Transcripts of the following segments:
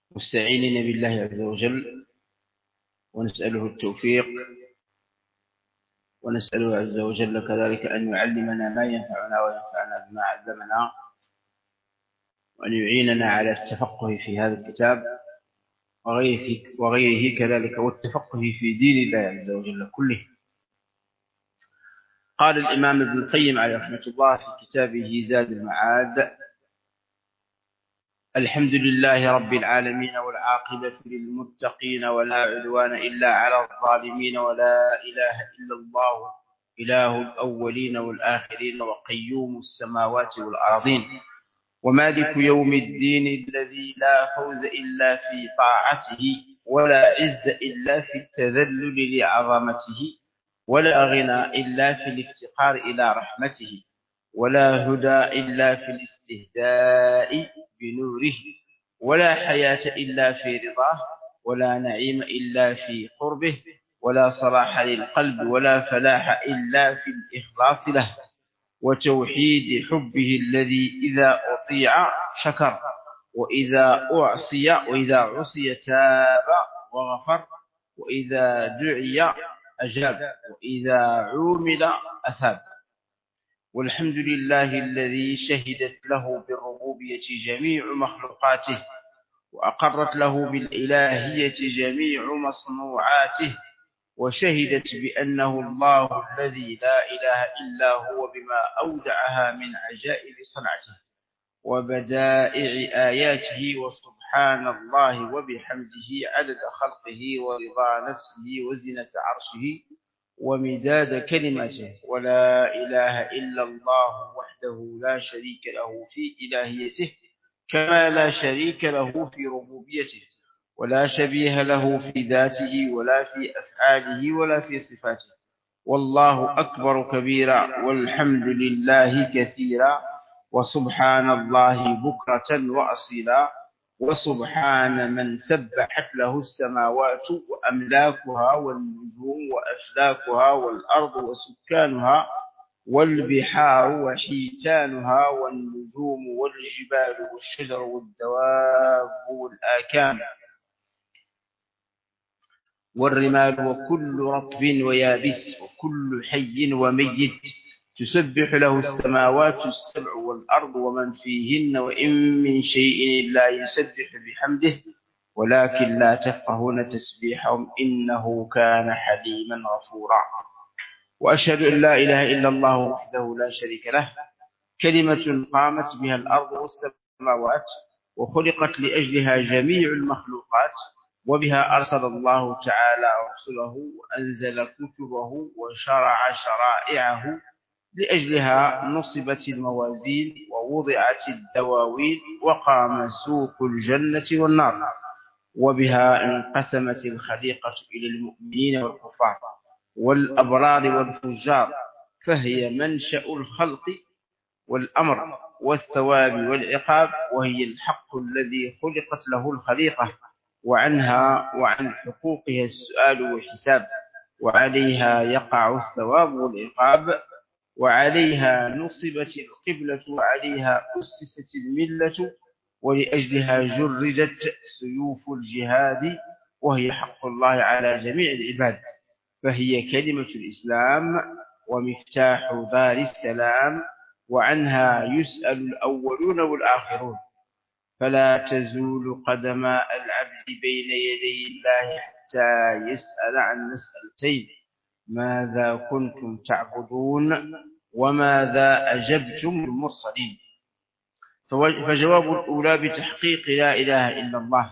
مستعينين بالله عز وجل ونسأله التوفيق، ونسأله عز وجل كذلك أن يعلمنا ما ينفعنا وينفعنا بما علمنا، وأن يعيننا على التفقه في هذا الكتاب وغيره كذلك، والتفقه في دين الله عز وجل كله. قال الإمام ابن القيم عليه رحمة الله في كتابه زاد المعاد: الحمد لله رب العالمين، والعاقبة للمتقين، ولا عدوان إلا على الظالمين، ولا إله إلا الله إله الأولين والآخرين، وقيوم السماوات والأرضين، ومالك يوم الدين، الذي لا فوز إلا في طاعته، ولا عز إلا في التذلل لعظمته، ولا غنى إلا في الافتقار إلى رحمته، ولا هدى إلا في الاستهداء بنوره، ولا حياة إلا في رضاه، ولا نعيم إلا في قربه، ولا صلاح للقلب ولا فلاح إلا في الإخلاص له، وتوحيد حبه الذي إذا أطيع شكر، وإذا عصي تاب وغفر، وإذا دعي أجاب، وإذا عومل أثاب. والحمد لله الذي شهدت له بالربوبية جميع مخلوقاته، وأقرت له بالإلهية جميع مصنوعاته، وشهدت بأنه الله الذي لا إله إلا هو بما أودعها من عجائب صنعته وبدائع آياته. وسبحان الله وبحمده عدد خلقه ورضا نفسه وزنة عرشه ومداد كلمته. ولا إله إلا الله وحده لا شريك له في إلهيته، كما لا شريك له في ربوبيته، ولا شبيه له في ذاته ولا في أفعاله ولا في صفاته. والله أكبر كبيرا، والحمد لله كثيرا، وسبحان الله بكرة وأصيلا. وسبحان من سبحت له السماوات وأملاكها، والنجوم وأفلاكها، والأرض وسكانها، والبحار وحيتانها، والنجوم والجبال والشجر والدواب والآكام والرمال، وكل رطب ويابس، وكل حي وميت، تسبح له السماوات السبع والأرض ومن فيهن، وإن من شيء لا يسبح بحمده ولكن لا تفقهون تسبيحهم، إنه كان حليما غفورا. وأشهد أن لا إله إلا الله وحده لا شريك له، كلمة قامت بها الأرض والسماوات، وخلقت لأجلها جميع المخلوقات، وبها أرسل الله تعالى رسله، وأنزل كتبه، وشرع شرائعه، لأجلها نصبت الموازين، ووضعت الدواوين، وقام سوق الجنة والنار، وبها انقسمت الخليقة إلى المؤمنين والكفار، والأبرار والفجار، فهي منشأ الخلق والأمر والثواب والعقاب، وهي الحق الذي خلقت له الخليقة، وعنها وعن حقوقها السؤال والحساب، وعليها يقع الثواب والعقاب، وعليها نصبت القبلة، وعليها أسست الملة، ولأجلها جردت سيوف الجهاد، وهي حق الله على جميع العباد، فهي كلمة الإسلام ومفتاح دار السلام، وعنها يسأل الأولون والآخرون، فلا تزول قدم العبد بين يدي الله حتى يسأل عن مسألتين: ماذا كنتم تعبدون، وماذا أجبتم المرسلين. فجواب الأولى بتحقيق لا إله إلا الله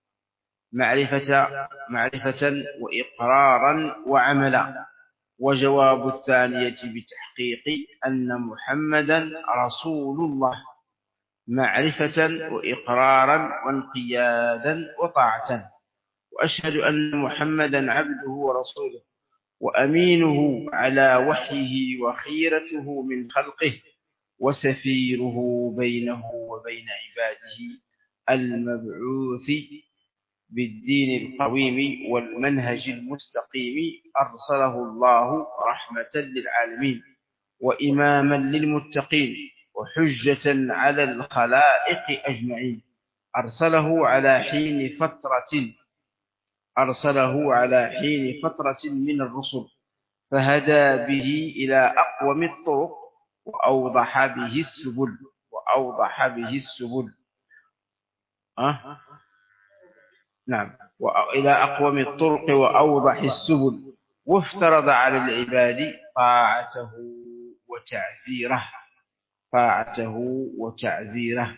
معرفة وإقرارا وعملا، وجواب الثانية بتحقيق أن محمدا رسول الله معرفة وإقرارا وانقيادا وطاعة. وأشهد أن محمدا عبده ورسوله، وأمينه على وحيه، وخيرته من خلقه، وسفيره بينه وبين عباده، المبعوث بالدين القويم والمنهج المستقيم، أرسله الله رحمة للعالمين، وإماما للمتقين، وحجة على الخلائق أجمعين. أرسله على حين فترة من الرسل، فهدى به إلى أقوم الطرق وأوضح به السبل نعم، وإلى أقوم الطرق وأوضح السبل، وافترض على العباد طاعته وتعزيره.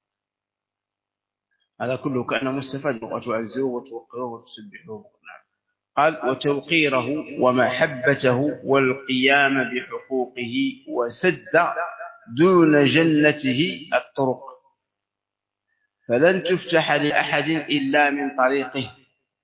هذا كله كأنه مستفاد، وتعزوه وتوقروه وتسبحوه. قال وتوقيره ومحبته والقيام بحقوقه، وسد دون جنته الطرق، فلن تفتح لأحد إلا من طريقه،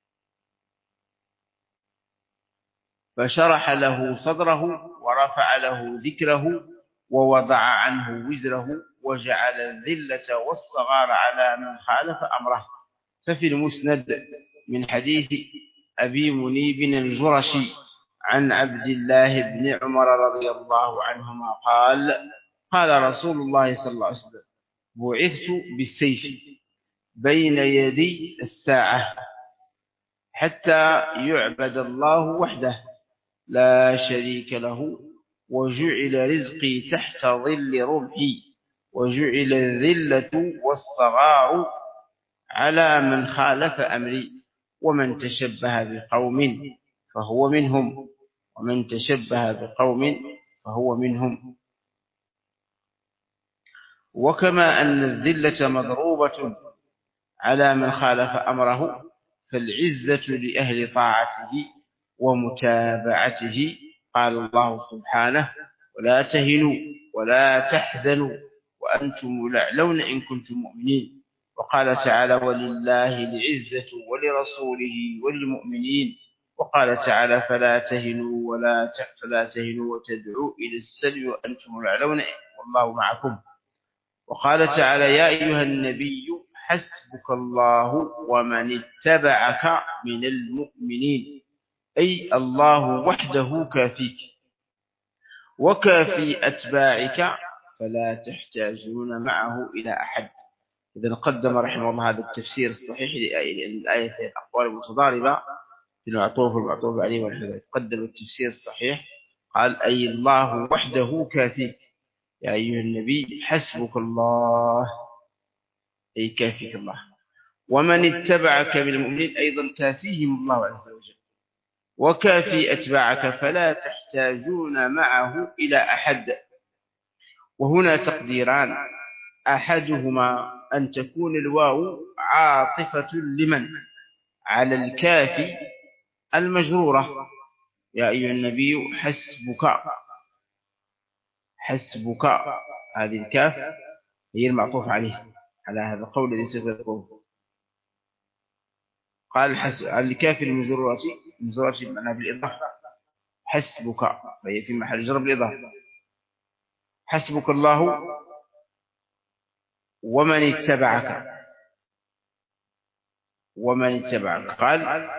فشرح له صدره ورفع له ذكره ووضع عنه وزره، وجعل الذلة والصغار على من خالف أمره. ففي المسند من حديث أبي منيب الجرشي عن عبد الله بن عمر رضي الله عنهما قال رسول الله صلى الله عليه وسلم: بعثت بالسيف بين يدي الساعة حتى يعبد الله وحده لا شريك له، وجعل رزقي تحت ظل رمحي، وجعل الذلة والصغار على من خالف أمري، ومن تشبه بقوم فهو منهم. وكما أن الذلة مضروبة على من خالف أمره، فالعزة لأهل طاعته ومتابعته. قال الله سبحانه: ولا تهنوا ولا تحزنوا وأنتم الأعلون إن كنتم مؤمنين. وقال تعالى: ولله العزة ولرسوله وللمؤمنين. وقال تعالى: فلا تهنوا وتدعوا إلى السلم وأنتم الأعلون والله معكم. وقال تعالى: يا أيها النبي حسبك الله ومن اتبعك من المؤمنين، أي الله وحده كافيك، وكافي أتباعك فلا تحتاجون معه إلى أحد. إذا قدم رحمه الله هذا التفسير الصحيح للآية في الأقوال المتضاربة في المعطوف والمعطوف عليه والحذف. قدم التفسير الصحيح، قال: أي الله وحده كافيك يا أيها النبي حسبك الله، أي كافيك الله، ومن اتبعك من المؤمنين أيضا كافيهم الله عز وجل، وكافي أتباعك فلا تحتاجون معه إلى أحد. وهنا تقديران: أحدهما أن تكون الواو عاطفة لمن على الكافي المجرورة، يا أيها النبي حسبك، هذه الكاف هي المعطوف عليه على هذا القول الذي سوف يذكره. قال الكاف المجرورة بمعنى بالإضافة، حسبك فهي في محل جر بالإضافة. حسبك الله ومن اتبعك قال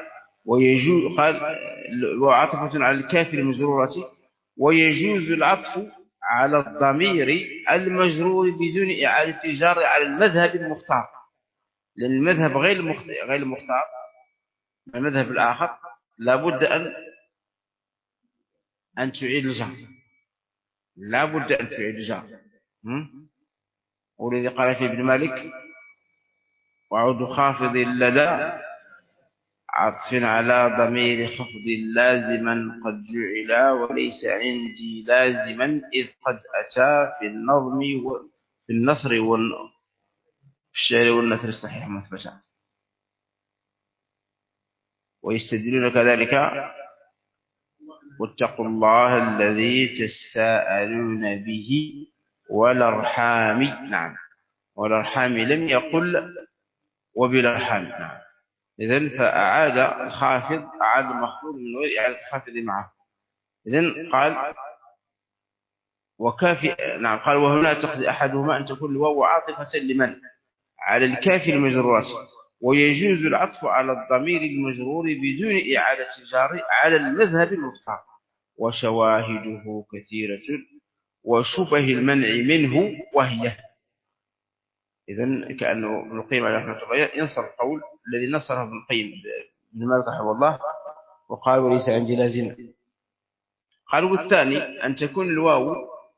وعطفة على الكاف المجرورة، ويجوز العطف على الضمير المجرور بدون إعادة الجر على المذهب المختار، لأن المذهب غير المختار من المذهب الآخر لابد أن تعيد الجر، والذي قال فيه ابن مالك: وعود خافض لدى عطف على ضمير خفض لازما قد جعل، وليس عندي لازما إذ قد أتى في النثر والشعر والنثر الصحيح مثبتا. ويستدلون كذلك: واتقوا الله الذي تساءلون به والأرحام. نعم، والأرحام لم يقل وبالأرحام. نعم، إذن فأعاد الخافض، أعاد المخفوض من غير إعادة الخافض معه. إذن قال وكافي. نعم، قال وهنا تقضي أحدهما أن تكون الواو عاطفة لمن على الكافي المجرورات، ويجوز العطف على الضمير المجرور بدون إعادة الجار على المذهب المختار. وشواهده كثيرة وشبه المنع منه وهي، إذن كأنه ابن القيم عليه رحمة الله ينصر القول الذي نصره ابن القيم بن مالك رحمه الله وقال وليس عندي لازمة. قال والثاني أن تكون الواو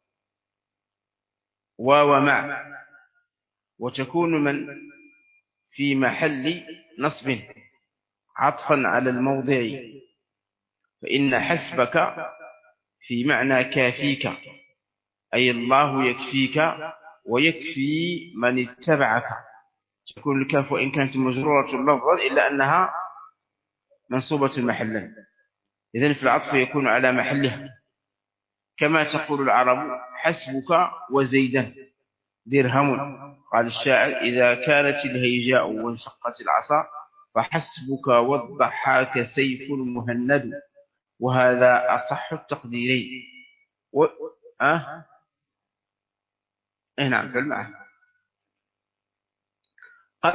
واو مع وتكون من في محل نصب عطفا على الموضع، فإن حسبك في معنى كافيك، أي الله يكفيك ويكفي من اتبعك. تكون الكاف وإن كانت مجرورة اللفظ إلا أنها منصوبة محلا، إذن في العطف يكون على محله، كما تقول العرب حسبك وزيدا درهم. قال الشاعر إذا كانت الهيجاء وانشقت العصا فحسبك والضحاك سيف مهند، وهذا أصح التقديرين. نعم فالمعنى. قال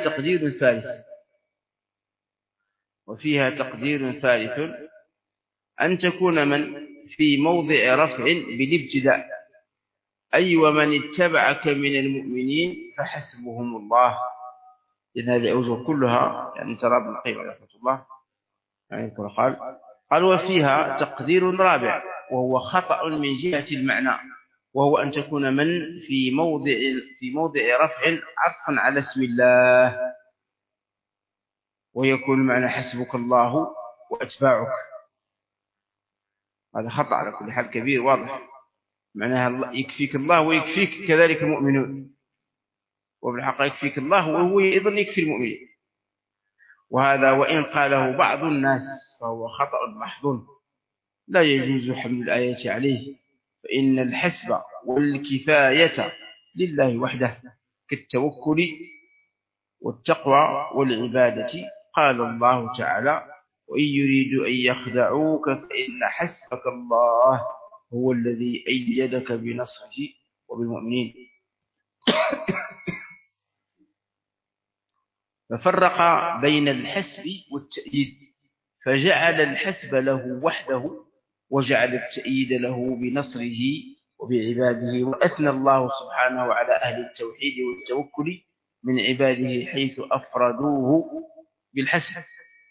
وفيها تقدير ثالث أن تكون من في موضع رفع بالابتداء، أي ومن اتبعك من المؤمنين فحسبهم الله. إذن هذه أوجه كلها يعني ترى ابن القيم رحمه الله يعني قال وفيها تقدير رابع وهو خطأ من جهة المعنى، وهو أن تكون من في موضع رفع عطفا على اسم الله، ويكون معنى حسبك الله وأتباعك. هذا خطأ على كل حال كبير واضح، معناها يكفيك الله ويكفيك كذلك المؤمنون، وبالحق يكفيك الله وهو أيضا يكفي المؤمنين. وهذا وإن قاله بعض الناس فهو خطأ محض لا يجوز حمل الآية عليه، فإن الحسب والكفاية لله وحده كالتوكل والتقوى والعبادة. قال الله تعالى وإن يريدوا أن يخدعوك فإن حسبك الله هو الذي أيدك بنصره وبالمؤمنين. ففرق بين الحسب والتأييد، فجعل الحسب له وحده وجعل التأييد له بنصره وبعباده. وأثنى الله سبحانه على أهل التوحيد والتوكل من عباده حيث أفردوه بالحسب،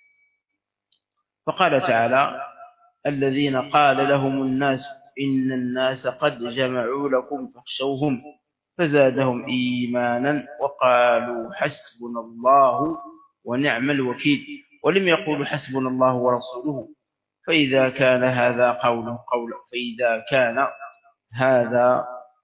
فقال تعالى الذين قال لهم الناس إن الناس قد جمعوا لكم فاخشوهم فزادهم إيمانا وقالوا حسبنا الله ونعم الوكيل، ولم يقولوا حسبنا الله ورسوله. فإذا كان هذا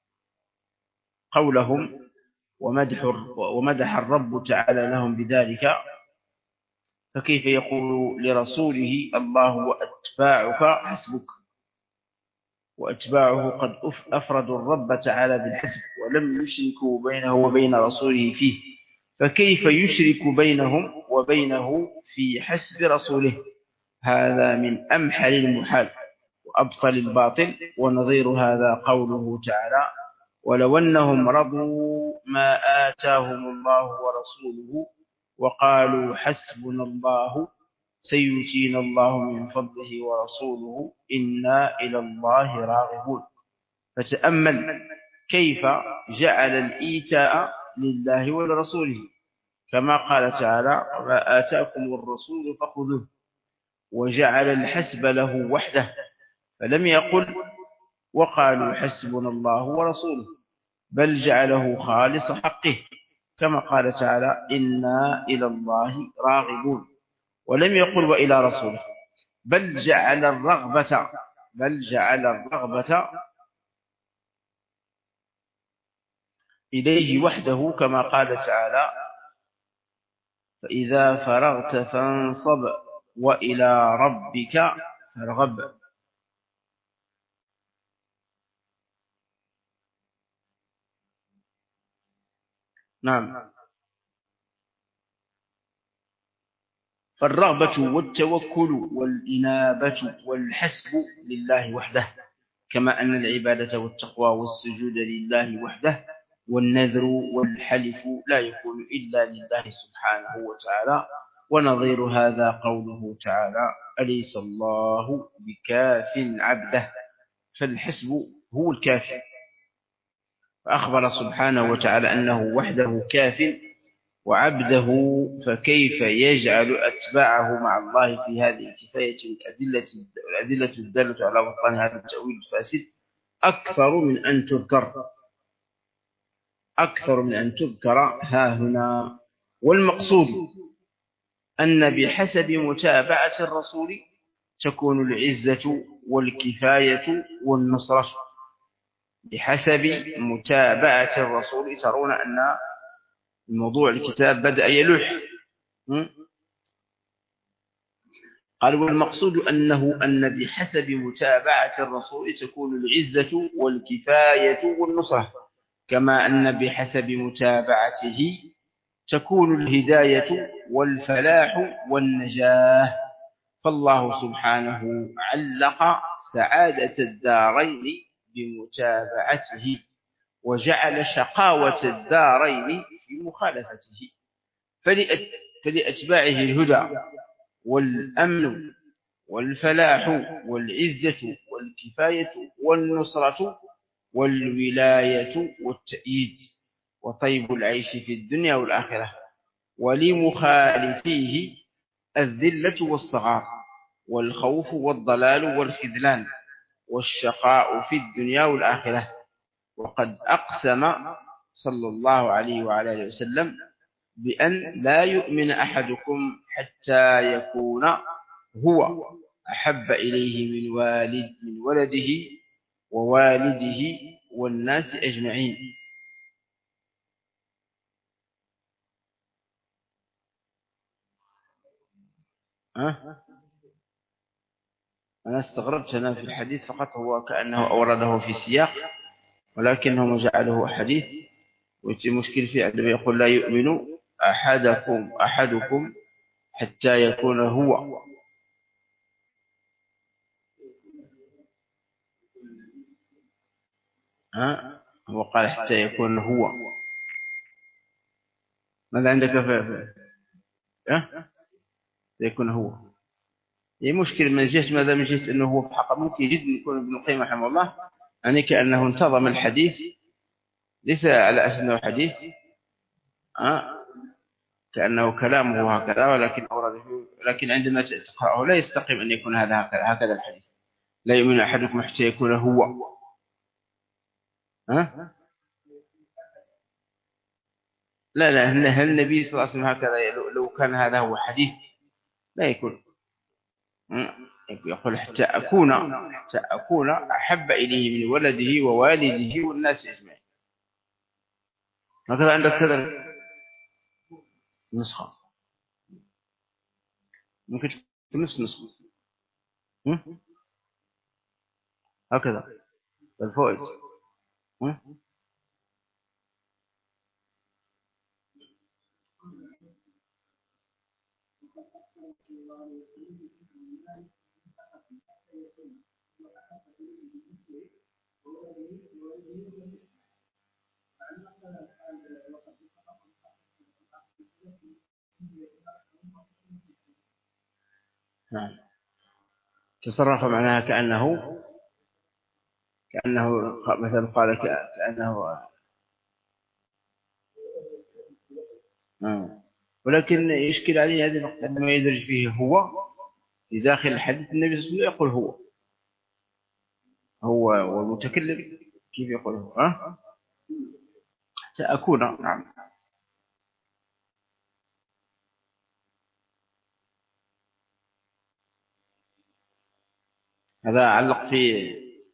قولهم ومدح الرب تعالى لهم بذلك، فكيف يقول لرسوله الله وأتباعك حسبك؟ وأتباعه قد أفردوا الرب تعالى بالحسب ولم يشركوا بينه وبين رسوله فيه، فكيف يشرك بينهم وبينه في حسب رسوله؟ هذا من أمحل المحال وأبطل الباطل. ونظير هذا قوله تعالى ولو أنهم رضوا ما آتاهم الله ورسوله وقالوا حسبنا الله سيؤتينا الله من فضله ورسوله إنا إلى الله راغبون. فتأمل كيف جعل الإيتاء لله ولرسوله، كما قال تعالى وما آتاكم الرسول فخذوه، وجعل الحسب له وحده، فلم يقل وقالوا حسبنا الله ورسوله، بل جعله خالص حقه، كما قال تعالى إنا إلى الله راغبون، ولم يقل وإلى رسوله، بل جعل الرغبة إليه وحده، كما قال تعالى فإذا فرغت فانصب وإلى ربك فارغب. نعم، فالرغبة والتوكل والإنابة والحسب لله وحده، كما أن العبادة والتقوى والسجود لله وحده، والنذر والحلف لا يكون إلا لله سبحانه وتعالى. ونظير هذا قوله تعالى أليس الله بكاف عبده، فالحسب هو الكافي. فأخبر سبحانه وتعالى أنه وحده كاف وعبده، فكيف يجعل أتباعه مع الله في هذه الكفاية؟ الأدلة الدالة على بطلان هذا التأويل الفاسد أكثر من أن تذكر ها هنا. والمقصود أن بحسب متابعة الرسول تكون العزة والكفاية والنصرة. بحسب متابعة الرسول، ترون أن الموضوع الكتاب بدأ يلوح. قال والمقصود أن بحسب متابعة الرسول تكون العزة والكفاية والنصرة، كما أن بحسب متابعته تكون الهداية والفلاح والنجاة. فالله سبحانه علق سعادة الدارين بمتابعته، وجعل شقاوة الدارين في مخالفته. فلأتباعه الهدى والأمن والفلاح والعزة والكفاية والنصرة والولاية والتأييد وطيب العيش في الدنيا والآخرة. ولمخالفيه الذلة والصغار والخوف والضلال والخذلان والشقاء في الدنيا والآخرة. وقد أقسم صلى الله عليه وعلى آله وسلم بأن لا يؤمن أحدكم حتى يكون هو أحب إليه من ولده ووالده والناس أجمعين. أنا استغربت أنا في الحديث فقط، هو كأنه أورده في سياق ولكنهم جعله حديث. والمشكل فيه عندما يقول لا يؤمن أحدكم حتى يكون هو. هو قال حتى يكون هو. ماذا عندك يكون هو؟ هي مشكلة من جهة ماذا؟ من جهة أنه هو في حق ممكن جدا يكون ابن القيم رحمه الله يعني كأنه انتظم الحديث، ليس على أساس أنه حديث كأنه كلامه هكذا، ولكن أورده. لكن عندما تقرأه لا يستقيم أن يكون هكذا الحديث. لا يؤمن أحدكم حتى يكون هو. لا هل النبي صلى الله عليه وسلم هكذا؟ لو كان هذا هو حديث لا يكون. يقول حتى أكون أحب إليه من ولده ووالده والناس أجمعين. هكذا عندك كذا نسخة، ممكن تكون نفس النسخة هكذا الفوائد. نعم. تصرف معناها كأنه مثلا قال كأنه ولكن يشكل عليه هذه النقطة عندما يدرج فيه هو في داخل الحديث. النبي صلى الله عليه وسلم يقول هو والمتكلم كيف يقول هو سأكون. نعم. هذا علق في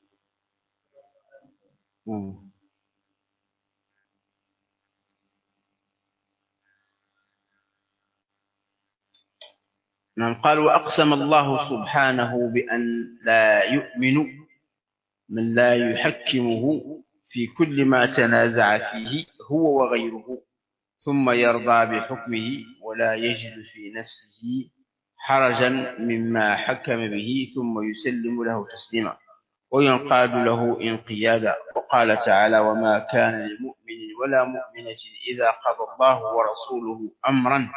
نعم. قال وأقسم الله سبحانه بأن لا يؤمن من لا يحكمه في كل ما تنازع فيه هو وغيره، ثم يرضى بحكمه ولا يجد في نفسه حرجا مما حكم به، ثم يسلم له تسليما وينقاد له انقيادا. وقال تعالى وما كان لمؤمن ولا مؤمنة إذا قضى الله ورسوله أمرا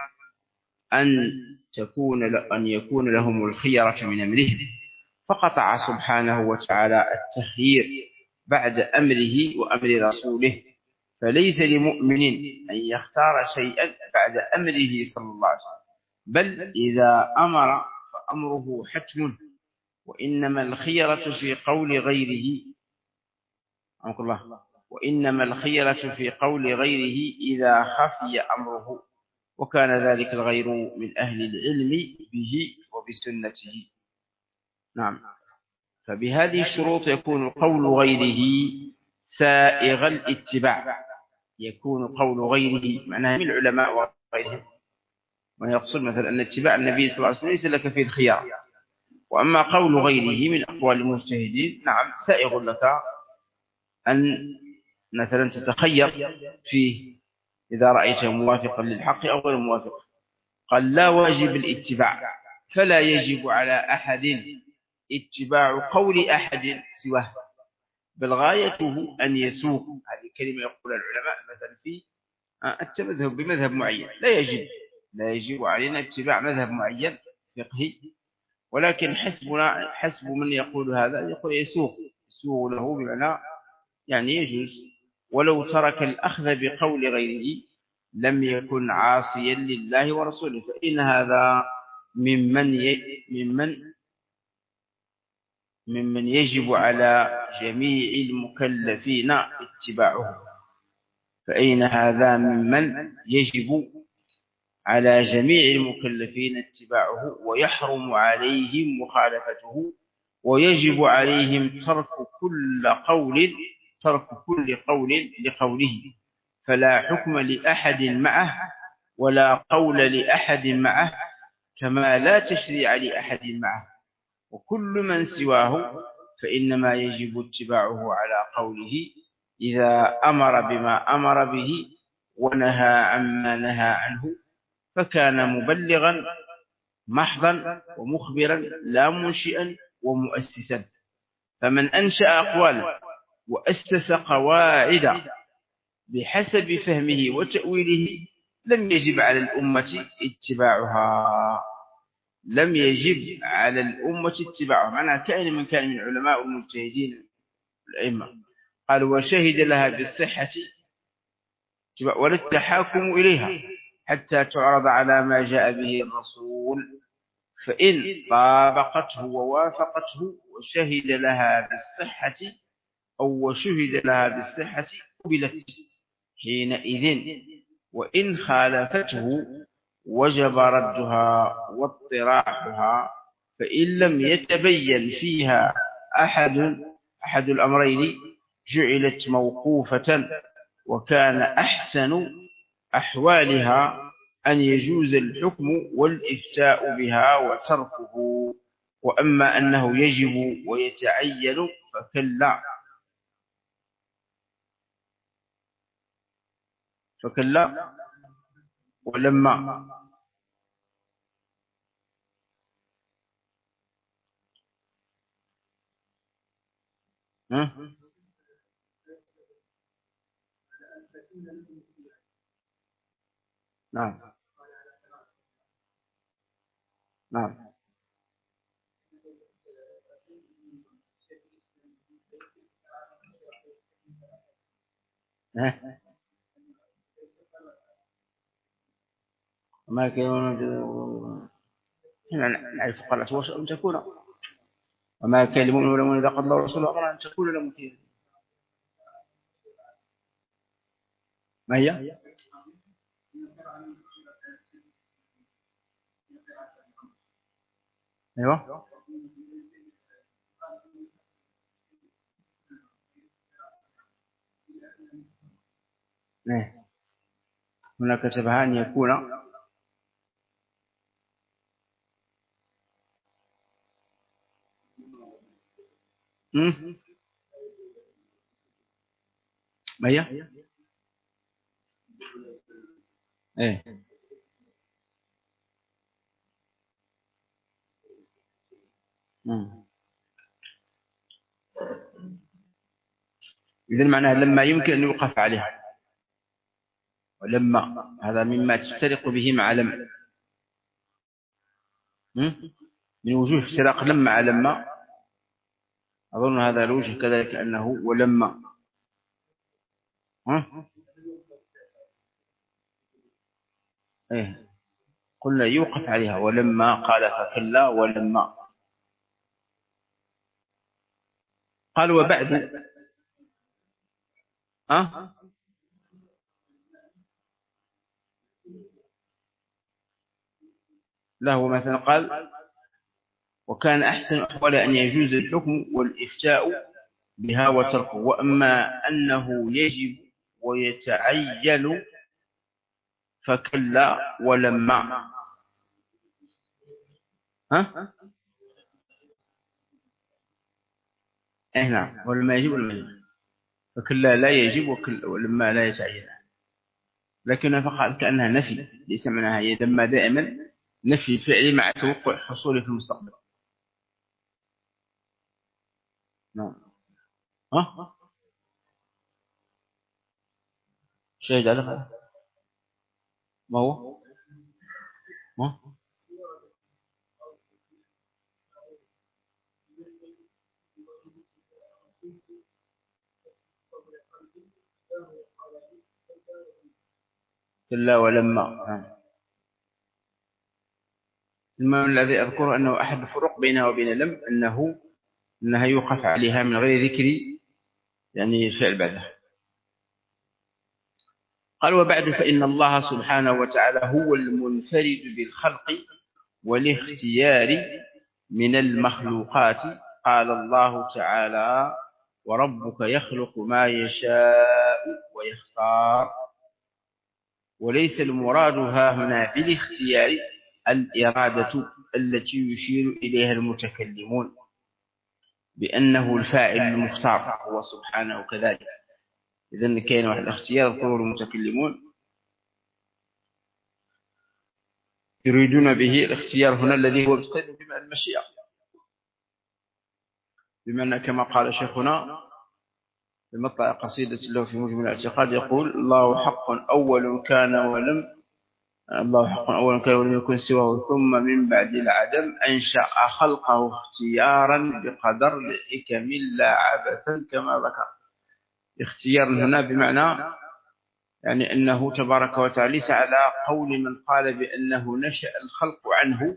أن يكون لهم الخيرة من أمرهم. فقطع سبحانه وتعالى التخيير بعد أمره وأمر رسوله، فليس لمؤمن أن يختار شيئا بعد أمره صلى الله عليه وسلم، بل إذا أمر فأمره حتم، وإنما الخيرة في قول غيره رحمك الله، وإنما الخيرة في قول غيره إذا خفي أمره، وكان ذلك الغير من أهل العلم به وبسنته. نعم. فبهذه الشروط يكون قول غيره سائغ الاتباع، يكون قول غيره معناها من العلماء وغيرهم، ويقصد مثلا أن اتباع النبي صلى الله عليه وسلم ليس لك فيه الخيار، وأما قول غيره من أقوال المجتهدين نعم سائغ لك أن مثلا تتخير فيه إذا رأيته موافقا للحق أو غير موافق. قال لا واجب الاتباع، فلا يجب على أحد اتباع قول أحد سواه، بل غايته أن يسوق. هذه كلمة يقول العلماء مثلا في التمذهب بمذهب معين، لا يجب علينا اتباع مذهب معين فقهي، ولكن حسب من يقول هذا يقول يسوق له بمعنى يعني يجوز، ولو ترك الأخذ بقول غيره لم يكن عاصيا لله ورسوله، فإن هذا ممن يجب على جميع المكلفين اتباعه، فإن هذا ممن يجب على جميع المكلفين اتباعه، ويحرم عليهم مخالفته، ويجب عليهم ترك كل قول لقوله، فلا حكم لأحد معه ولا قول لأحد معه، كما لا تشريع لأحد معه، وكل من سواه فإنما يجب اتباعه على قوله إذا أمر بما أمر به ونهى عما نهى عنه، فكان مبلغا محضا ومخبرا لا منشئا ومؤسسا. فمن أنشأ أقوالا وأسس قواعد بحسب فهمه وتأويله لم يجب على الأمة اتباعها، معناها كائن من العلماء والمجتهدين الأئمة. قال وشهد لها بالصحة ولا التحاكم إليها حتى تعرض على ما جاء به الرسول، فإن طابقته ووافقته وشهد لها بالصحة قبلت حينئذ، وإن خالفته وجب ردها واطراحها، فإن لم يتبين فيها أحد الأمرين جعلت موقوفة، وكان أحسن أحوالها أن يجوز الحكم والإفتاء بها وتركه، وأما أنه يجب ويتعين فكلا ولما نعم نعم ما كان نعرف قرأت وشأ أن تكون، وما كان لمؤمن إذا قضى الله ورسوله أمرا أن تكون لهم خيرة. ما هي؟ أيوة هنا كتبها أن يكون ما هي؟ إيه إذن معناها لما يمكن أن يوقف عليها، ولما هذا مما تفترق به مع لما، من وجوه افتراق لما على لما أظن هذا الوجه كذلك أنه ولما. ها؟ إيه قلنا يوقف عليها ولما قال فكلا ولما قال وبعد. ها؟ لا هو مثلا قال وكان أحسن أحوال أن يجوز الحكم والإفتاء بها وتركه، وأما أنه يجب ويتعين فكلا ولما. ها؟ إيه نعم ولما يجب ولما يجب، فكلا لا يجب ولما لا يتعين، لكنها فقط كأنها نفي، ليس معناها هي لما دائما نفي فعلي مع توقع حصوله في المستقبل. نعم. ها؟ شاهد على هذا ما هو؟ ها؟ كلا ولما. نعم. المهم الذي أذكره أنه أحد الفروق بينها وبين لم أنها يوقف عليها من غير ذكر يعني فعل بعدها. قال وبعد فإن الله سبحانه وتعالى هو المنفرد بالخلق والاختيار من المخلوقات. قال الله تعالى وربك يخلق ما يشاء ويختار. وليس المراد ها هنا بالاختيار الإرادة التي يشير إليها المتكلمون بأنه الفاعل المختار هو سبحانه كذلك. إذن كان واحد الاختيار ذكره المتكلمون يريدون به الاختيار هنا الذي هو متقيد بمعنى المشيئة، بمعنى كما قال شيخنا في مطلع قصيدة له في مجمل الاعتقاد يقول الله حق أول كان ولم يكن سواه ثم من بعد العدم أنشأ خلقه اختيارا بقدر لحكم لا عبثا كما ذكر. اختيار هنا بمعنى يعني أنه تبارك وتعالى ليس على قول من قال بأنه نشأ الخلق عنه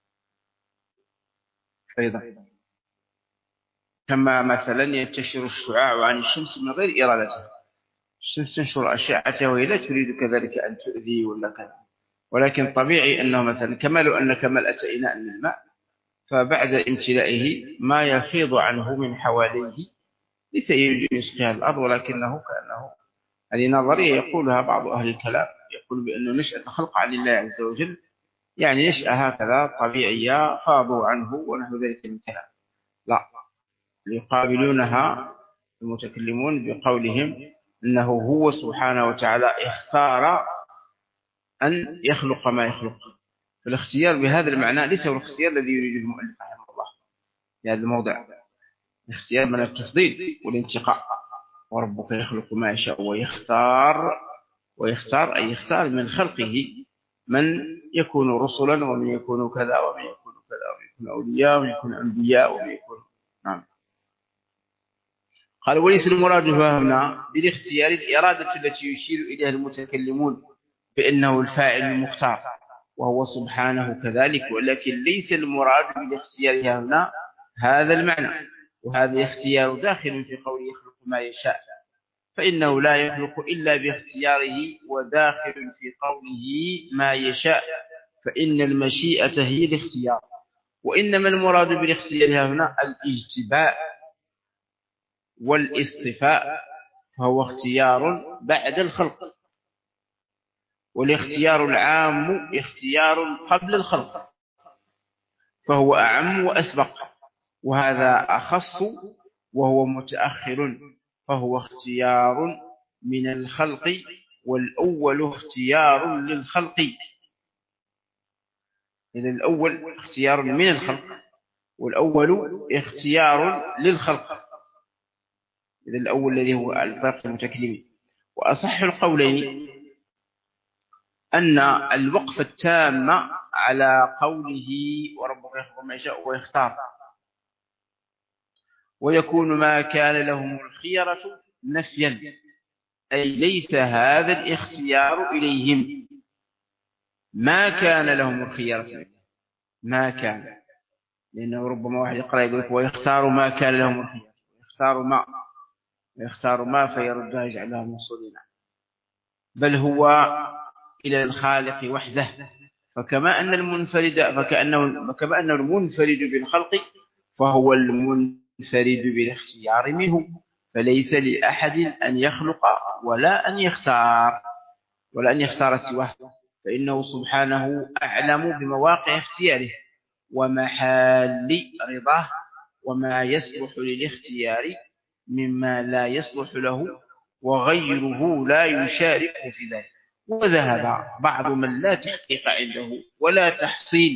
أيضا، كما مثلا ينتشر الشعاع عن الشمس من غير إرادته، الشمس تنشر أشعتها وهي لا تريد كذلك أن تؤذي ولا كذا، ولكن طبيعي أنه مثلا كما لو أنك ملأت إناء من الماء فبعد امتلائه ما يفيض عنه من حواليه ليس يريد أن يسقيها الأرض، ولكنه كأنه هذه نظرية يقولها بعض أهل الكلام، يقول بأنه نشأة الخلق عن الله عز وجل يعني نشأة هكذا طبيعية فاضوا عنه ونحو ذلك من الكلام. لا، يقابلونها المتكلمون بقولهم أنه هو سبحانه وتعالى اختار أن يخلق ما يخلق. فالاختيار بهذا المعنى ليس هو الاختيار الذي يريده المؤلف رحمه الله في هذا الموضع، اختيار من التفضيل والانتقاء. وربك يخلق ما يشاء ويختار أي يختار من خلقه من يكون رسلا ومن يكون كذا ومن يكون كذا ومن يكون أولياء ومن يكون أنبياء ومن يكون. نعم. قال وليس المراد هنا بالاختيار الإرادة التي يشير إليها المتكلمون بأنه الفاعل المختار وهو سبحانه كذلك، ولكن ليس المراد بالاختيار هنا هذا المعنى، وهذا الاختيار داخل في قوله يخلق ما يشاء، فإنه لا يخلق إلا باختياره، وداخل في قوله ما يشاء فإن المشيئة هي الاختيار، وإنما المراد بالاختيار هنا الاجتباء والاصطفاء، فهو اختيار بعد الخلق، والاختيار العام اختيار قبل الخلق فهو أعم وأسبق، وهذا أخص وهو متأخر فهو اختيار من الخلق، والأول اختيار للخلق. إذا الأول اختيار من الخلق والأول اختيار للخلق. إذا الأول الذي هو الفرق المتكلمين. وأصح القولين أن الوقف التام على قوله وربك يخلق ما يشاء ويختار ويكون ما كان لهم الخيرة نفيا، أي ليس هذا الاختيار إليهم. ما كان لهم الخيرة، ما كان، لأنه ربما واحد يقرأ يقول لك ويختار ما كان لهم الخيرة، يختار ما فيردها يجعلها موصولين، بل هو إلى الخالق وحده. فكما أن المنفرد بالخلق، فهو المنفرد بالاختيار منه، فليس لأحد أن يخلق ولا أن يختار سواه، فإنه سبحانه أعلم بمواقع اختياره ومحال رضاه، وما يصلح للاختيار مما لا يصلح له، وغيره لا يشاركه في ذلك. وذهب بعض من لا تحقيق عنده ولا تحصيل،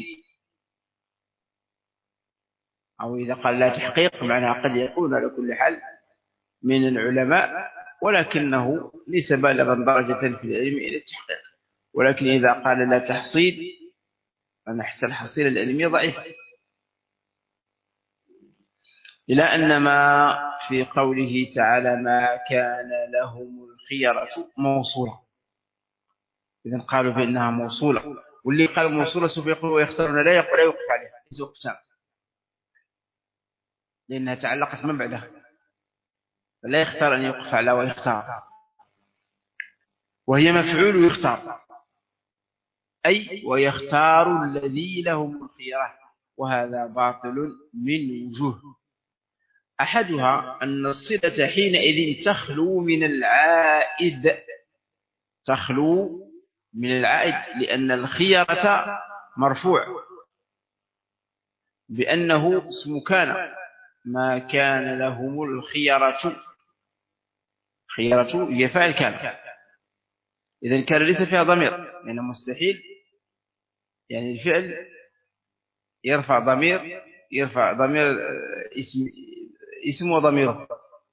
أو إذا قال لا تحقيق معناه قد يكون على كل حال من العلماء، ولكنه ليس بالغا درجة في العلم إلى التحقيق. ولكن إذا قال لا تحصيل فإن حتى الحصيلة العلمية ضعيفة، إلى أن ما في قوله تعالى ما كان لهم الخيرة موصولة، إذن قالوا بأنها موصولة، واللي قال موصولة سوف يقول ويختارون لا يوقف عليها، لأنها تعلقت من بعدها، فلا يختار أن يوقف على ويختار، وهي مفعول يختار، أي ويختار الذي لهم الخيرة، وهذا باطل من وجوه. أحدها أن الصلة حينئذ تخلو من العائد، لأن الخيرة مرفوع بأنه اسم كان، ما كان لهم الخيرة، خيرة هي فاعل كان، إذن كان ليس فيها ضمير، لأنه مستحيل يعني الفعل يرفع ضمير اسم وضميره.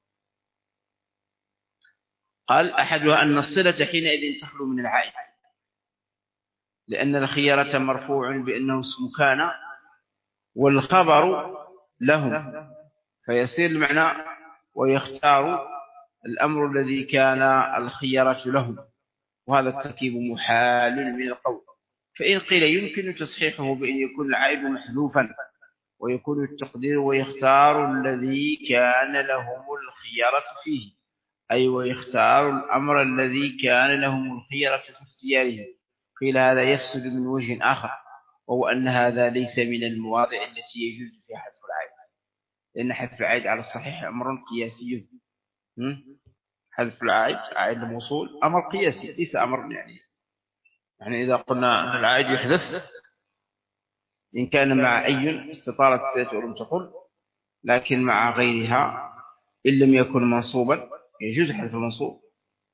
قال أحدها أن الصلة حينئذ تخلو من العائد، لأن الخيرة مرفوع بأنه اسم كان والخبر لهم، فيصير المعنى ويختار الأمر الذي كان الخيرة لهم، وهذا التركيب محال من القول. فإن قيل يمكن تصحيحه بأن يكون العائد محذوفا، ويكون التقدير ويختار الذي كان لهم الخيرة فيه، أي ويختار الأمر الذي كان لهم الخيرة في اختياره. قيل هذا يفسد من وجه آخر، وهو أن هذا ليس من المواضع التي يجوز فيها حذف العائد، لأن حذف العائد على الصحيح أمر قياسي. حذف العائد عائد الموصول أمر قياسي، ليس أمر يعني إذا قلنا أن العائد يحذف إن كان مع أي استطالت الصلة ولم تقل، لكن مع غيرها إن لم يكن منصوبا يجوز حذف المنصوب،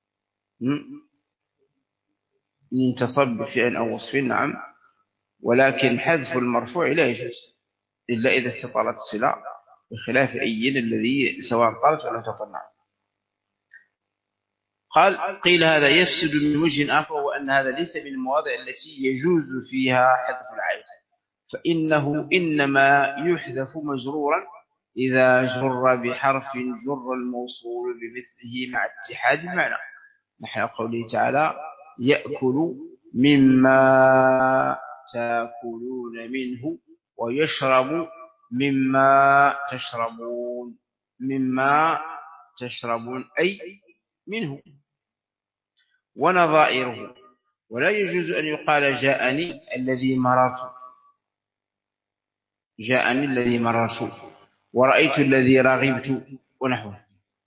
إن انتصب بفعل أو وصف، نعم، ولكن حذف المرفوع لا يجوز إلا إذا استطالت الصلة، بخلاف أي الذي سواء طالت ولا تطل. قال قيل هذا يفسد من وجه آخر، وأن هذا ليس من المواضع التي يجوز فيها حذف العائد، فإنه إنما يحذف مجرورا إذا جر بحرف جر الموصول بمثله مع اتحاد المعنى، نحو قوله تعالى يأكل مما تأكلون منه ويشرب مما تشربون أي منه ونظائره. ولا يجوز أن يقال جاءني الذي مررت ورأيت الذي رغبت ونحوه.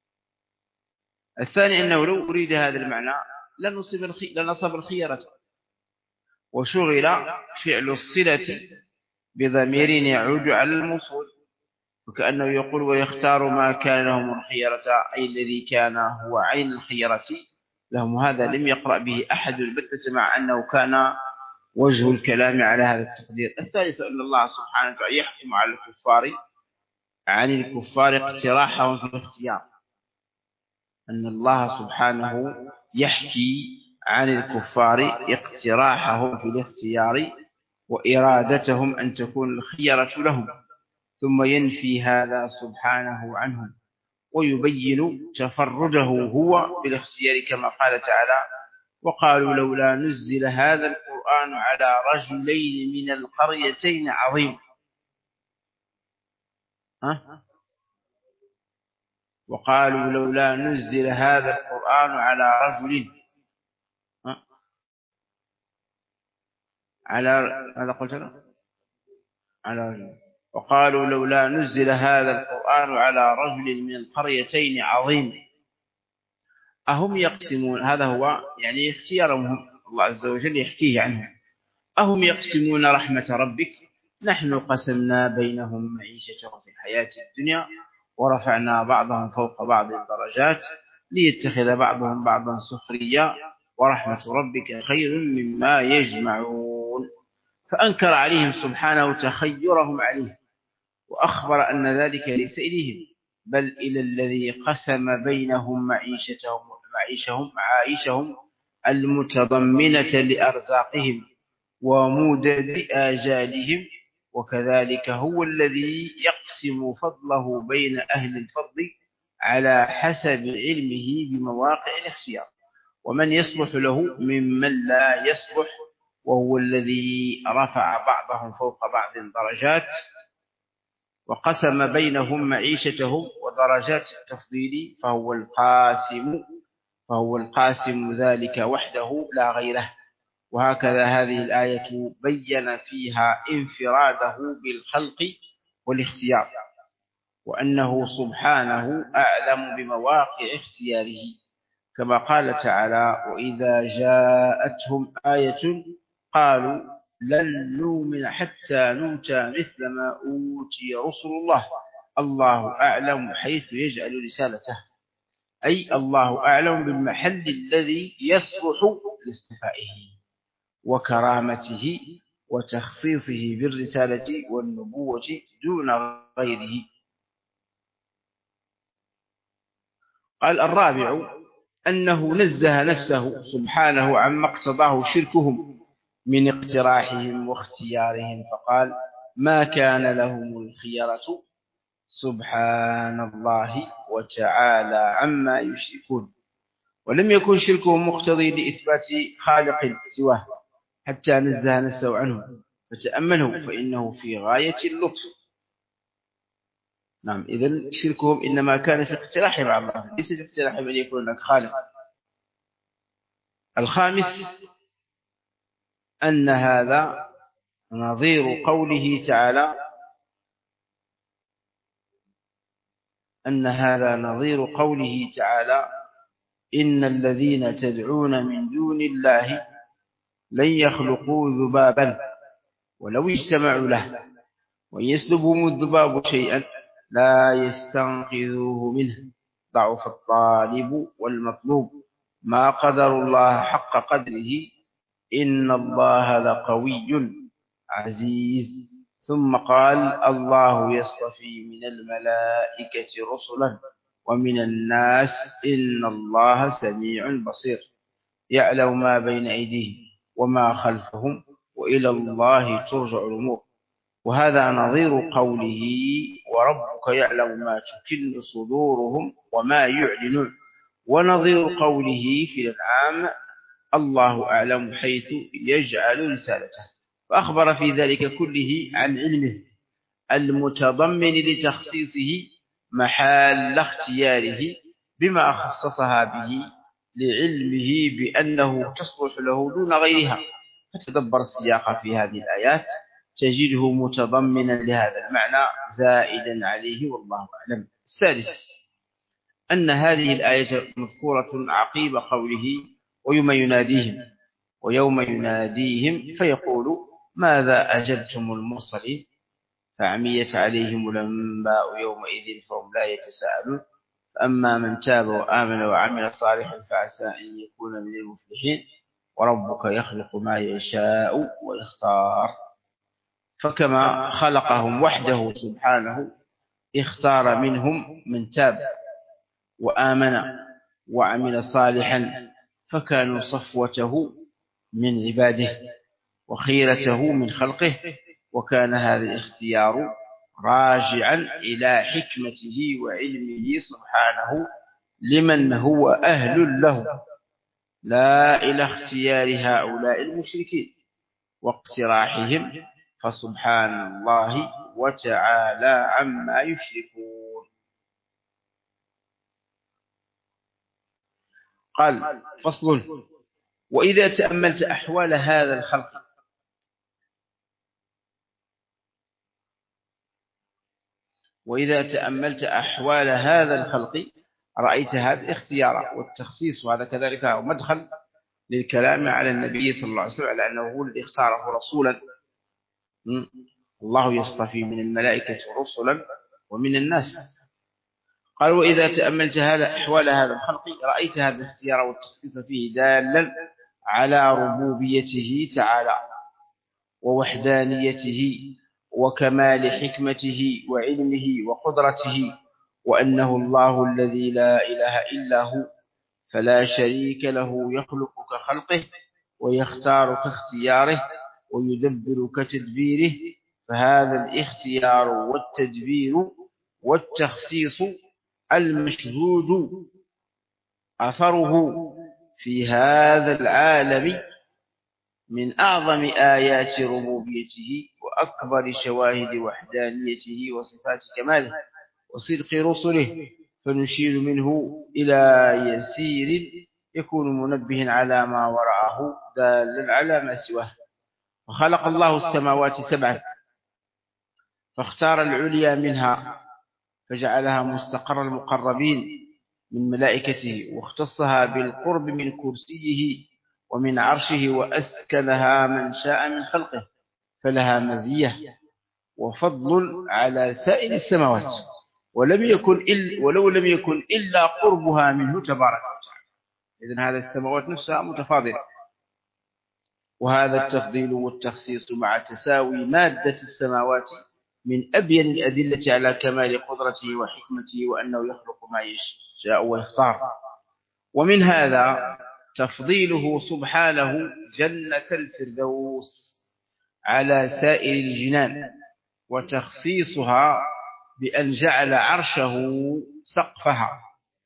الثاني أنه لو أريد هذا المعنى لنصب الخيرة، وشغل فعل الصلة بضمير يعود على الموصول، وكأنه يقول ويختار ما كان لهم الخيرة، أي الذي كان هو عين الخيرة لهم. هذا لم يقرأ به أحد البتة، مع أنه كان وجه الكلام على هذا التقدير. الثالث أن الله سبحانه وتعالى يحكم على عن الكفار اقتراحهم في الاختيار، أن الله سبحانه يحكي عن الكفار اقتراحهم في الاختيار وإرادتهم أن تكون الخيرة لهم، ثم ينفي هذا سبحانه عنهم ويبين تفرده هو بالاختيار كما قال تعالى وقالوا لولا نزل هذا القرآن على رجلين من القريتين عظيم وقالوا لولا نزل هذا القرآن على رجل على هذا قلت له على رجل وقالوا لولا نزل هذا القرآن على رجل من القريتين عظيم أهم يقسمون هذا هو يعني اختيارهم الله عز وجل يحكيه عنهم أهم يقسمون رحمة ربك نحن قسمنا بينهم معيشتهم في الحياة الدنيا ورفعنا بعضهم فوق بعض درجات ليتخذ بعضهم بعضا سخريا ورحمة ربك خير مما يجمعون فأنكر عليهم سبحانه تخيرهم عليه وأخبر أن ذلك ليس إليهم بل إلى الذي قسم بينهم معايشهم المتضمنة لأرزاقهم ومدد آجالهم وكذلك هو الذي يقسم فضله بين أهل الفضل على حسب علمه بمواقع الاختيار ومن يصلح له ممن لا يصلح وهو الذي رفع بعضهم فوق بعض درجات وقسم بينهم معيشتهم ودرجات التفضيل فهو القاسم ذلك وحده لا غيره وهكذا هذه الآية بين فيها انفراده بالخلق والاختيار وأنه سبحانه أعلم بمواقع اختياره كما قال تعالى وإذا جاءتهم آية قالوا لن نؤمن حتى نؤتى مثل ما أوتي رسل الله أعلم حيث يجعل رسالته أي الله أعلم بالمحل الذي يصلح لاصطفائه وكرامته وتخصيصه بالرسالة والنبوة دون غيره. قال الرابع أنه نزه نفسه سبحانه عما اقتضاه شركهم من اقتراحهم واختيارهم فقال ما كان لهم الخيرة سبحان الله وتعالى عما يشركون ولم يكن شركهم مقتضي لإثبات خالق سواه حتى نزه نفسه عنه فتأمله فإنه في غاية اللطف. نعم إذن شركهم إنما كان في اقتراحهم على الله ليس في اقتراحهم أن يكون هناك خالق. الخامس أن هذا نظير قوله تعالى إن الذين تدعون من دون الله لن يخلقوا ذبابا ولو اجتمعوا له وإن يسلبهم الذباب شيئا لا يستنقذوه منه ضعف الطالب والمطلوب ما قدر الله حق قدره إن الله لقوي عزيز. ثم قال الله يصطفي من الملائكة رسلا ومن الناس إن الله سميع بصير يعلم ما بين أيديهم وما خلفهم وإلى الله ترجع الأمور وهذا نظير قوله وربك يعلم ما تكن صدورهم وما يعلنون ونظير قوله في الأنعام الله أعلم حيث يجعل رسالته فأخبر في ذلك كله عن علمه المتضمن لتخصيصه محل اختياره بما خصصها به لعلمه بأنه تصلح له دون غيرها فتدبر السياق في هذه الآيات تجده متضمنا لهذا المعنى زائدا عليه والله أعلم. السادس أن هذه الآية مذكورة عقيب قوله ويوم يناديهم فيقول ماذا أجبتم المرسلين فعميت عليهم الأنباء يومئذ فهم لا يتساءلون فأما من تاب وآمن وعمل صالحا فعسى أن يكون من المفلحين وربك يخلق ما يشاء ويختار. فكما خلقهم وحده سبحانه اختار منهم من تاب وآمن وعمل صالحا فكانوا صفوته من عباده وخيرته من خلقه وكان هذا الاختيار راجعا إلى حكمته وعلمه سبحانه لمن هو أهل له، لا إلى اختيار هؤلاء المشركين واقتراحهم، فسبحان الله وتعالى عما يشركون. قال فصل: وإذا تأملت أحوال هذا الخلق رأيت هذا الاختيار والتخصيص، وهذا كذلك مدخل للكلام على النبي صلى الله عليه وسلم على أنه هو الذي اختاره رسولا. الله يصطفي من الملائكة رسلا ومن الناس. قال: وإذا تأملت أحوال هذا الخلق رأيت هذا الاختيار والتخصيص فيه دالا على ربوبيته تعالى ووحدانيته وكمال حكمته وعلمه وقدرته، وأنه الله الذي لا إله إلا هو، فلا شريك له، يخلق كخلقه ويختار كاختياره ويدبر كتدبيره. فهذا الاختيار والتدبير والتخصيص المشهود أثره في هذا العالم من أعظم آيات ربوبيته وأكبر شواهد وحدانيته وصفات كماله وصدق رسله، فنشير منه إلى يسير يكون منبه على ما وراءه دالا على ما سواه. وخلق الله السماوات سبعا فاختار العليا منها فجعلها مستقر المقربين من ملائكته، واختصها بالقرب من كرسيه ومن عرشه، وأسكنها من شاء من خلقه، فلها مزية وفضل على سائر السماوات، ولو لم يكن إلا قربها منه تبارك وتعالى. إذن هذه السماوات نفسها متفاضلة. وهذا التفضيل والتخصيص مع تساوي مادة السماوات من أبين الأدلة على كمال قدرته وحكمته، وأنه يخلق ما يشاء ويختار. ومن هذا تفضيله سبحانه جنة الفردوس على سائر الجنان، وتخصيصها بأن جعل عرشه سقفها.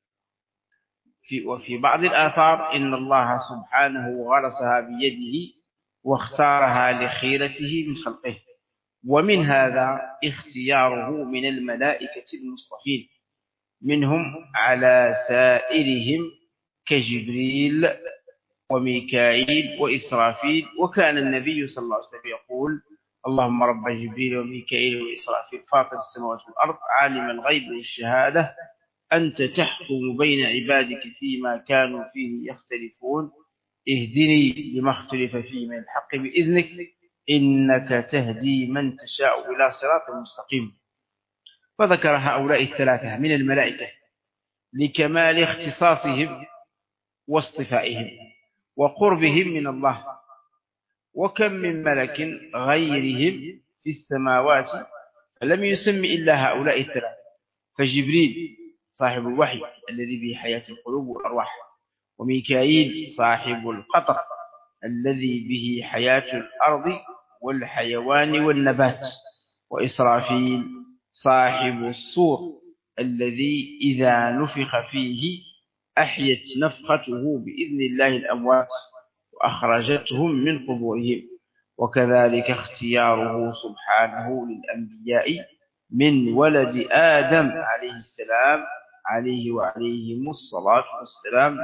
وفي بعض الآثار إن الله سبحانه غرسها بيده واختارها لخيرته من خلقه. ومن هذا اختياره من الملائكة المصطفين منهم على سائرهم كجبريل وميكائيل وإسرافيل. وكان النبي صلى الله عليه وسلم يقول: اللهم رب جبريل وميكائيل وإسرافيل فاطر السماوات والأرض عالم الغيب والشهادة، أنت تحكم بين عبادك فيما كانوا فيه يختلفون، اهدني لما اختلف فيه من الحق بإذنك، إنك تهدي من تشاء إلى صراط مستقيم. فذكر هؤلاء الثلاثة من الملائكة لكمال اختصاصهم واصطفائهم وقربهم من الله. وكم من ملك غيرهم في السماوات لم يسم إلا هؤلاء الثلاثة: فجبريل صاحب الوحي الذي به حياة القلوب والأرواح، وميكائيل صاحب القطر الذي به حياة الأرض والحيوان والنبات، وإسرافيل صاحب الصور الذي إذا نفخ فيه أحيت نفخته بإذن الله الأموات وأخرجتهم من قبورهم. وكذلك اختياره سبحانه للأنبياء من ولد آدم عليه السلام عليه وعليهم الصلاة والسلام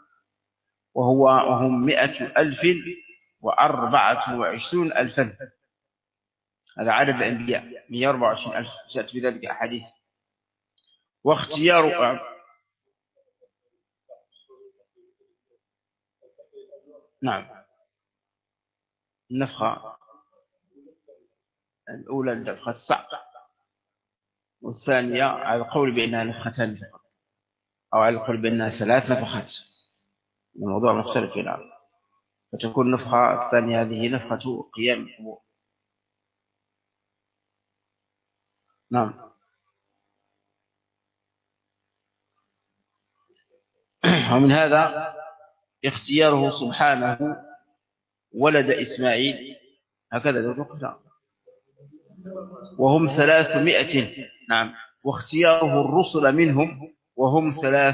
وهم 124,000. هذا عدد الأنبياء 124,000، جاءت في ذلك أحاديث. واختيار نعم، النفخة الأولى نفخة الصعق، والثانية على القول بأنها نفختان فقط، أو على القول بأنها 3 نفخات. الموضوع مختلف في الأرض، فتكون النفخة الثانية هذه نفخة قيام القبور. نعم. ومن هذا اختياره سبحانه ولد إسماعيل، هكذا ذكر وهم 300. نعم. واختياره الرسل منهم وهم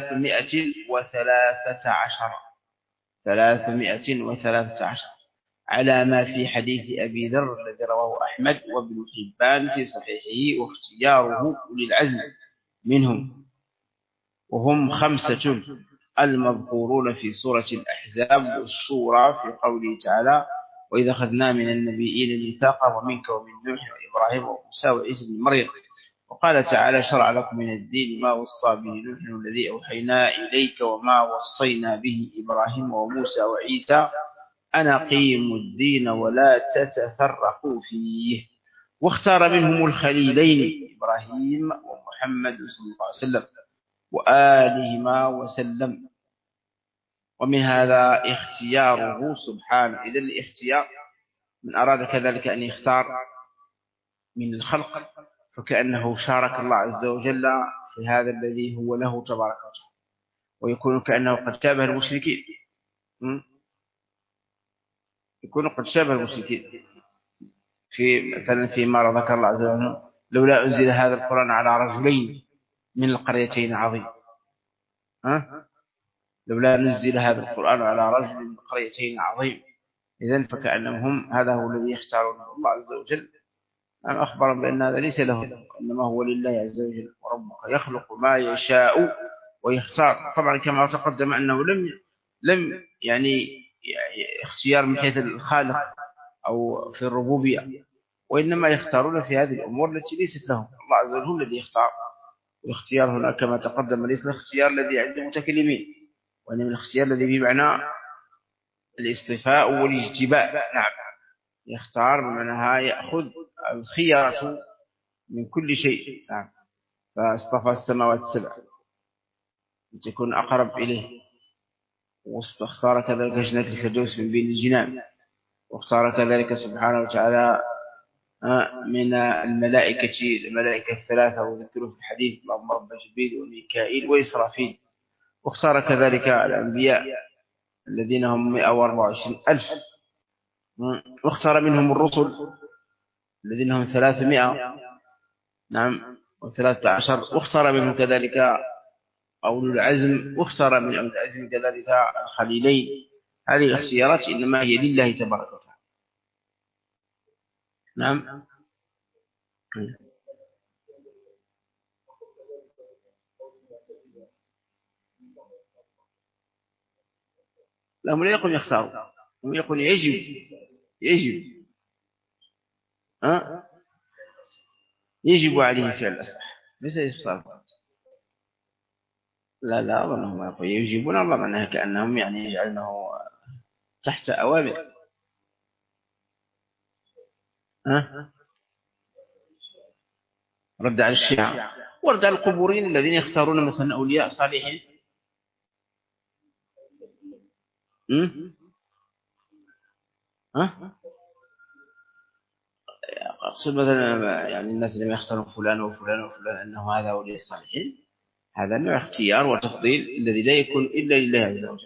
313. 313 على ما في حديث أبي ذر الذي رواه أحمد وابن حبان في صحيحه، واختياره أولي العزم منهم وهم 5 المذكورون في سورة الأحزاب والشورى في قوله تعالى: وإذا أخذنا من النبيين ميثاقا ومنك ومن نوح وإبراهيم وموسى وعيسى بن مريم. وقال تعالى: شرع لكم من الدين ما وصى به نوح الذي أوحينا إليك وما وصينا به إبراهيم وموسى وعيسى أن أقيموا الدين ولا تتفرقوا فيه. واختار منهم الخليلين إبراهيم ومحمد صلى الله عليه وسلم وآلهما وسلم. ومن هذا اختياره سبحانه. إذن الاختيار من أراد كذلك أن يختار من الخلق فكأنه شارك الله عز وجل في هذا الذي هو له تبارك وتعالى، ويكون كأنه قد شابه المشركين. يكون قد شابه المشركين في مثلا فيما ذكر الله عز وجل: لولا أنزل هذا القرآن على رجلين من القريتين عظيم. لولا نزل هذا القرآن على رجل من القريتين عظيم. إذن فكأنهم هذا هو الذي يختاره الله عز وجل. أخبر بأن هذا ليس له، إنما هو لله عز وجل. وربك يخلق ما يشاء ويختار. طبعا كما تقدم أنه لم يعني اختيار من حيث الخالق أو في الربوبية، وإنما يختارون في هذه الأمور التي ليست لهم. الله عز وجل هو الذي يختار. والاختيار هنا كما تقدم ليس الاختيار الذي عند المتكلمين، وإنما الاختيار الذي بمعنى الاصطفاء والاجتباء. نعم. يختار بمعنى يأخذ الخيرة من كل شيء. نعم. فاصطفى السماوات السبع تكون أقرب إليه، واختار كذلك جنة الفردوس من بين الجنان، واختار كذلك سبحانه وتعالى من الملائكة الثلاثة وذكروا في الحديث: اللهم رب جبريل وميكائيل وإسرافيل. واختار كذلك الأنبياء الذين هم 124,000. واختار منهم الرسل الذين هم 300. نعم. و13. واختار منهم كذلك أولو العزم، واختار من أولو العزم كذلك الخليلين. هذه الاختيارات إنما هي لله تبارك وتعالى. نعم. لهم لا يقول يختاروا، هم يقول يجب يجب عليه فعل الأصلح، ليس يختار. لا أظنهم يقول يجيبون الله معناها كأنهم يعني يجعلونه تحت أوامر. رد على الشيعة ورد على القبورين الذين يختارون مثلا أولياء صالحين. أقصد مثلا يعني الناس لم يختاروا فلان وفلان وفلان أنه هذا أولياء الصالحين. هذا نوع اختيار وتفضيل الذي لا يكون إلا لله عز وجل.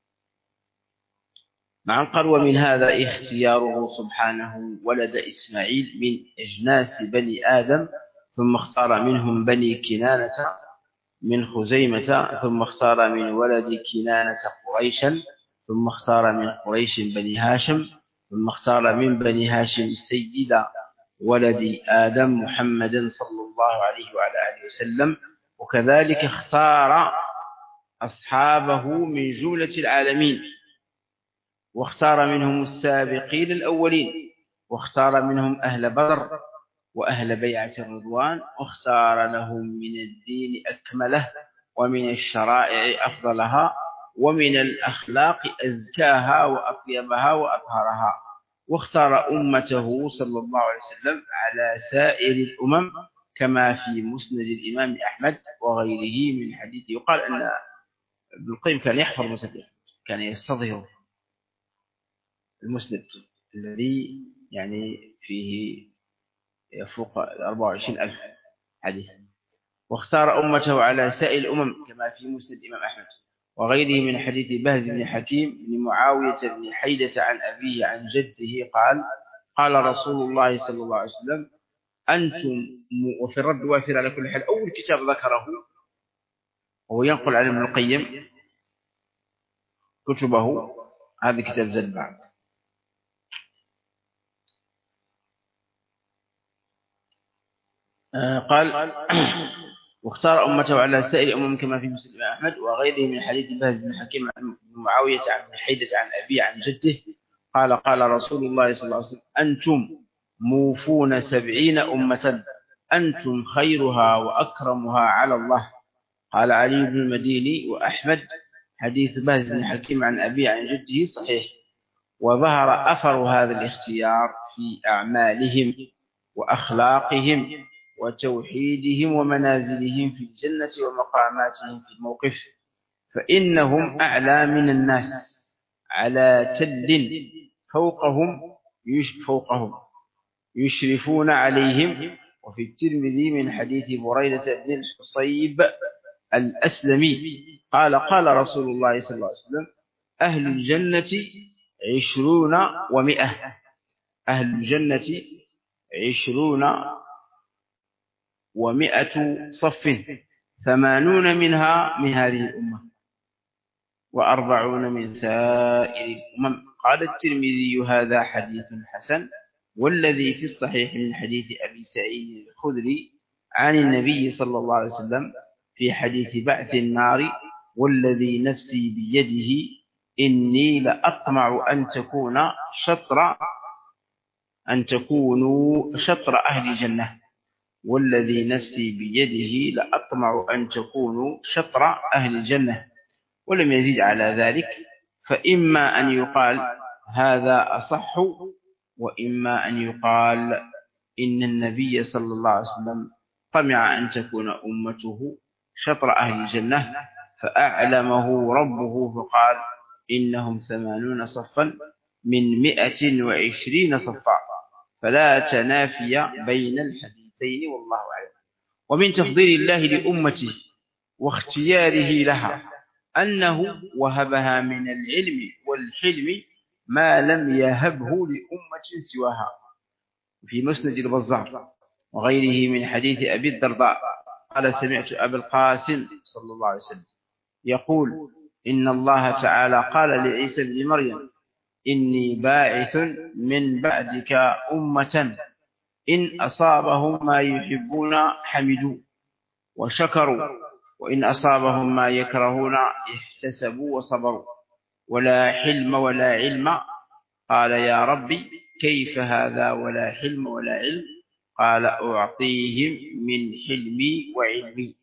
نعم. قال: ومن هذا اختياره سبحانه ولد إسماعيل من أجناس بني آدم، ثم اختار منهم بني كنانة من خزيمة، ثم اختار من ولد كنانة قريشا، ثم اختار من قريش بني هاشم، ثم اختار من بني هاشم سيد ولد آدم محمد صلى الله عليه وعلى آله وسلم. وكذلك اختار أصحابه من جملة العالمين، واختار منهم السابقين الأولين، واختار منهم أهل بدر وأهل بيعة الرضوان، واختار لهم من الدين أكمله، ومن الشرائع أفضلها، ومن الأخلاق أزكاها وأطيبها وأطهرها. واختار أمته صلى الله عليه وسلم على سائر الأمم كما في مسند الإمام أحمد وغيره من حديث. يقال أن ابن القيم كان يحفظ مسند، كان يستظهر المسند الذي يعني فيه يفوق 24,000 حديث. واختار أمته على سائر الأمم كما في مسند الإمام أحمد وغيره من حديث بهز بن حكيم بن معاوية بن حيدة عن أبيه عن جده قال: قال رسول الله صلى الله عليه وسلم: أنتم وفي الرد وافر على كل حال أول كتاب ذكره وهو ينقل عن ابن القيم كتبه هذا كتاب زاد المعاد. قال واختار أمته على سائر أمم كما في مسلم أحمد وغيره من حديث بهز بن حكيم عن معاوية عن حيدة عن أبي عن جده قال قال رسول الله صلى الله عليه وسلم أنتم موفون 70 أمة أنتم خيرها وأكرمها على الله. قال علي بن المديني وأحمد حديث بهز بن حكيم عن أبي عن جده صحيح. وظهر أثر هذا الاختيار في أعمالهم وأخلاقهم وتوحيدهم ومنازلهم في الجنة ومقاماتهم في الموقف، فإنهم أعلى من الناس على تل فوقهم يشرفون عليهم. وفي الترمذي من حديث بريدة بن الحصيب الأسلمي قال قال رسول الله صلى الله عليه وسلم أهل الجنة 20 و100. أهل الجنة 20 و100 صف 80 منها من هذه الأمة و40 من سائر الأمم. قال الترمذي هذا حديث حسن. والذي في الصحيح من حديث أبي سعيد الخدري عن النبي صلى الله عليه وسلم في حديث بعث النار والذي نفسي بيده إني لأطمع أن تكونوا شطر أهل الجنة والذي نفسي بيده لأطمع أن تكونوا شطر أهل الجنة. ولم يزيد على ذلك، فإما أن يقال هذا أصح وإما أن يقال إن النبي صلى الله عليه وسلم طمع أن تكون أمته شطر أهل الجنة فأعلمه ربه فقال إنهم 80 صفا من 120 صفا، فلا تنافي بين الحديثين والله أعلم. ومن تفضيل الله لأمته واختياره لها أنه وهبها من العلم والحلم ما لم يهبه لأمة سواها. في مسند البزار وغيره من حديث أبي الدرداء قال سمعت أبا القاسم صلى الله عليه وسلم يقول إن الله تعالى قال لعيسى بن مريم إني باعث من بعدك أمة إن أصابهم ما يحبون حمدوا وشكروا وإن أصابهم ما يكرهون احتسبوا وصبروا ولا حلم ولا علم. قال يا ربي كيف هذا ولا حلم ولا علم؟ قال أعطيهم من حلمي وعلمي.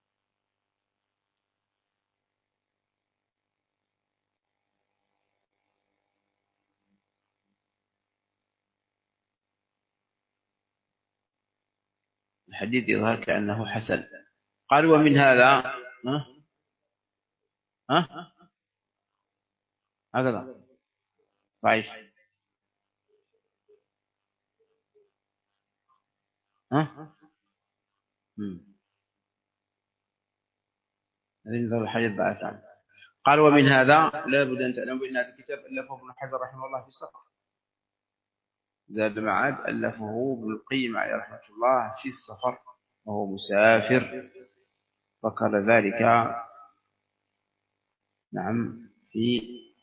الحديث يظهر كأنه حسن. قال ومن هذا هكذا ضعيف هذه نظر الحديث ضعيف. قال ومن هذا لا بد أن تعلموا بأن هذا الكتاب ألفه ابن حجر رحمه الله في السفر. زاد المعاد ألفه ابن القيم عليه رحمة الله في السفر وهو مسافر، ذكر ذلك نعم في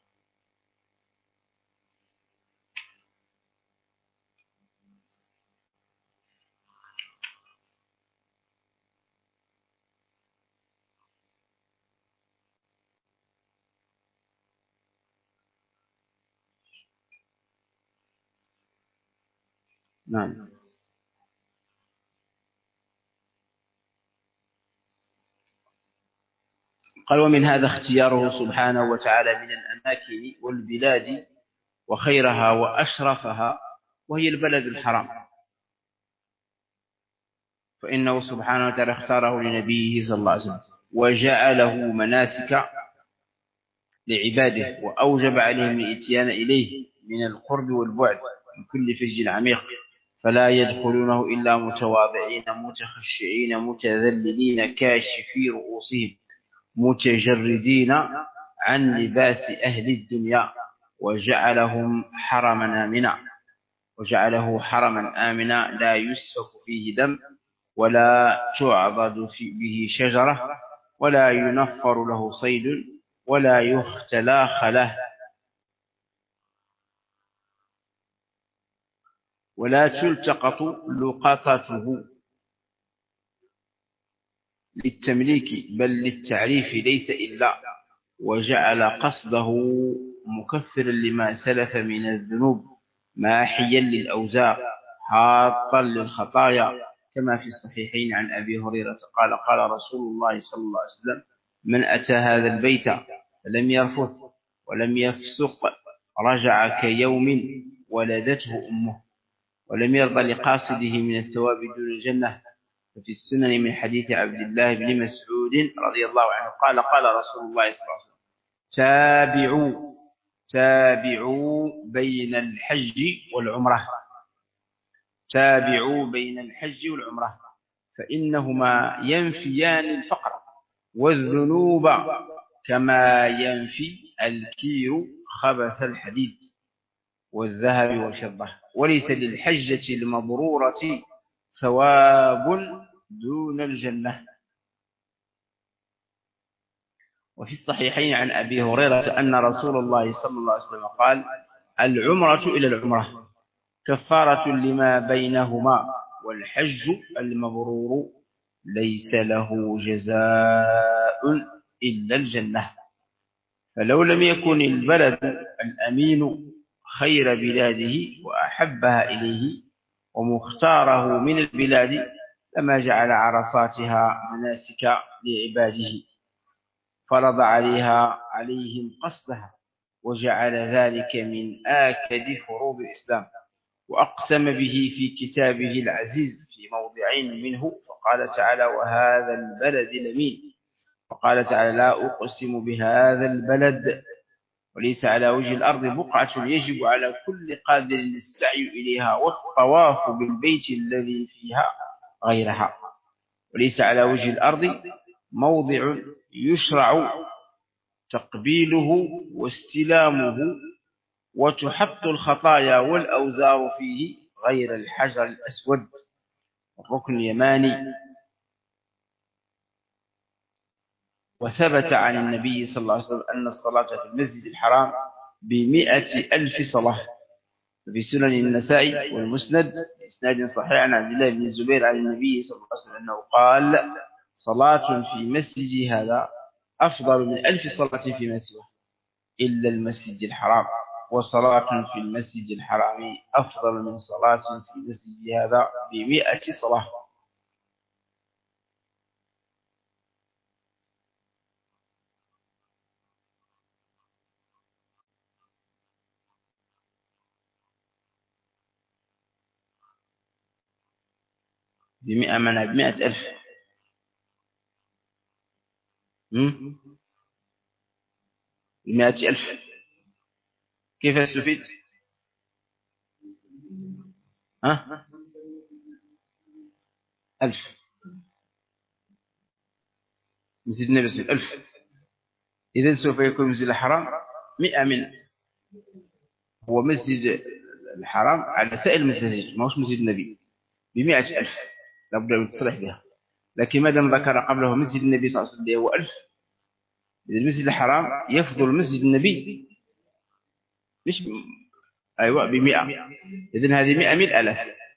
نعم. قال ومن هذا اختياره سبحانه وتعالى من الأماكن والبلاد وخيرها وأشرفها وهي البلد الحرام، فإنه سبحانه وتعالى اختاره لنبيه صلى الله عليه وسلم وجعله مناسك لعباده وأوجب عليهم الإتيان إليه من القرب والبعد من كل فج عميق، فلا يدخلونه إلا متواضعين متخشعين متذللين كاشفي رؤوسهم متجردين عن لباس أهل الدنيا، وجعلهم حرما آمنا. وجعله حرما آمنا لا يسفك فيه دم ولا تعضد به شجرة ولا ينفر له صيد ولا يختلاخ له ولا تلتقط لقطته للتمليك بل للتعريف ليس إلا، وجعل قصده مكفرا لما سلف من الذنوب ماحيا للأوزار حاطا للخطايا، كما في الصحيحين عن أبي هريرة قال قال رسول الله صلى الله عليه وسلم: من أتى هذا البيت فلم يرفث ولم يفسق رجع كيوم ولدته أمه، ولم يرضى لقاصده من الثواب دون الجنة. وفي السنن من حديث عبد الله بن مسعود رضي الله عنه قال قال رسول الله صلى الله عليه وسلم: تابعوا بين الحج والعمرة، تابعوا بين الحج والعمرة فإنهما ينفيان الفقر والذنوب كما ينفي الكير خبث الحديد والذهب والفضة، وليس للحجة المبرورة ثواب دون الجنة. وفي الصحيحين عن أبي هريرة أن رسول الله صلى الله عليه وسلم قال: العمرة إلى العمرة كفارة لما بينهما، والحج المبرور ليس له جزاء إلا الجنة. فلو لم يكن البلد الأمين خير بلاده وأحبها إليه ومختاره من البلاد لما جعل عرصاتها مناسك لعباده، فرض عليهم قصدها، وجعل ذلك من آكد فروض الإسلام، وأقسم به في كتابه العزيز في موضعين منه، فقال تعالى: وهذا البلد الأمين، وقال تعالى: لا أقسم بهذا البلد. وليس على وجه الأرض بقعة يجب على كل قادر السعي إليها والطواف بالبيت الذي فيها غيرها. وليس على وجه الأرض موضع يشرع تقبيله واستلامه وتحط الخطايا والأوزار فيه غير الحجر الأسود الركن اليماني. وثبت عن النبي صلى الله عليه وسلم أن الصلاة في المسجد الحرام ب100,000 صلاة. في سنن النسائي والمسند بإسناد صحيح عن عبد الله بن الزبير عن النبي صلى الله عليه وسلم أنه قال: صلاة في مسجدي هذا أفضل من 1000 صلاة فيما سواه إلا المسجد الحرام، وصلاة في المسجد الحرام أفضل من صلاة في المسجد هذا ب100 صلاة. ب100 منها ب100,000. ب100,000 كيف استفيد؟ ها 1000 مسجد النبي 1000، إذن سوف يكون مسجد الحرام 100 منه. هو مسجد الحرام على سائر المساجد، ما هوش مسجد النبي، ب100,000 لابد من التصريح بها. لكن ما دام ذكر قبله مسجد النبي صلى الله عليه وسلم هو 1000، إذا المسجد الحرام يفضل مسجد النبي مش أيوة ب100. إذن هذه 100 من 1000.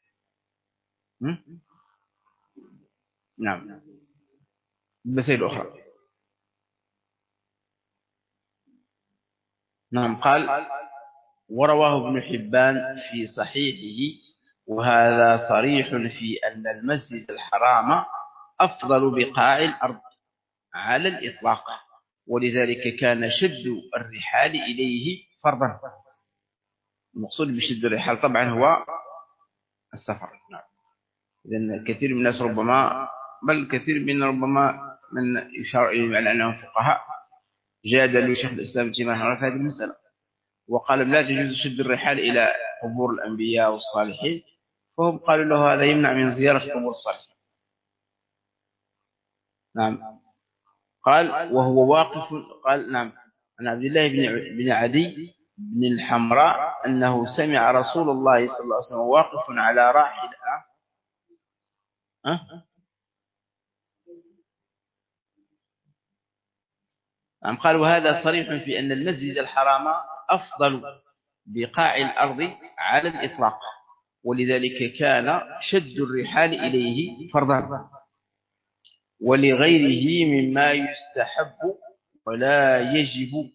نعم. بسير أخرى. نعم. قال: ورواه ابن حبان في صحيحه، وهذا صريح في أن المسجد الحرام أفضل بقاع الأرض على الإطلاق، ولذلك كان شد الرحال إليه فرضا. المقصود بشد الرحال طبعا هو السفر. نعم. إذن كثير من الناس ربما، بل كثير من يشار إليهم على أنهم فقهاء جادلوا شيخ الإسلام ابن تيمية في هذه المسألة، وقال: لا تجوز شد الرحال إلى قبور الأنبياء والصالحين، فهم قالوا له هذا يمنع من زيارة قبور الصالحين. نعم. قال: وهو واقف. قال: نعم. عن عبد الله بن عدي بن الحمراء أنه سمع رسول الله صلى الله عليه وسلم واقف على راحل قال وهذا صريح في أن المسجد الحرام أفضل بقاع الأرض على الإطلاق، ولذلك كان شد الرحال إليه فرضا، ولغيره مما يستحب ولا يجب.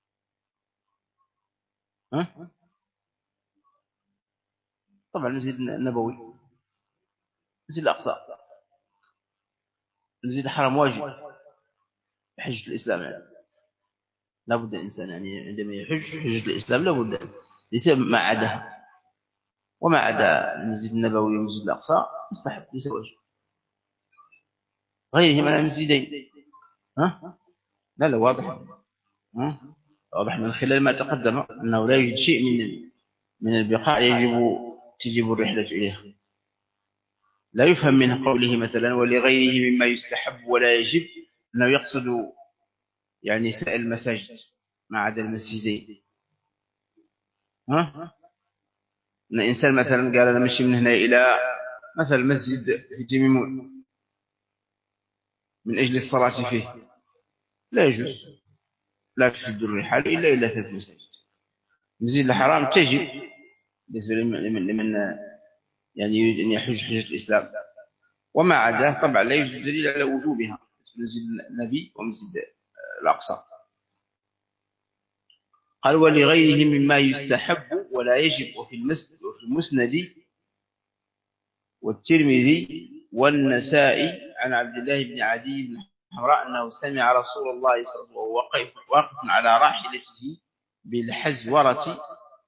طبعا المسجد النبوي، المسجد الأقصى، المسجد الحرام واجب حجة الإسلام، يعني لابد الإنسان يعني عندما يحج حجة الإسلام لابد، ليس ما عداها، وما عدا المسجد النبوي والمسجد الأقصى مستحب ليس واجب، غيره من المسجدين. لا واضح، واضح من خلال ما تقدم أنه لا يوجد شيء من البقاع تجب الرحلة إليها. لا يفهم من قوله مثلا ولغيره مما يستحب ولا يجب أنه يقصد يعني سائر المساجد ما عدا المسجدين. أن الإنسان مثلا قال أنا مشي من هنا إلى مثلا مسجد في جميمون من أجل الصلاة فيه، لا يجوز، لا تشد الرحال إلا إلى 3 مساجد. المسجد الحرام تجب بالنسبة لمن يعني يريد أن يحج حجة الإسلام، وما عداه طبعا لا يوجد دليل على وجوبها، مسجد النبي ومسجد الأقصى. قال ولغيره مما يستحب ولا يجب. وفي المسند والترمذي والنسائي عن عبد الله بن عدي بن حمراء أنه سمع رسول الله صلى الله عليه وسلم واقف على راحلته بالحزورة.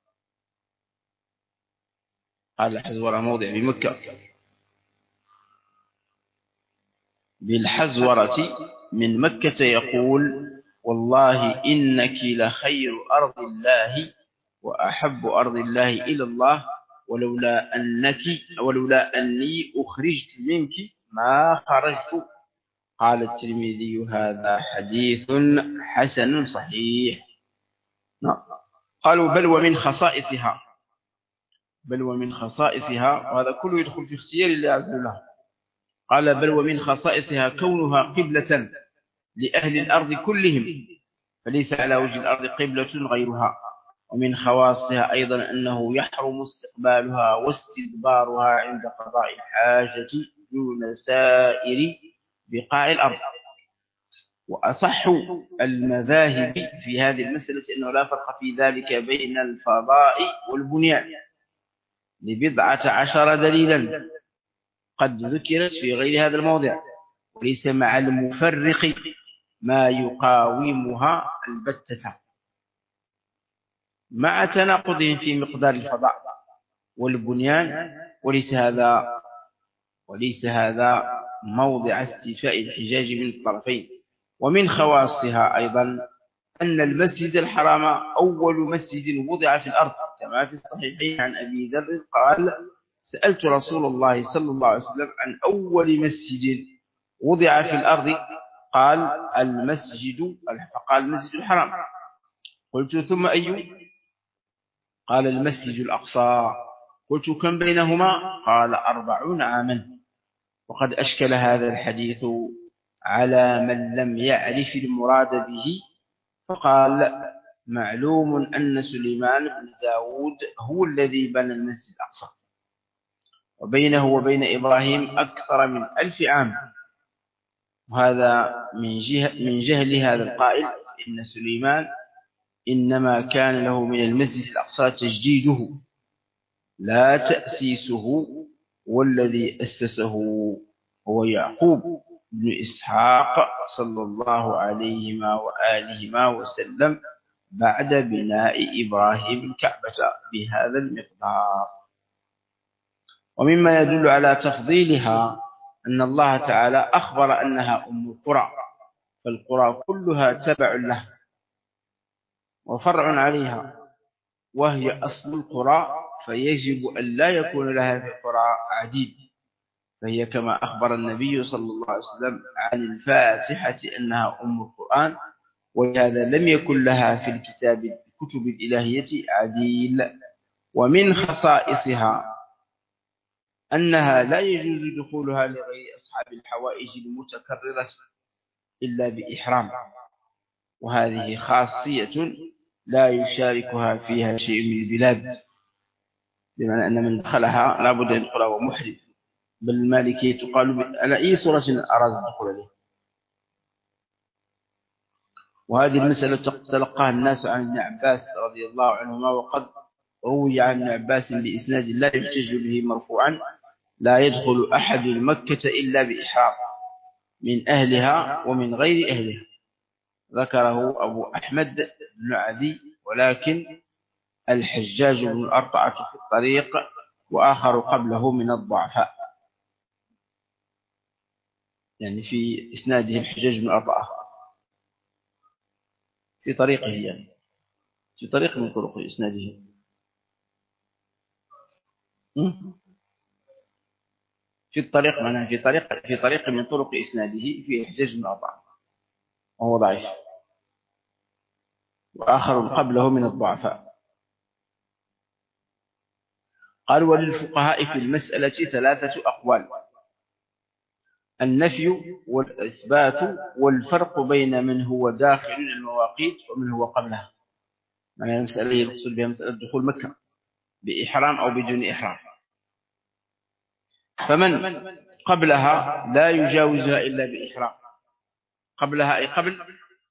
قال الحزورة موضع بمكة، بالحزورة من مكة يقول والله إنك لخير أرض الله وأحب أرض الله إلى الله، ولولا أني أخرجت منك ما خرجت. قال الترمذي هذا حديث حسن صحيح. قالوا بل ومن خصائصها، وهذا كله يدخل في اختيار الله عز وجل. قال بل ومن خصائصها كونها قبلة لأهل الأرض كلهم، فليس على وجه الأرض قبلة غيرها. ومن خواصها أيضا أنه يحرم استقبالها واستدبارها عند قضاء الحاجة دون سائر بقاع الأرض. وأصح المذاهب في هذه المسألة أنه لا فرق في ذلك بين الفضاء والبنيان ل12 دليلا قد ذكرت في غير هذا الموضع، وليس مع المفرق ما يقاومها البتة مع تناقضهم في مقدار الفضاء والبنيان، وليس هذا موضع استيفاء الحجاج من الطرفين. ومن خواصها أيضا أن المسجد الحرام أول مسجد وضع في الأرض، كما في الصحيحين عن أبي ذر قال سألت رسول الله صلى الله عليه وسلم عن أول مسجد وضع في الأرض، قال فقال المسجد الحرام. قلت ثم أي؟ قال المسجد الأقصى. قلت كم بينهما؟ قال 40 عاما. وقد أشكل هذا الحديث على من لم يعرف المراد به، فقال معلوم أن سليمان بن داود هو الذي بنى المسجد الأقصى، وبينه وبين إبراهيم أكثر من 1000 عام. وهذا من جهل هذا القائل إن سليمان إنما كان له من المسجد الأقصى تجديده لا تأسيسه، والذي أسسه هو يعقوب بن إسحاق صلى الله عليهما وآلهما وسلم بعد بناء إبراهيم الكعبة بهذا المقدار. ومما يدل على تفضيلها أن الله تعالى أخبر أنها أم القرى، فالقرى كلها تبع له وفرع عليها، وهي أصل القرى، فيجب أن لا يكون لها في القرى عديد. فهي كما أخبر النبي صلى الله عليه وسلم عن الفاتحة أنها أم القرآن، ولهذا لم يكن لها في الكتاب الكتب الإلهية عديل. ومن خصائصها أنها لا يجوز دخولها لغير أصحاب الحوائج المتكررة إلا بإحرام، وهذه خاصية لا يشاركها فيها شيء من البلاد، بمعنى أن من دخلها لا بد أن يدخلها ومحرم. بل المالكية تقال على أي صورة أراد الدخول عليه. وهذه المسألة تلقاها الناس عن ابن عباس رضي الله عنهما، وقد روي عن ابن عباس بإسناد لا يحتج به مرفوعا: لا يدخل أحد مكة إلا بإحرام من أهلها ومن غير أهلها. ذكره أبو أحمد بن عدي، ولكن الحجاج بن الأرطعة في الطريق، وآخر قبله من الضعفاء، يعني في إسناده الحجاج بن الأرطعة في طريقه، يعني في طريق من طرق إسناده. في الطريق، معناه في طريق من طرق إسناده في الحجاج بن الأرطعة وهو ضعيف، وآخر قبله من الضعفاء. قال: وللفقهاء في المسألة 3 أقوال: النفي والإثبات، والفرق بين من هو داخل المواقيت ومن هو قبلها. معنى المسألة يقصد بها مسألة دخول مكة بإحرام أو بدون إحرام. فمن قبلها لا يجاوزها إلا بإحرام. قبلها أي قبل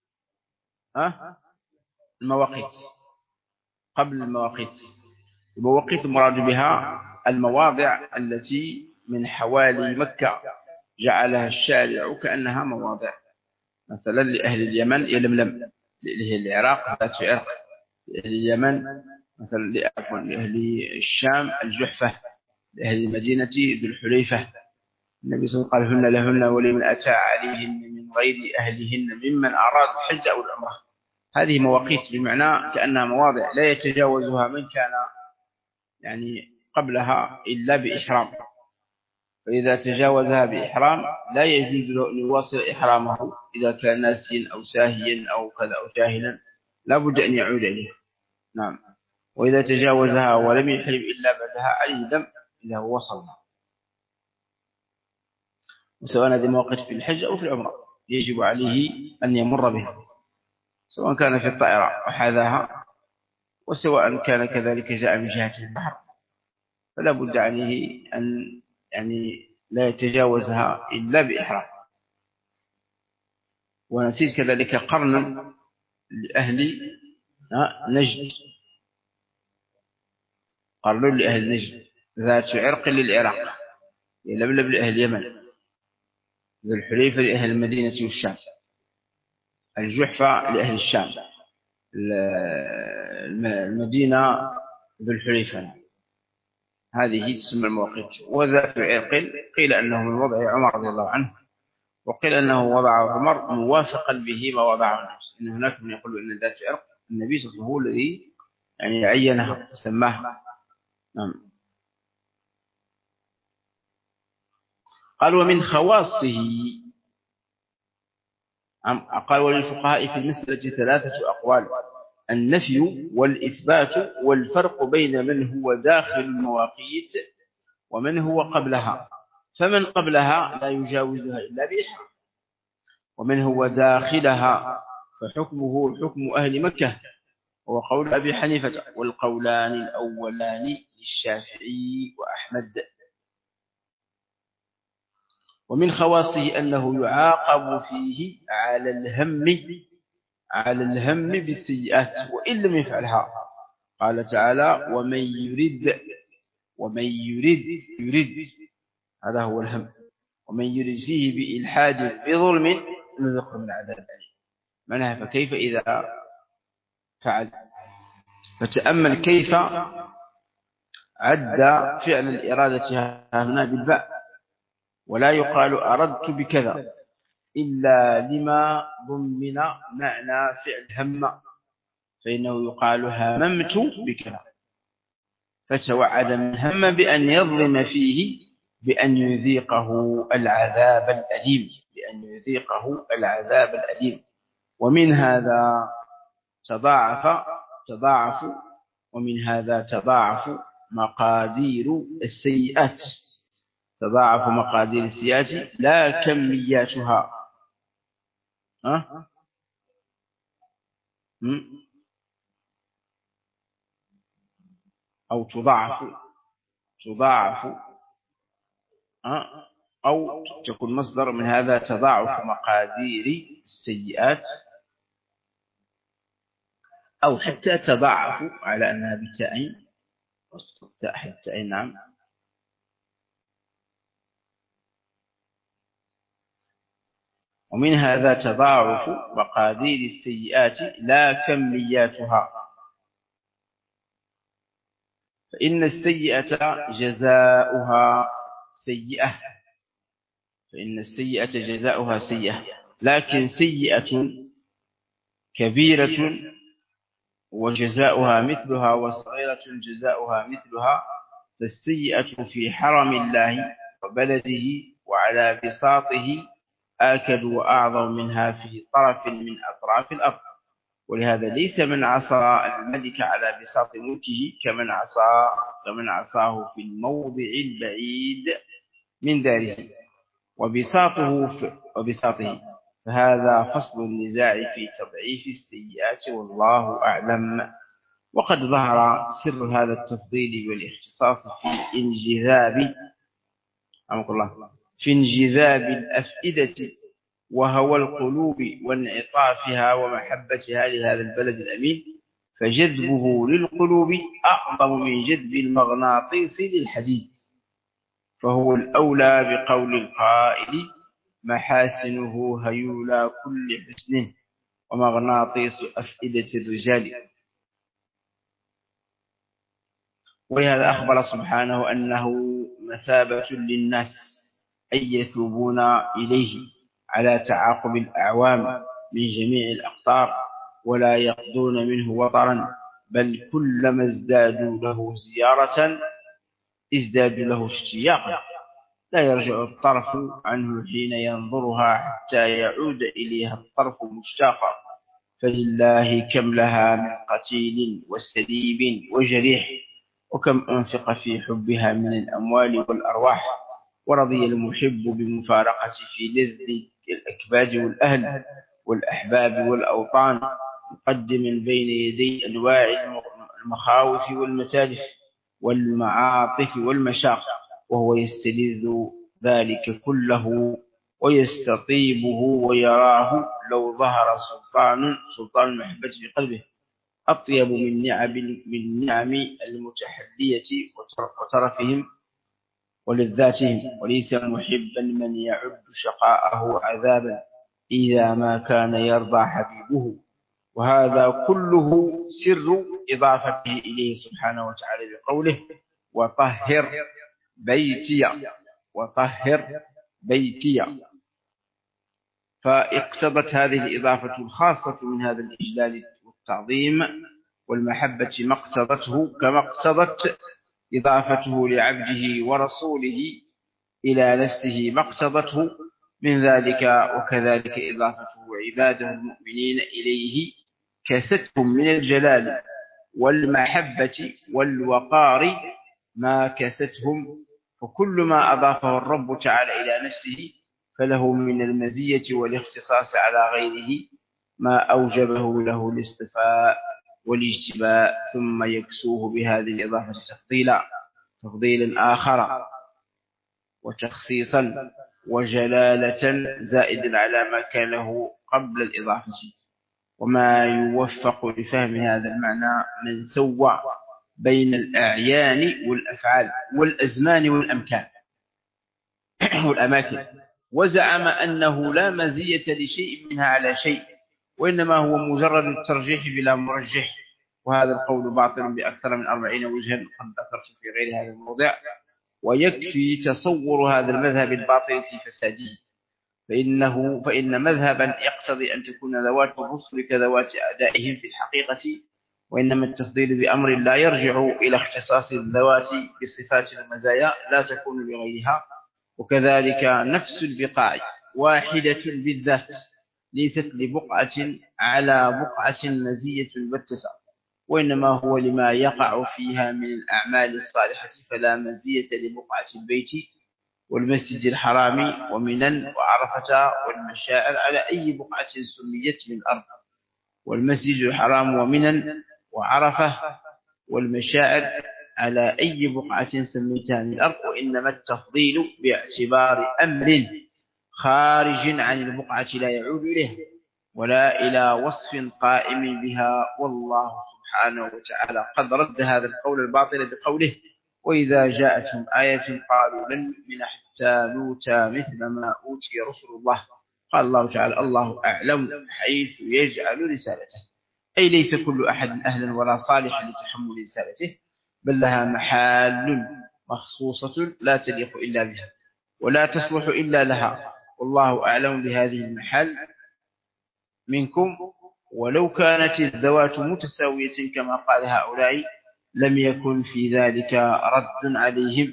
المواقيت، قبل المواقيت. المواقيت المراد بها المواضع التي من حوالي مكة جعلها الشارع كأنها مواضع، مثلا لأهل اليمن يلملم، لأهل العراق ذات عرق، لأهل اليمن مثلا لأهل الشام الجحفة، لأهل المدينة ذو الحليفة. النبي صلى الله عليه وسلم قال: هن لهن ولمن أتى عليهن من غير أهلهن ممن أراد الحج أو العمرة. هذه مواقيت بمعنى كأنها مواضع لا يتجاوزها من كان يعني قبلها إلا بإحرام. فإذا تجاوزها بإحرام لا يجوز له أن يواصل إحرامه إذا كان ناسيا أو ساهيا أو كذا أو جاهلا، لا بد أن يعود إليه. نعم. وإذا تجاوزها ولم يحرم إلا بعدها عليه دم إذا هو وصلها، وسواء هذه مواقف في الحج أو في العمرة يجب عليه أن يمر بها، سواء كان في الطائرة وحاذاها، وسواء كان كذلك جاء من جهة البحر، فلا بد عليه أن يعني لا يتجاوزها إلا بإحرام. ونسيت كذلك قرنا لأهل نجد، قرن لأهل نجد، ذات عرق للعراق، يلبلب لأهل اليمن، ذو الحليفة لأهل المدينة والشام، الجحفة لأهل الشام، المدينة ذو الحليفة. هذه تسمى المواقيت. وذات عرق قيل أنه من وضع عمر رضي الله عنه، وقيل أنه وضع عمر موافقا به ما وضعه الناس. إن هناك من يقول أن ذات عرق النبي صلى الله عليه وسلم هو الذي يعني عينها وسماها. نعم. قال: ومن خواصه، قال: وللفقهاء في المسألة 3 أقوال: النفي والإثبات، والفرق بين من هو داخل المواقيت ومن هو قبلها. فمن قبلها لا يجاوزها إلا بإحرام، ومن هو داخلها فحكمه حكم أهل مكة، وهو قول أبي حنيفة، والقولان الأولان للشافعي وأحمد. ومن خواصه أنه يعاقب فيه على الهم بالسيئات وإن لم يفعلها. قال تعالى: ومن يرد هذا هو الهم، ومن يرد فيه بإلحاد بظلم نذقه من عذاب أليم. معناها فكيف إذا فعل. فتأمل كيف عد فعل الإرادة هنا بالباء، ولا يقال أردت بكذا إلا لما ضمن معنى فعل هم، فإنه يقال هممت بكذا. فتوعد من هم بأن يظلم فيه بأن يذيقه العذاب الأليم. ومن هذا تضاعف ومن هذا تضاعف مقادير السيئات. تضاعف مقادير السيئات لا كمياتها. أو تضاعف أو تكون مصدر من هذا تضاعف مقادير السيئات، أو حتى تضاعف على أنها بتاءين وسط حتى نعم. ومن هذا تضاعف مقادير السيئات لا كمياتها، فإن السيئة جزاؤها سيئة. فإن السيئة جزاؤها سيئة، لكن سيئة كبيرة وجزاؤها مثلها وصغيرة جزاؤها مثلها، فالسيئة في حرم الله وبلده وعلى بساطه آكد وأعظم منها في طرف من أطراف الأرض. ولهذا ليس من عصى الملك على بساط ملكه كمن عصاه في الموضع البعيد من داره وبساطه. فهذا فصل النزاع في تضعيف السيئات والله أعلم. وقد ظهر سر هذا التفضيل والاختصاص في انجذاب الأفئدة وهوى القلوب وانعطافها ومحبتها لهذا البلد الأمين، فجذبه للقلوب أعظم من جذب المغناطيس للحديد. فهو الأولى بقول القائل: محاسنه هيولى كل حسن ومغناطيس أفئدة الرجال. ولهذا أخبر سبحانه أنه مثابة للناس أن يتوبون إليه على تعاقب الأعوام من جميع الأقطار ولا يقضون منه وطرا، بل كلما ازدادوا له زيارة ازدادوا له اشتياقا، لا يرجع الطرف عنه حين ينظرها حتى يعود إليها الطرف مشتاقا. فلله كم لها من قتيل وسليب وجريح، وكم أنفق في حبها من الأموال والأرواح. ورضي المحب بمفارقة في لذ الأكباد والأهل والأحباب والأوطان، مقدما بين يدي أنواع المخاوف والمتالف والمعاطف والمشاق، وهو يستلذ ذلك كله ويستطيبه ويراه لو ظهر سلطان المحبة في قلبه أطيب من نعم المتحلية وترفهم ولذاتهم. وليس محبا من يعد شقاءه عذابا إذا ما كان يرضى حبيبه. وهذا كله سر إضافته إليه سبحانه وتعالى بقوله: وطهر بيتي. فاقتضت هذه الإضافة الخاصة من هذا الإجلال والتعظيم والمحبة ما اقتضته، كما اقتضت إضافته لعبده ورسوله إلى نفسه ما اقتضته من ذلك. وكذلك إضافته عباده المؤمنين إليه كستهم من الجلال والمحبة والوقار ما كستهم. وكل ما أضافه الرب تعالى إلى نفسه فله من المزية والاختصاص على غيره ما أوجبه له الاصطفاء والاجتباء، ثم يكسوه بهذه الإضافة تفضيلا آخر وتخصيصا وجلالة زائدا على ما كانه قبل الإضافة. وما يوفق لفهم هذا المعنى من سوى بين الأعيان والأفعال والأزمان والأماكن، وزعم أنه لا مزية لشيء منها على شيء، وإنما هو مجرد الترجيح بلا مرجح. وهذا القول باطل بأكثر من 40 وجها قد ذكرت في غير هذا الموضع، ويكفي تصور هذا المذهب الباطل في فساده. فإن مذهبا يقتضي أن تكون ذوات الرسل كذوات أعدائهم في الحقيقة، وإنما التفضيل بأمر لا يرجع إلى اختصاص الذوات بصفات المزايا لا تكون لغيرها. وكذلك نفس البقاع واحدة بالذات، ليست لبقعة على بقعة مزية بتة، وإنما هو لما يقع فيها من الأعمال الصالحة، فلا مزية لبقعة البيت والمسجد الحرام ومنى وعرفة والمشاعر على أي بقعة سميت من الأرض، والمسجد الحرام ومنى وعرفة والمشاعر على أي بقعة سميتها من الأرض، وإنما التفضيل باعتبار أمر خارج عن البقعة لا يعود إليها ولا إلى وصف قائم بها. والله سبحانه وتعالى قد رد هذا القول الباطل بقوله: وإذا جاءتهم آية قالوا لن نؤمن حتى نؤتى مثل ما أوتي رسل الله. قال الله تعالى: الله أعلم حيث يجعل رسالته، أي ليس كل أحد أهلا ولا صالحا لتحمل رسالته، بل لها محال مخصوصة لا تليق إلا بها ولا تصلح إلا لها، والله أعلم بهذه المحال منكم. ولو كانت الذوات متساوية كما قال هؤلاء لم يكن في ذلك رد عليهم.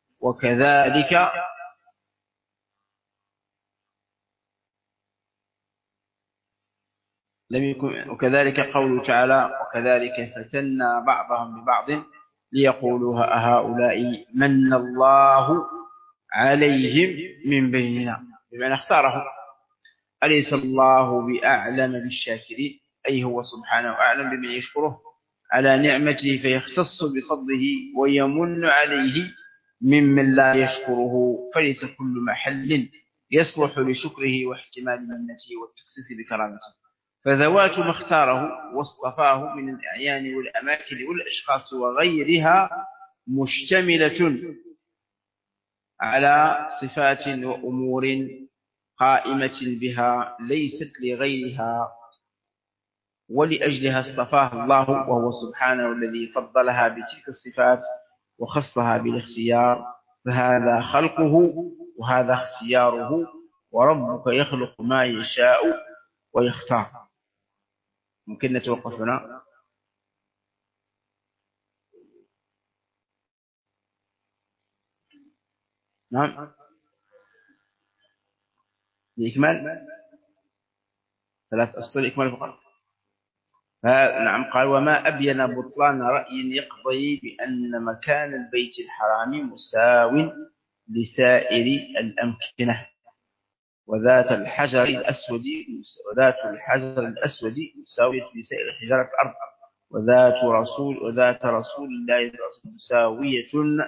وكذلك قوله تعالى: وكذلك فتنا بعضهم ببعض ليقولوا هؤلاء من الله عليهم من بيننا، بمعنى اختارهم. أليس الله بأعلم بالشاكرين، أي هو سبحانه أعلم بمن يشكره على نعمته فيختص بفضله ويمن عليه ممن لا يشكره، فليس كل محل يصلح لشكره واحتمال منته والتخصيص بكرامته. فذوات ما اختاره واصطفاه من الأعيان والأماكن والأشخاص وغيرها مشتملة على صفات وأمور قائمة بها ليست لغيرها، ولأجلها اصطفاها الله، وهو سبحانه الذي فضلها بتلك الصفات وخصها بالاختيار، فهذا خلقه وهذا اختياره، وربك يخلق ما يشاء ويختار. ممكن نتوقف هنا. نعم، لإكمال 3 أسطر إكمال فقط. نعم. قال: وما أبين بطلان رأي يقضي بأن مكان البيت الحرام مساو لسائر الأمكنة، وذات الحجر الأسود مساوية لسائر حجارة الأرض، وذات رسول الله صلى الله عليه وسلم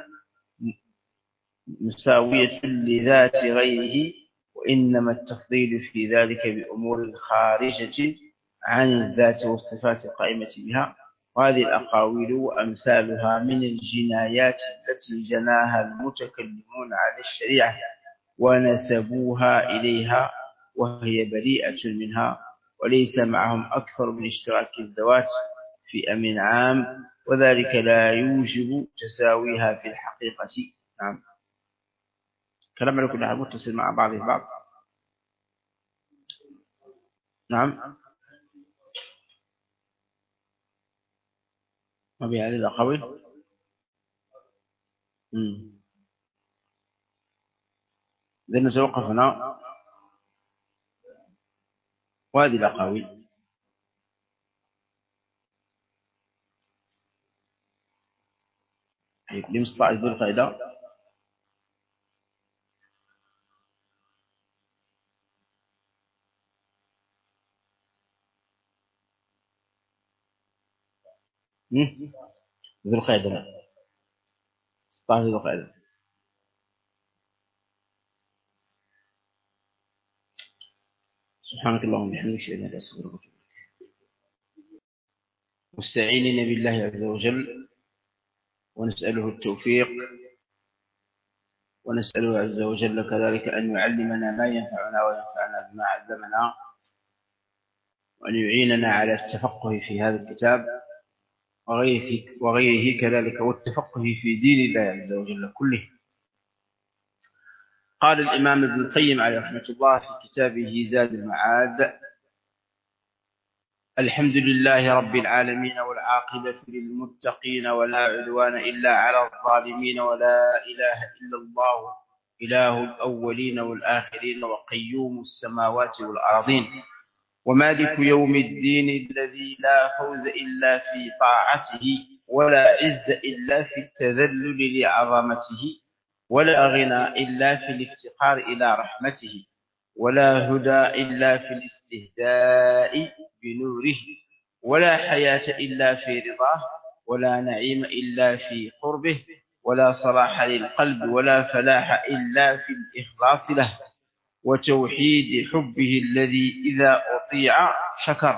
مساوية لذات غيره، وإنما التفضيل في ذلك بأمور خارجة عن الذات والصفات القائمة بها. وهذه الأقاويل وأمثالها من الجنايات التي جناها المتكلمون على الشريعة ونسبوها إليها، وهي بريئة منها، وليس معهم أكثر من اشتراك الذوات في أمر عام، وذلك لا يوجب تساويها في الحقيقة. نعم. كلام على كل حال متصل مع بعض البعض. نعم. وبهذه الأقاويل إذن نتوقف هنا. وهذه الأقاويل لمصطلح ذو القاعدة ذو القاعدة مصطلح ذو القاعدة. سبحانك اللهم وبحمدك أشهد أن لا إله إلا أنت أستغفرك وأتوب إليك. مستعينين بالله عز وجل ونسأله التوفيق، ونسأله عز وجل كذلك أن يعلمنا ما ينفعنا وينفعنا بما علمنا، وأن يعيننا على التفقه في هذا الكتاب وغيره كذلك، والتفقه في دين الله عز وجل كله. قال الإمام ابن القيم عليه رحمة الله في كتابه زاد المعاد: الحمد لله رب العالمين، والعاقبة للمتقين، ولا عدوان إلا على الظالمين، ولا إله إلا الله إله الأولين والآخرين وقيوم السماوات والأرضين، ومالك يوم الدين الذي لا فوز إلا في طاعته، ولا عز إلا في التذلل لعظمته، ولا غنى إلا في الافتقار إلى رحمته، ولا هدى إلا في الاستهداء بنوره، ولا حياة إلا في رضاه، ولا نعيم إلا في قربه، ولا صلاح للقلب ولا فلاح إلا في الإخلاص له، وتوحيد حبه الذي إذا أطيع شكر،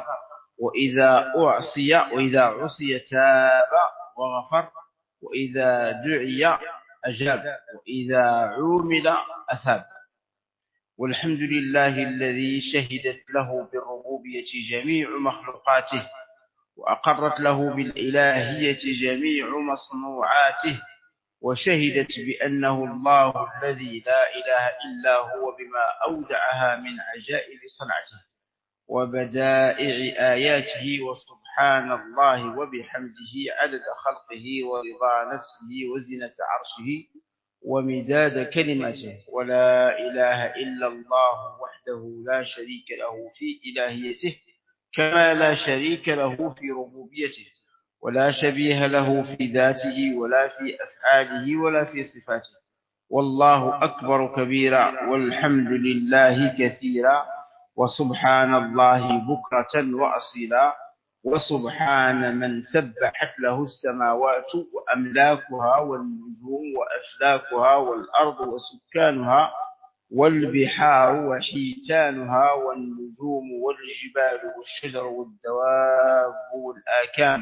وإذا عصي تاب وغفر، وإذا دعي أجاب، وإذا عومل أثاب. والحمد لله الذي شهدت له بالربوبية جميع مخلوقاته، وأقرت له بالإلهية جميع مصنوعاته، وشهدت بأنه الله الذي لا إله إلا هو بما أودعها من عجائب صنعته وبدائع آياته. وسبحان الله وبحمده عدد خلقه ورضا نفسه وزنة عرشه ومداد كلمته. ولا إله إلا الله وحده لا شريك له في إلهيته، كما لا شريك له في ربوبيته، ولا شبيه له في ذاته ولا في أفعاله ولا في صفاته. والله أكبر كبيرا، والحمد لله كثيرا، وسبحان الله بكرة وأصيلا. وسبحان من سبحت له السماوات وأملاكها والنجوم وأفلاكها والأرض وسكانها والبحار وحيتانها والنجوم والجبال والشجر والدواب والآكام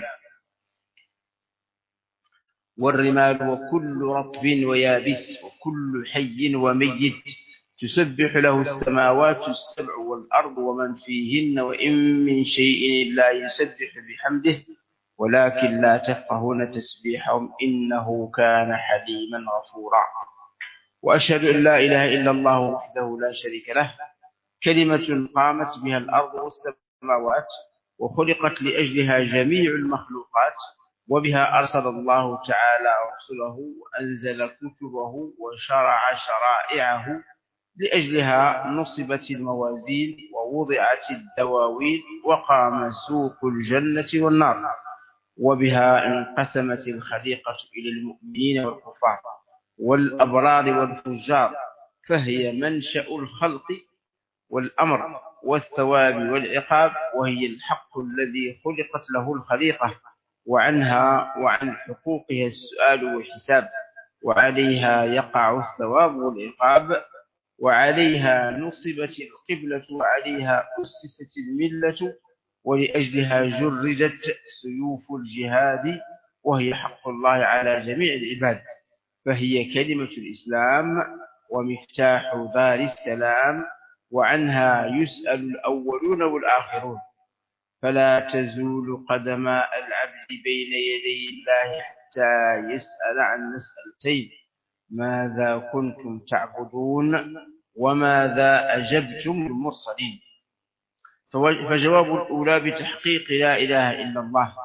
والرمال وكل رطب ويابس وكل حي وميت، تسبح له السماوات السبع والأرض ومن فيهن، وإن من شيء لا يسبح بحمده ولكن لا تفقهون تسبيحهم إنه كان حليما غفورا. وأشهد أن لا إله إلا الله وحده لا شريك له، كلمة قامت بها الأرض والسماوات وخلقت لأجلها جميع المخلوقات، وبها أرسل الله تعالى رسله وأنزل كتبه وشرع شرائعه، لأجلها نصبت الموازين ووضعت الدواوين وقام سوق الجنة والنار، وبها انقسمت الخليقة إلى المؤمنين والكفار والأبرار والفجار، فهي منشأ الخلق والأمر والثواب والعقاب، وهي الحق الذي خلقت له الخليقة، وعنها وعن حقوقها السؤال والحساب، وعليها يقع الثواب والعقاب، وعليها نصبت القبلة، وعليها أسست الملة، ولأجلها جردت سيوف الجهاد، وهي حق الله على جميع العباد، فهي كلمة الإسلام ومفتاح دار السلام، وعنها يسأل الأولون والآخرون، فلا تزول قدم العبد بين يدي الله حتى يسأل عن مسألتين: ماذا كنتم تعبدون وماذا أجبتم المرسلين. فجواب الأولى بتحقيق لا إله إلا الله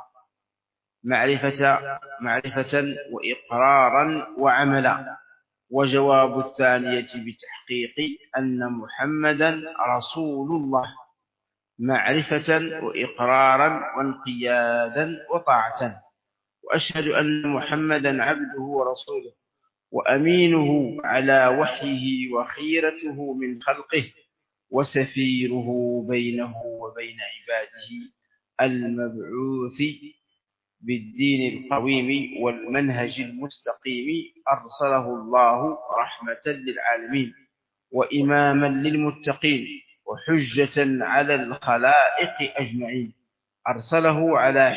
معرفة وإقرارا وعملا، وجواب الثانية بتحقيق أن محمدا رسول الله معرفة وإقرارا وانقيادا وطاعة. وأشهد أن محمدا عبده ورسوله وأمينه على وحيه وخيرته من خلقه وسفيره بينه وبين عباده، المبعوث بالدين القويم والمنهج المستقيم، أرسله الله رحمة للعالمين وإماما للمتقين وحجة على الخلائق أجمعين. أرسله على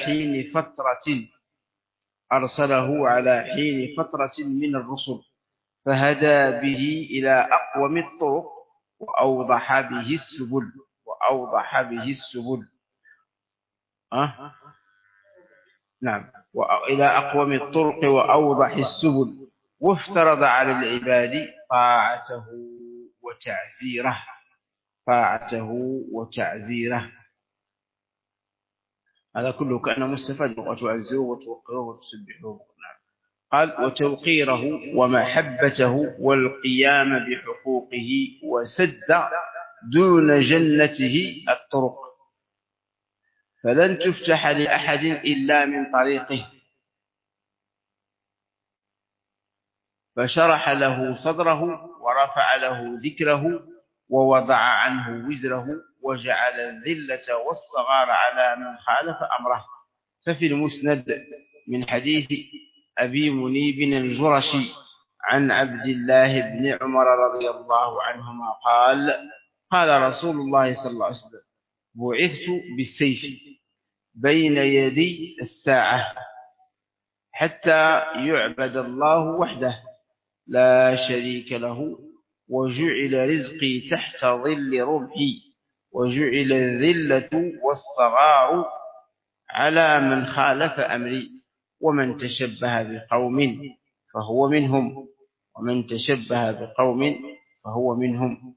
حين فترة من الرسل، فهدى به إلى أقوم الطرق وأوضح به السبل إلى أقوم الطرق وأوضح السبل، وافترض على العباد طاعته وتعزيره. هذا كله كأنه مستفاد، وتعزوه وتوقروه وتسبحوه. قال: وتوقيره ومحبته والقيام بحقوقه، وسد دون جنته الطرق، فلن تفتح لأحد إلا من طريقه، فشرح له صدره ورفع له ذكره ووضع عنه وزره وجعل الذلة والصغار على من خالف أمره. ففي المسند من حديث أبي منيب الجرشي عن عبد الله بن عمر رضي الله عنهما قال رسول الله صلى الله عليه وسلم: بعثت بالسيف بين يدي الساعة حتى يعبد الله وحده لا شريك له، وجعل رزقي تحت ظل رمحي، وجعل الذلة والصغار على من خالف أمري، ومن تشبه بقوم فهو منهم، ومن تشبه بقوم فهو منهم.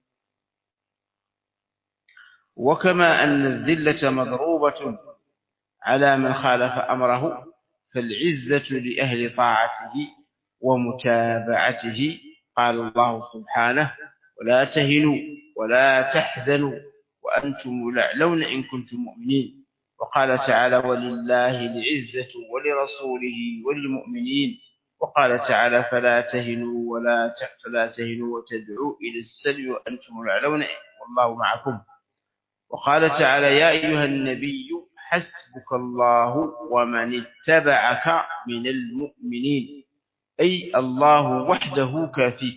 وكما أن الذلة مضروبة على من خالف أمره، فالعزة لأهل طاعته ومتابعته. قال الله سبحانه: ولا تهنوا ولا تحزنوا وأنتم الأعلون إن كنتم مؤمنين. وقال تعالى: ولله العزة ولرسوله وللمؤمنين. وقال تعالى: فلا تهنوا وتدعوا إلى السلم وأنتم الأعلون والله معكم. وقال تعالى: يا أيها النبي حسبك الله ومن اتبعك من المؤمنين، أي الله وحده كافيك،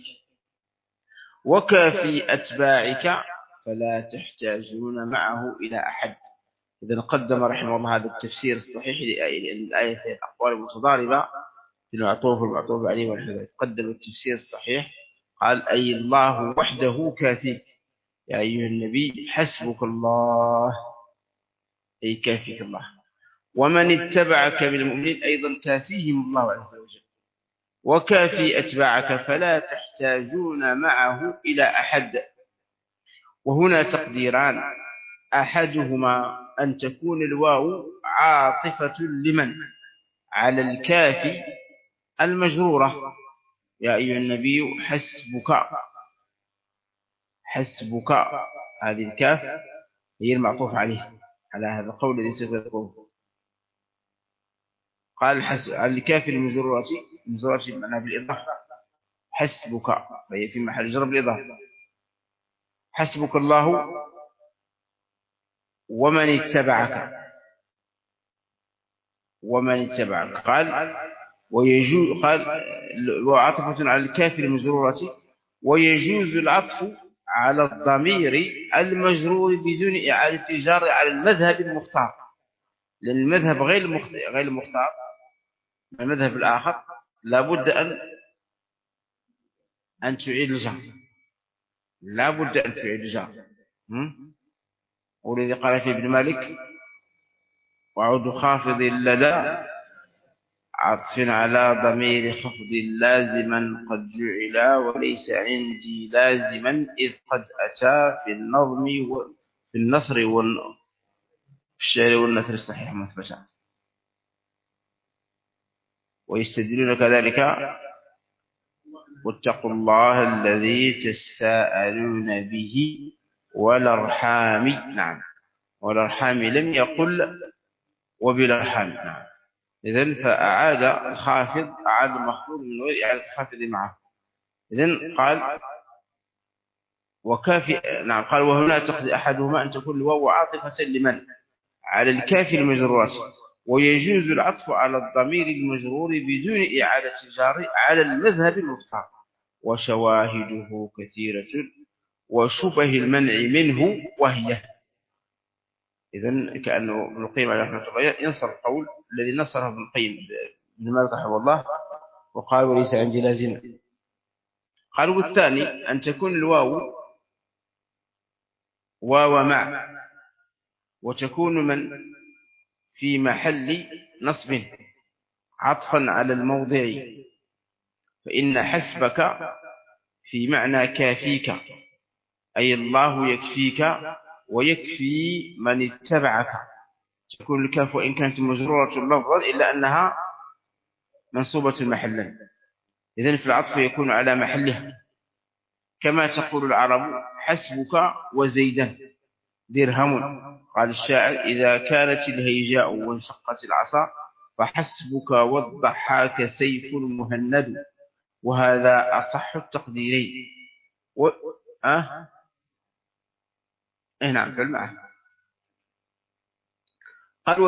وكافي أتباعك فلا تحتاجون معه إلى أحد. إذا قدم رحمه الله هذا التفسير الصحيح للآية في الأقوال المتضاربة في المعطوف والمعطوف عليه والحذف. قدم التفسير الصحيح قال: أي الله وحده كافيك، يا أيها النبي حسبك الله، أي كافيك الله، ومن اتبعك من المؤمنين أيضا كافيهم الله عز وجل، وكافي أتباعك فلا تحتاجون معه إلى أحد. وهنا تقديران: أحدهما أن تكون الواو عاطفة لمن على الكافي المجرورة، يا أيها النبي حسبك، هذه الكاف هي المعطوف عليه على هذا القول الذي سوف يذكره. قال الكاف المجرورة بمعنى بالإضافة، حسبك فهي في محل جر بالإضافة. حسبك الله ومن اتبعك قال وعطفة على الكاف المجرورة، ويجوز العطف على الضمير المجرور بدون إعادة الجار على المذهب المختار، لأن المذهب غير المختار، المذهب الآخر لابد أن تعيد الجار، والذي قال في ابن مالك: وعود خافض لدى عطف على ضمير خفض لازما قد جعلا، وليس عندي لازما إذ قد أتى في النثر والشعر والنثر الصحيح مثبتا. ويستدلون كذلك: واتقوا الله الذي تساءلون به والأرحام. نعم، والأرحام لم يقل وبالأرحام. نعم. إذن فأعاد الخافض، أعاد المخفوض من غير إعادة الخافض معه. إذن قال وكافي. نعم. قال وهنا تقضي أحدهما أن تكون الواو عاطفة لمن على الكافي المجرورات، ويجوز العطف على الضمير المجرور بدون إعادة الجار على المذهب المختار، وشواهده كثيرة وشبه المنع منه وهي. إذن كأنه ابن القيم عليه رحمة الله ينصر القول الذي نصره ابن القيم بن مالك رحمه الله، وقال: وليس عندي لازم. قال: والثاني أن تكون الواو واو مع، وتكون من في محل نصب عطفا على الموضع، فإن حسبك في معنى كافيك، أي الله يكفيك ويكفي من اتبعك. تكون الكاف وإن كانت مجرورة لفظا إلا أنها منصوبة محلا، إذن في العطف يكون على محلها، كما تقول العرب: حسبك وزيدا، درهم. قال الشاعر: إذا كانت الهيجاء وانشقت العصا فحسبك والضحاك سيف مهند. وهذا أصح التقديرين. و... نعم فالمعنى. قال: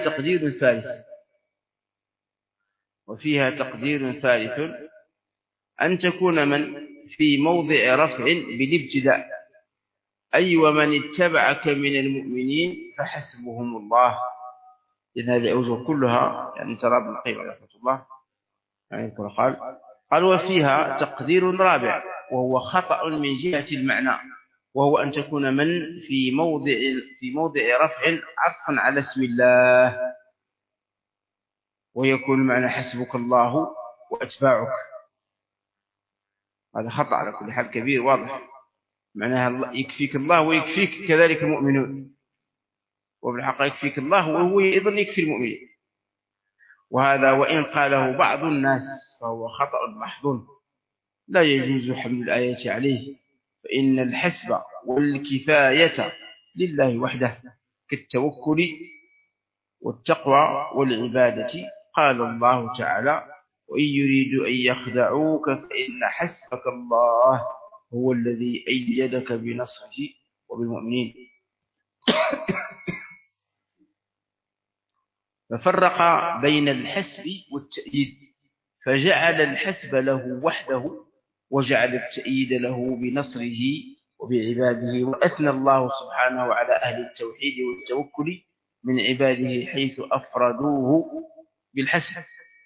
وفيها تقدير ثالث أن تكون من في موضع رفع بالابتداء، أي ومن اتبعك من المؤمنين فحسبهم الله. إذن هذه الأوجه كلها يعني ترى ابن القيم رحمه الله يعني قال: وفيها تقدير رابع وهو خطأ من جهة المعنى، وهو أن تكون من في موضع رفع عطفا على اسم الله، ويكون معنى حسبك الله وأتباعك. هذا خطأ على كل حال كبير واضح، معناها يكفيك الله ويكفيك كذلك المؤمنون، وبالحق يكفيك الله وهو أيضا يكفي المؤمنين. وهذا وإن قاله بعض الناس فهو خطأ محض، لا يجوز حمل الآية عليه، فإن الحسب والكفاية لله وحده كالتوكل والتقوى والعبادة. قال الله تعالى: وإن يريدوا أن يخدعوك فإن حسبك الله هو الذي أيدك بنصره وبالمؤمنين. ففرق بين الحسب والتأييد، فجعل الحسب له وحده وجعل التأييد له بنصره وبعباده. وأثنى الله سبحانه على أهل التوحيد والتوكل من عباده حيث أفردوه بالحسب،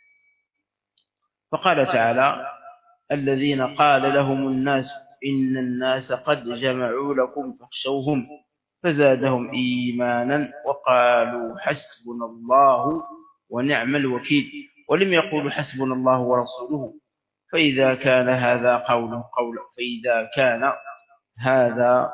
فقال تعالى: الذين قال لهم الناس إن الناس قد جمعوا لكم فاخشوهم فزادهم إيمانا وقالوا حسبنا الله ونعم الوكيل، ولم يقولوا حسبنا الله ورسوله. فإذا كان هذا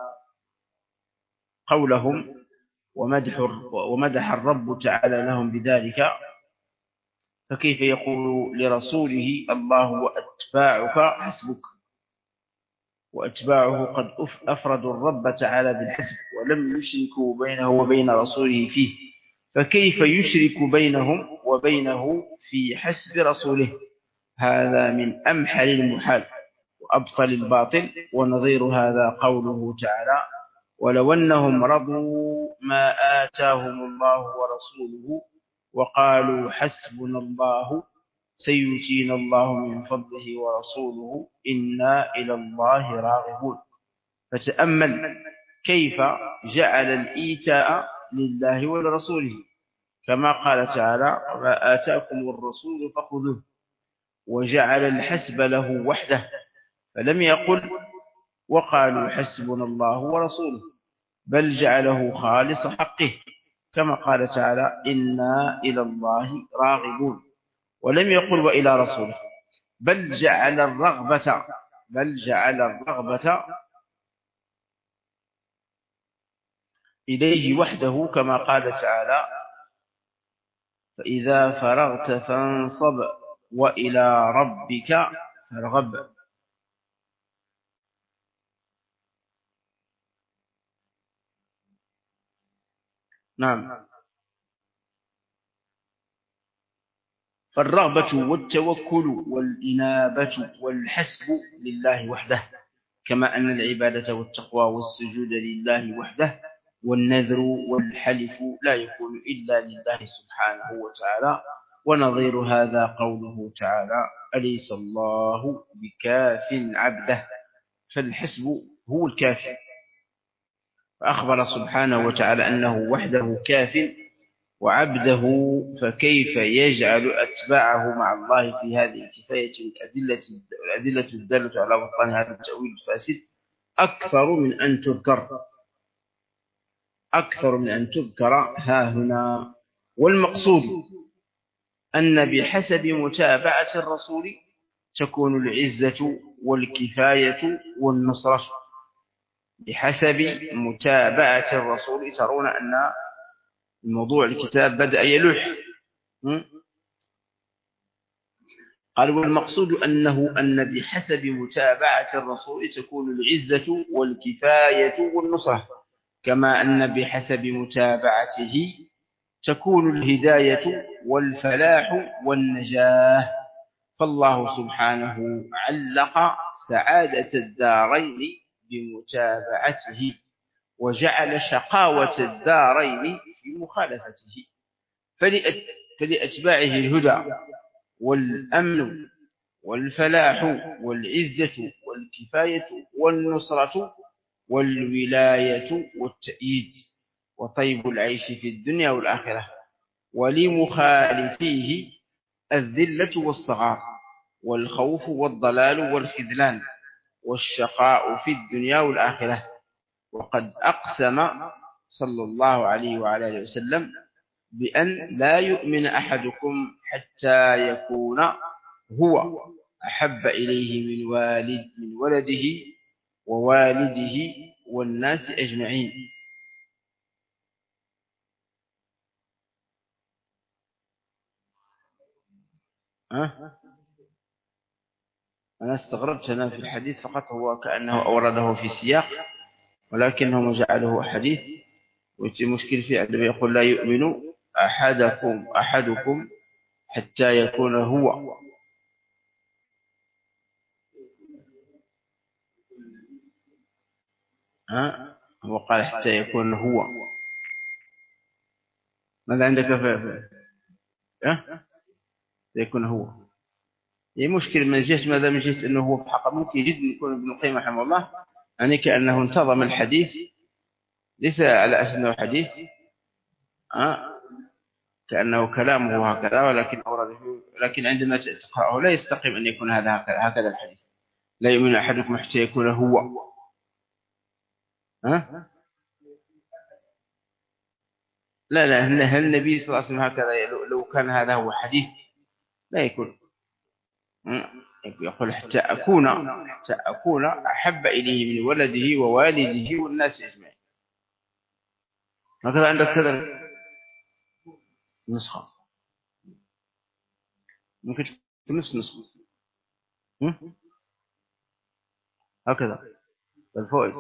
قولهم ومدح الرب تعالى لهم بذلك، فكيف يقول لرسوله الله وأتباعك حسبك؟ وأتباعه قد أفردوا الرب تعالى بالحسب ولم يشركوا بينه وبين رسوله فيه، فكيف يشرك بينهم وبينه في حسب رسوله؟ هذا من أمحل المحال وأبطل الباطل. ونظير هذا قوله تعالى: ولو أنهم رضوا ما آتاهم الله ورسوله وقالوا حسبنا الله سيؤتينا الله من فضله ورسوله إنا إلى الله راغبون. فتأمل كيف جعل الإيتاء لله ولرسوله، كما قال تعالى: وما آتاكم الرسول فخذوه، وجعل الحسب له وحده، فلم يقل وقالوا حسبنا الله ورسوله، بل جعله خالص حقه، كما قال تعالى: إنا إلى الله راغبون، ولم يقل وإلى رسوله، بل جعل الرغبة إليه وحده، كما قال تعالى: فإذا فرغت فانصب وإلى ربك فارغب. نعم. فالرغبة والتوكل والإنابة والحسب لله وحده، كما أن العبادة والتقوى والسجود لله وحده، والنذر والحلف لا يكون إلا لله سبحانه وتعالى. ونظير هذا قوله تعالى: أليس الله بكاف عبده؟ فالحسب هو الكافي، فأخبر سبحانه وتعالى أنه وحده كاف وعبده، فكيف يجعل أتباعه مع الله في هذه الكفاية؟ الأدلة الدالة على بطلان هذا التأويل الفاسد أكثر من أن تذكر ها هنا. والمقصود أن بحسب متابعة الرسول تكون العزة والكفاية والنصرة. بحسب متابعة الرسول، ترون أن الموضوع الكتاب بدأ يلوح. قال: والمقصود أن بحسب متابعة الرسول تكون العزة والكفاية والنصرة. كما أن بحسب متابعته تكون الهداية والفلاح والنجاة. فالله سبحانه علق سعادة الدارين بمتابعته، وجعل شقاوة الدارين في مخالفته. فلأتباعه الهدى والأمن والفلاح والعزة والكفاية والنصرة والولاية والتأييد وطيب العيش في الدنيا والآخرة. ولمخالفيه الذلة والصغار والخوف والضلال والخذلان والشقاء في الدنيا والآخرة. وقد أقسم صلى الله عليه وعلى آله وسلم بأن لا يؤمن أحدكم حتى يكون هو أحب إليه من ولده ووالده والناس أجمعين. أنا استغربت أنا في الحديث فقط، هو كأنه أورده في سياق ولكنهم جعله حديث. والمشكل في عندما يقول لا يؤمن أحدكم حتى يكون هو. هو قال حتى يكون هو. ماذا عندك في يكون هو؟ هي مشكلة من جهة ماذا؟ من جهة أنه هو بحق ممكن جدا يكون ابن القيم رحمه الله يعني كأنه انتظم الحديث ليس على أساس أنه حديث كأنه كلامه هكذا، ولكن أورده. لكن عندما تقرأه لا يستقيم أن يكون هكذا الحديث. لا يؤمن أحدكم حتى يكون هو. لا هل النبي صلى الله عليه وسلم هكذا؟ لو كان هذا هو حديث لا يكون. يقول حتى أكون أحب إليه من ولده ووالده والناس أجمعين. هكذا عندك كذا نسخة، ممكن تكون نفس نسخة هكذا الفوائد.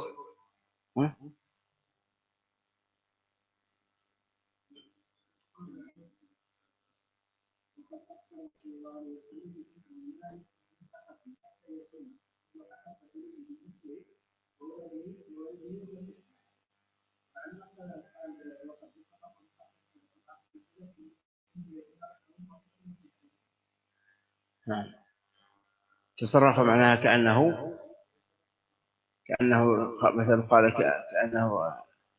نعم. تصرف معناها كأنه مثلا قال كأنه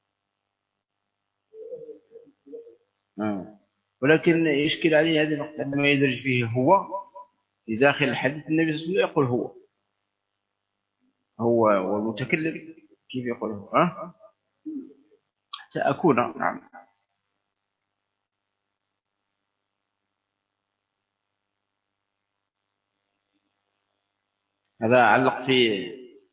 ولكن يشكل عليه هذه النقطة عندما يدرج فيه هو في داخل الحديث. النبي صلى الله عليه وسلم يقول هو والمتكلم كيف يقول هو سأكون. نعم. هذا علق في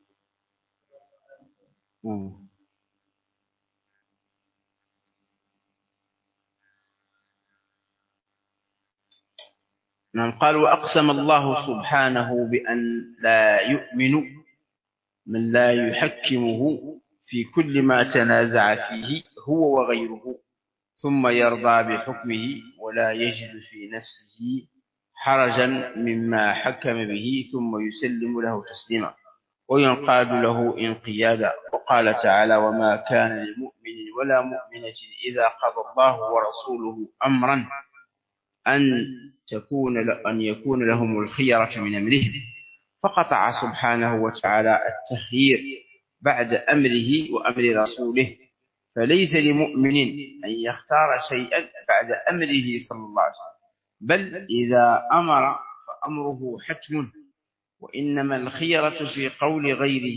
نعم. قال وأقسم الله سبحانه بأن لا يؤمن من لا يحكمه في كل ما تنازع فيه هو وغيره، ثم يرضى بحكمه ولا يجد في نفسه حرجا مما حكم به، ثم يسلم له تسليما وينقاد له انقيادا. وقال تعالى وما كان لمؤمن ولا مؤمنة إذا قضى الله ورسوله أمرا أن يكون لهم الخيرة من أمرهم. فقطع سبحانه وتعالى التخيير بعد أمره وأمر رسوله، فليس لمؤمن أن يختار شيئا بعد أمره صلى الله عليه وسلم، بل إذا أمر فأمره حتم، وإنما الخيرة في قول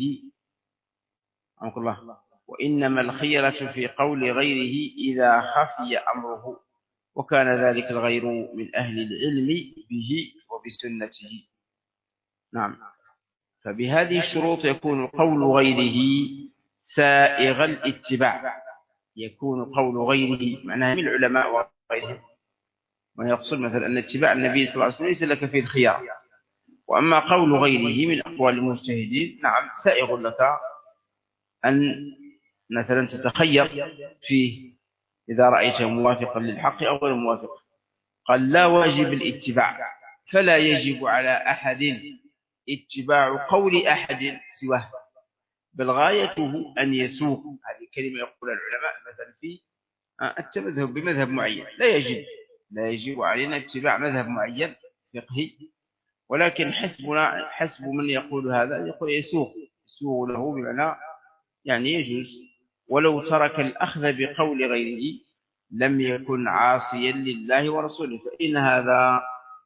غيره إذا خفي أمره، وكان ذلك الغير من أهل العلم به وبسنته. نعم. فبهذه الشروط يكون قول غيره سائغ الاتباع. يكون قول غيره معناه من العلماء وغيرهم، ويقصد مثلا أن اتباع النبي صلى الله عليه وسلم ليس لك فيه الخيار. وأما قول غيره من أقوال المجتهدين نعم سائغ لك أن مثلا تتخير فيه إذا رأيته موافقا للحق أو غير موافق. قال لا واجب الاتباع، فلا يجب على أحد اتباع قول أحد سواه، بل غايته أن يسوق. هذه كلمة يقولها العلماء مثلا في التمذهب بمذهب معين. لا يجب علينا اتباع مذهب معين فقهي، ولكن حسب من يقول هذا يقول يسوق له، بمعنى يعني يجوز، ولو ترك الأخذ بقول غيره لم يكن عاصيا لله ورسوله، فإن هذا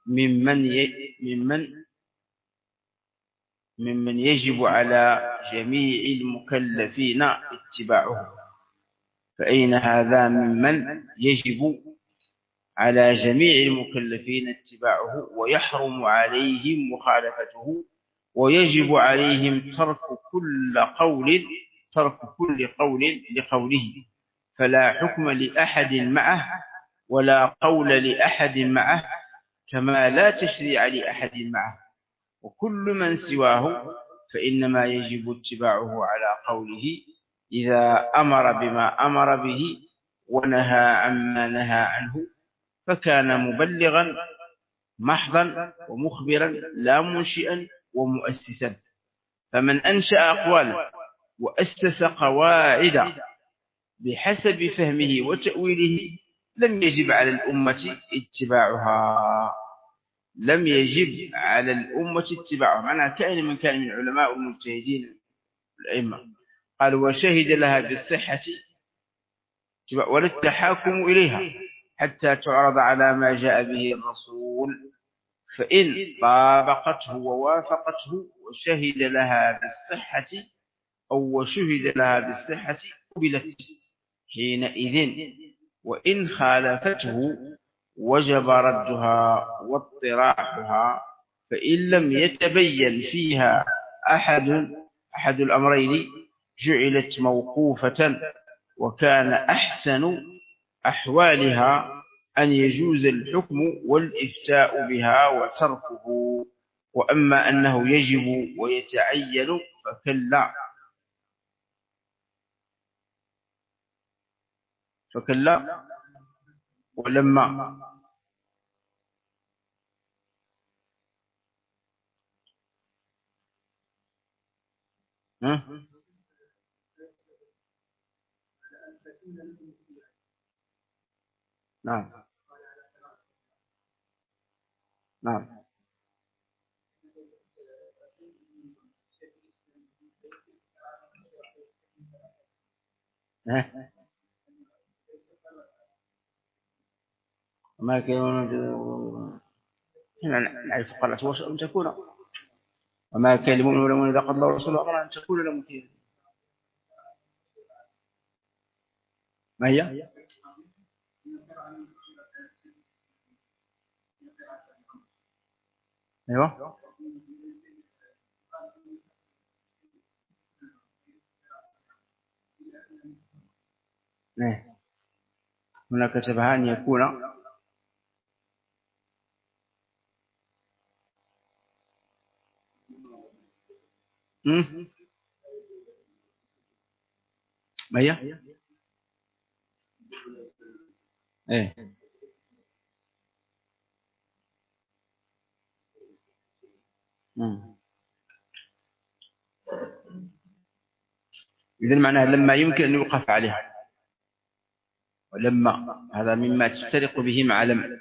ممن يجب على جميع المكلفين اتباعه. فإن هذا ممن يجب على جميع المكلفين اتباعه، ويحرم عليهم مخالفته، ويجب عليهم ترك كل قول لقوله، فلا حكم لأحد معه ولا قول لأحد معه، كما لا تشريع لأحد معه، وكل من سواه فإنما يجب اتباعه على قوله إذا أمر بما أمر به ونهى عما نهى عنه، فكان مبلغا محضا ومخبرا لا منشئا ومؤسسا. فمن أنشأ أقوالا وأسس قواعد بحسب فهمه وتأويله لم يجب على الأمة اتباعها. معنى كائن من علماء المجتهدين الأئمة. قال وشهد لها بالصحة ولا التحاكم إليها حتى تعرض على ما جاء به الرسول، فإن طابقته ووافقته وشهد لها بالصحة قبلت حينئذ، وإن خالفته وجب ردها واطراحها، فإن لم يتبين فيها أحد الأمرين جعلت موقوفة، وكان أحسن أحوالها أن يجوز الحكم والإفتاء بها وتركه، وأما أنه يجب ويتعين فكلا ولما. نعم نعم ما كان نعرف قالت أن تكون، وما كان المؤمن ولا إذا قضى الله ورسوله أمرا أن تكون لهم خيرة. ما هي؟ أيوة هنا كتبها أن يكون ما هي؟ إيه إذن معناها لما يمكن أن يوقف عليها، ولما هذا مما تفترق به مع لما،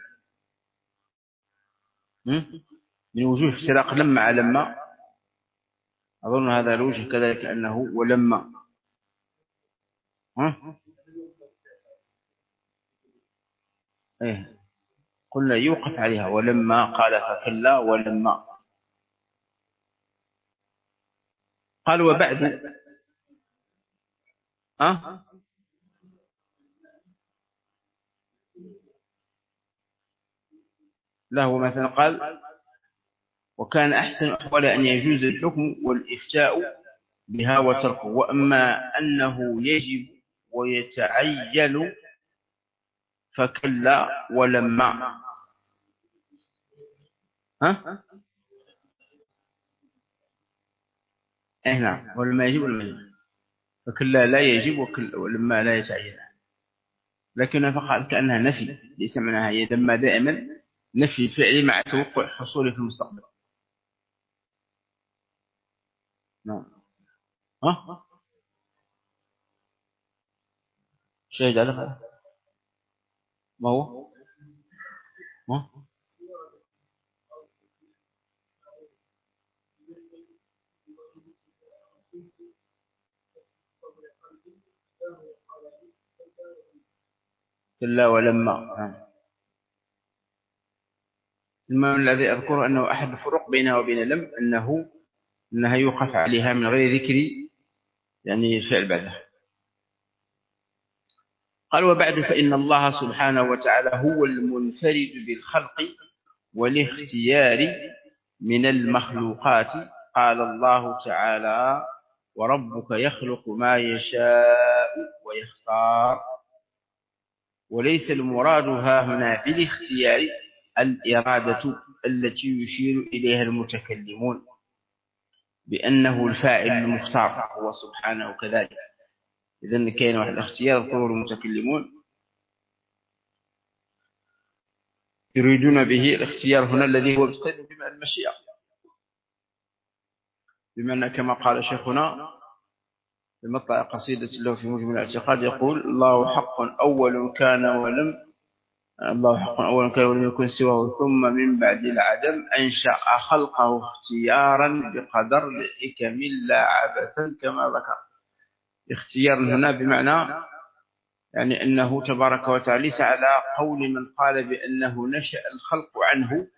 من وجوه افتراق لما على لما، أظن هذا الوجه كذلك أنه ولما إيه قلنا يوقف عليها، ولما قال فكلا ولما. قال وبعد له مثلا قال وكان أحسن أحوال أن يجوز الحكم والإفتاء بها وتركه، وأما أنه يجب ويتعين فكلا ولما. نعم ولما يجب ولما يجب. فكلا لا يجب ولما لا يتعين، لكنها فقط كأنها نفي، ليس معناها هي لما دائما نفي فعلي مع توقع حصوله في المستقبل. نعم. ها شيء على هذا ما هو ما كلا ولما. نعم. المهم الذي أذكره أنه أحد الفروق بينها وبين لم أنها يوقف عليها من غير ذكر يعني فعل بعدها. قال وبعد فإن الله سبحانه وتعالى هو المنفرد بالخلق والاختيار من المخلوقات. قال الله تعالى وربك يخلق ما يشاء ويختار. وليس المراد ها هنا بالاختيار الإرادة التي يشير إليها المتكلمون بأنه الفاعل المختار هو سبحانه كذلك. إذن كان واحد الاختيار ظهور المتكلمون يريدون به الاختيار هنا الذي هو متقيد بمعنى المشيئة، بمعنى كما قال شيخنا في مطلع قصيدة له في مجمل الاعتقاد يقول الله حق أول كان ولم يكن سواه ثم من بعد العدم أنشأ خلقه اختيارا بقدر لحكم لا عبثا كما ذكر. اختيار هنا بمعنى يعني أنه تبارك وتعالى ليس على قول من قال بأنه نشأ الخلق عنه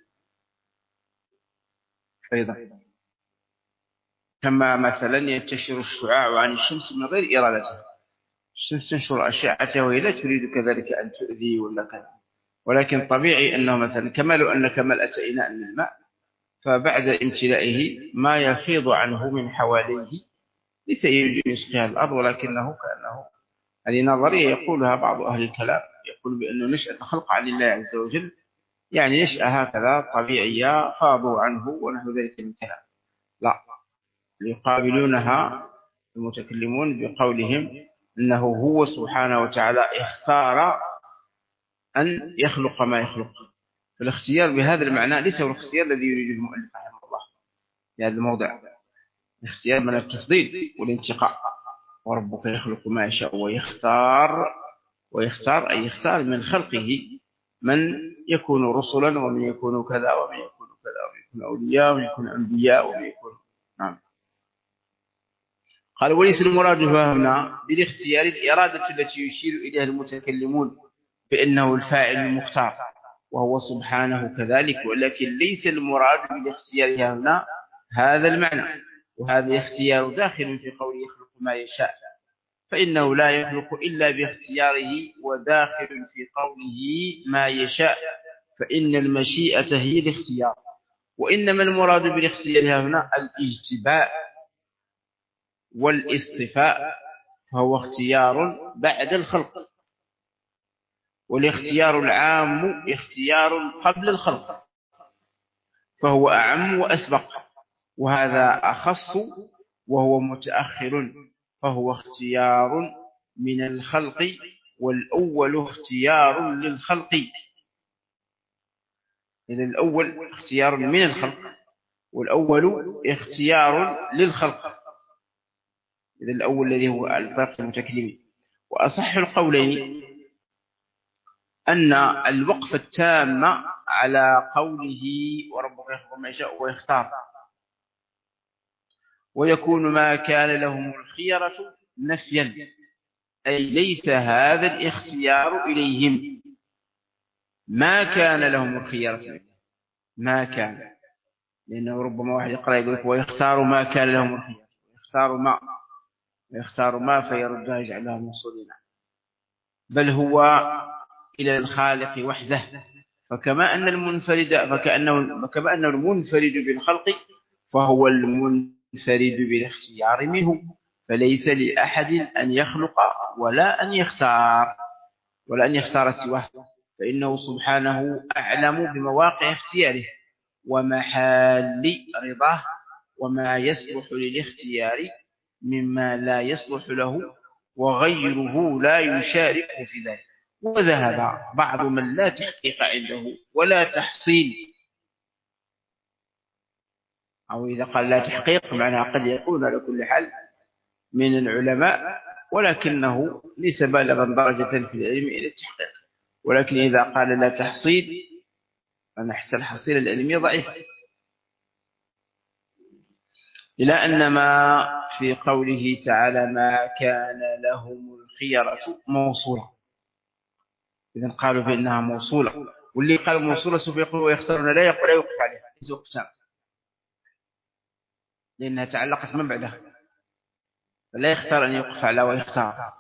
أيضا، كما مثلا ينتشر الشعاع عن الشمس من غير إرادته. الشمس تنشر أشعتها وهي لا تريد كذلك أن تؤذي ولا كذا، ولكن طبيعي أنه مثلا كما لو أنك ملأت إناء من الماء فبعد امتلائه ما يفيض عنه من حواليه ليس يريد أن يسقيها الأرض، ولكنه كأنه هذه نظرية يقولها بعض أهل الكلام، يقول بأنه نشأة الخلق عن الله عز وجل يعني نشأة هكذا طبيعية فاضوا عنه ونحو ذلك من كلام. لا، يقابلونها المتكلمون بقولهم أنه هو سبحانه وتعالى اختار أن يخلق ما يخلق. فالاختيار بهذا المعنى ليس هو الاختيار الذي يريده المؤلف رحمه الله في هذا الموضع. الاختيار من التفضيل والانتقاء. وربك يخلق ما يشاء ويختار أي يختار من خلقه من يكون رسلا ومن يكون كذا ومن يكون كذا ومن يكون أولياء ومن يكون أنبياء ومن يكون. نعم. قال وليس المراد هنا بالاختيار الإرادة التي يشير إليها المتكلمون بأنه الفاعل المختار وهو سبحانه كذلك، ولكن ليس المراد بالاختيار هنا هذا المعنى. وهذا الاختيار داخل في قول يخلق ما يشاء، فإنه لا يخلق إلا باختياره، وداخل في قوله ما يشاء فإن المشيئة هي الاختيار. وإنما المراد بالاختيار هنا الاجتباء والاصطفاء، فهو اختيار بعد الخلق، والاختيار العام اختيار قبل الخلق فهو أعم وأسبق، وهذا أخص وهو متأخر فهو اختيار من الخلق، والأول اختيار للخلق. إذا الأول اختيار من الخلق والأول اختيار للخلق. إذا الأول الذي هو الفرق المتكلمين. وأصح القولين أن الوقف التام على قوله وربك يخلق ما يشاء ويختار، ويكون ما كان لهم الخيرة نفيا، أي ليس هذا الاختيار إليهم. ما كان لهم الخيرة ما كان، لأنه ربما واحد يقرأ يقول لك ويختار ما كان لهم الخيرة، ويختار ما فيردها يجعلها منصورين، بل هو إلى الخالق وحده. فكما أن المنفرد بالخلق فهو المنفرد بالاختيار منه، فليس لأحد أن يخلق ولا أن يختار سواه، فإنه سبحانه أعلم بمواقع اختياره ومحال رضاه وما يصلح للاختيار مما لا يصلح له وغيره لا يشاركه في ذلك. وذهب بعض من لا تحقيق عنده ولا تحصيل، أو إذا قال لا تحقيق معناها قد يكون على كل حال من العلماء ولكنه ليس بالغا درجة في العلم إلى التحقيق، ولكن إذا قال لا تحصيل فإن حتى الحصيل العلمي ضعيف. إلى أن ما في قوله تعالى ما كان لهم الخيرة موصولة، إذن قالوا بأنها موصولة، واللي قال موصولة سوف يقول ويختارون لا يقول لا يوقف عليها لأنها تعلقت من بعدها، فلا يختار أن يوقف على ويختار،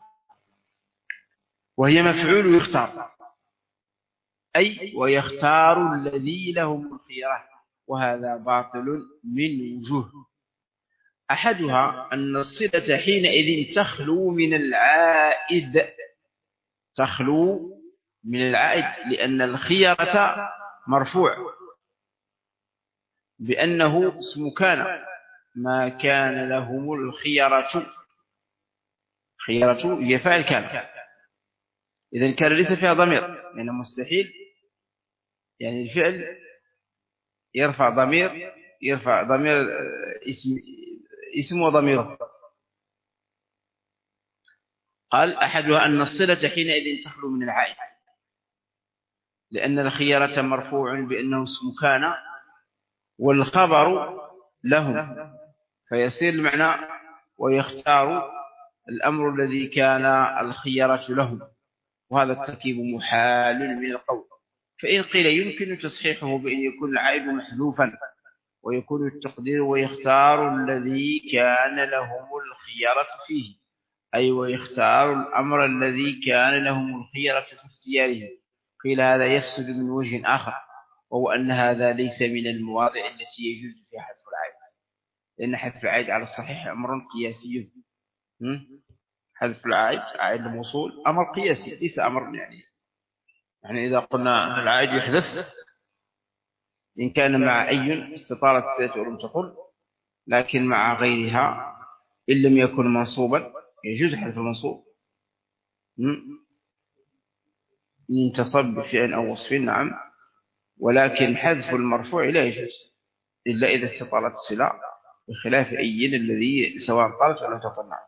وهي مفعول يختار، أي ويختار الذي لهم الخيرة، وهذا باطل من وجوه. أحدها أن الصلة حينئذ تخلو من العائد، تخلو من العائد، لأن الخيرة مرفوع بأنه اسم كان، ما كان لهم الخيرة، خيرة هي فاعل كان، إذن كان ليس فيها ضمير لأنه مستحيل، يعني الفعل يرفع ضمير اسم وضميره. قال أحدها أن الصلة حينئذ تخلو من العائد، لأن الخيرة مرفوع بأنه اسم كان والخبر لهم، فيصير المعنى ويختار الأمر الذي كان الخيرة لهم، وهذا التركيب محال من القول. فإن قيل يمكن تصحيحه بأن يكون العائد محذوفا ويكون التقدير ويختار الذي كان لهم الخيرة فيه، أي ويختار الأمر الذي كان لهم الخيرة في اختياره، قيل هذا يفسد من وجه آخر، وهو أن هذا ليس من المواضع التي يجوز فيها حذف العائد، لأن حذف العائد على الصحيح أمر قياسي. حذف العائد عائد الموصول أمر قياسي ليس أمر يعني إذا قلنا أن العائد يحذف إن كان مع أي استطالت الصلة ولم تقل، لكن مع غيرها إن لم يكن منصوبا يجوز حذف المنصوب إن انتصب بفعل أو وصف، نعم، ولكن حذف المرفوع لا يجوز إلا إذا استطالت الصلة، بخلاف أي الذي سواء طالت ولا تطلع.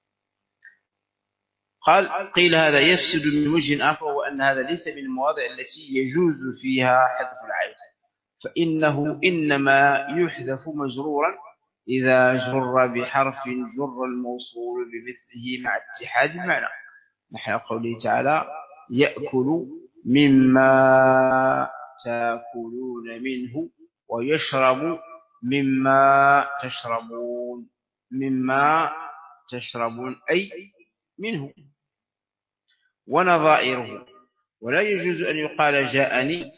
قال قيل هذا يفسد من وجه آخر، وأن هذا ليس من المواضع التي يجوز فيها حذف العائد، فإنه إنما يحذف مجرورا إذا جر بحرف جر الموصول بمثله مع اتحاد المعنى، نحو قوله تعالى يأكل مما تأكلون منه ويشرب مما تشربون أي منه ونظائره. ولا يجوز أن يقال جاءني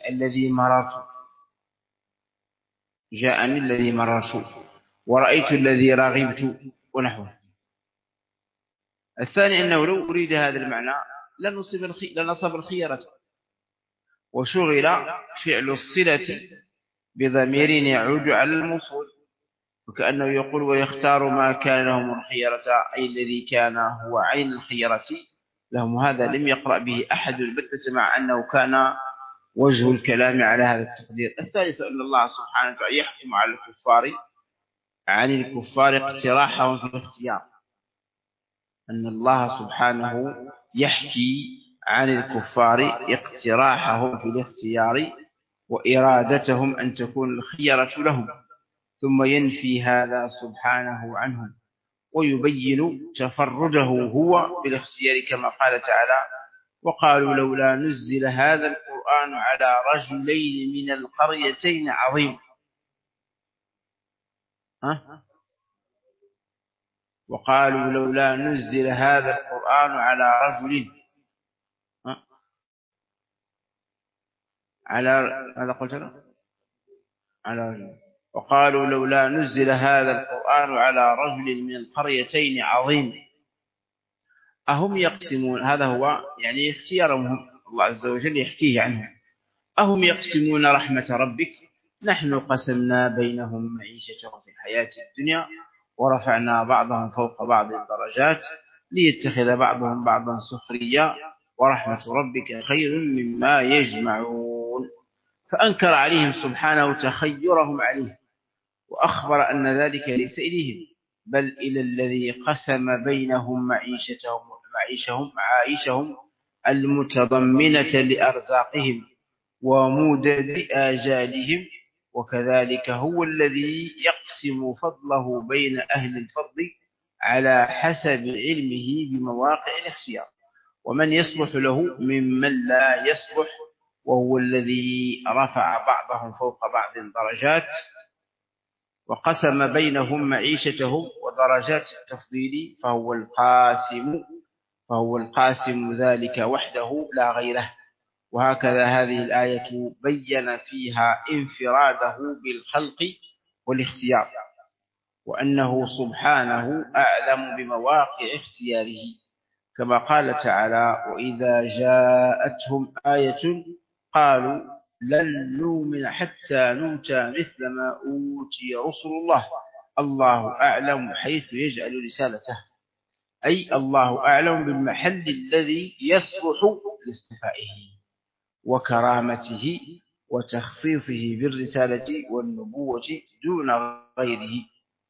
الذي مررت ورأيت الذي رغبت ونحوه. الثاني أنه لو أريد هذا المعنى لنصب الخيرة وشغل فعل الصلة بضمير يعود على الموصول، وكأنه يقول ويختار ما كان لهم الخيرة، أي الذي كان هو عين الخيرة لهم. هذا لم يقرأ به أحد البتة، مع أنه كان وجه الكلام على هذا التقدير. الثالث أن الله سبحانه وتعالى يحكم على الكفار اقتراحهم في الاختيار، أن الله سبحانه يحكي عن الكفار اقتراحهم في الاختيار وإرادتهم أن تكون الخيرة لهم، ثم ينفي هذا سبحانه عنهم ويبين تفرده هو بالاختيار، كما قال تعالى وقالوا لولا نزل هذا القرآن على رجلين من القريتين عظيم. وقالوا لولا نزل هذا القرآن على رجل هذا قلت له على رجل. وقالوا لولا نزل هذا القرآن على رجل من القريتين عظيم أهم يقسمون، هذا هو يعني اختيارهم، الله عز وجل يحكيه عنهم. أهم يقسمون رحمة ربك نحن قسمنا بينهم معيشتهم في الحياة الدنيا ورفعنا بعضهم فوق بعض درجات ليتخذ بعضهم بعضا سخريا ورحمة ربك خير مما يجمعون. فأنكر عليهم سبحانه تخيرهم عليه، وأخبر أن ذلك ليس إليهم بل إلى الذي قسم بينهم معايشهم المتضمنة لأرزاقهم ومدد آجالهم، وكذلك هو الذي يقسم فضله بين أهل الفضل على حسب علمه بمواقع الاختيار، ومن يصلح له ممن لا يصلح، وهو الذي رفع بعضهم فوق بعض درجات وقسم بينهم معيشتهم ودرجات التفضيل، فهو القاسم ذلك وحده لا غيره. وهكذا هذه الآية بين فيها انفراده بالخلق والاختيار، وأنه سبحانه أعلم بمواقع اختياره، كما قال تعالى: وإذا جاءتهم آية قالوا لن نؤمن حتى نؤتى مثل ما أوتي رسل الله أعلم حيث يجعل رسالته، أي الله أعلم بالمحل الذي يصلح لاصطفائه وكرامته وتخصيصه بالرسالة والنبوة دون غيره.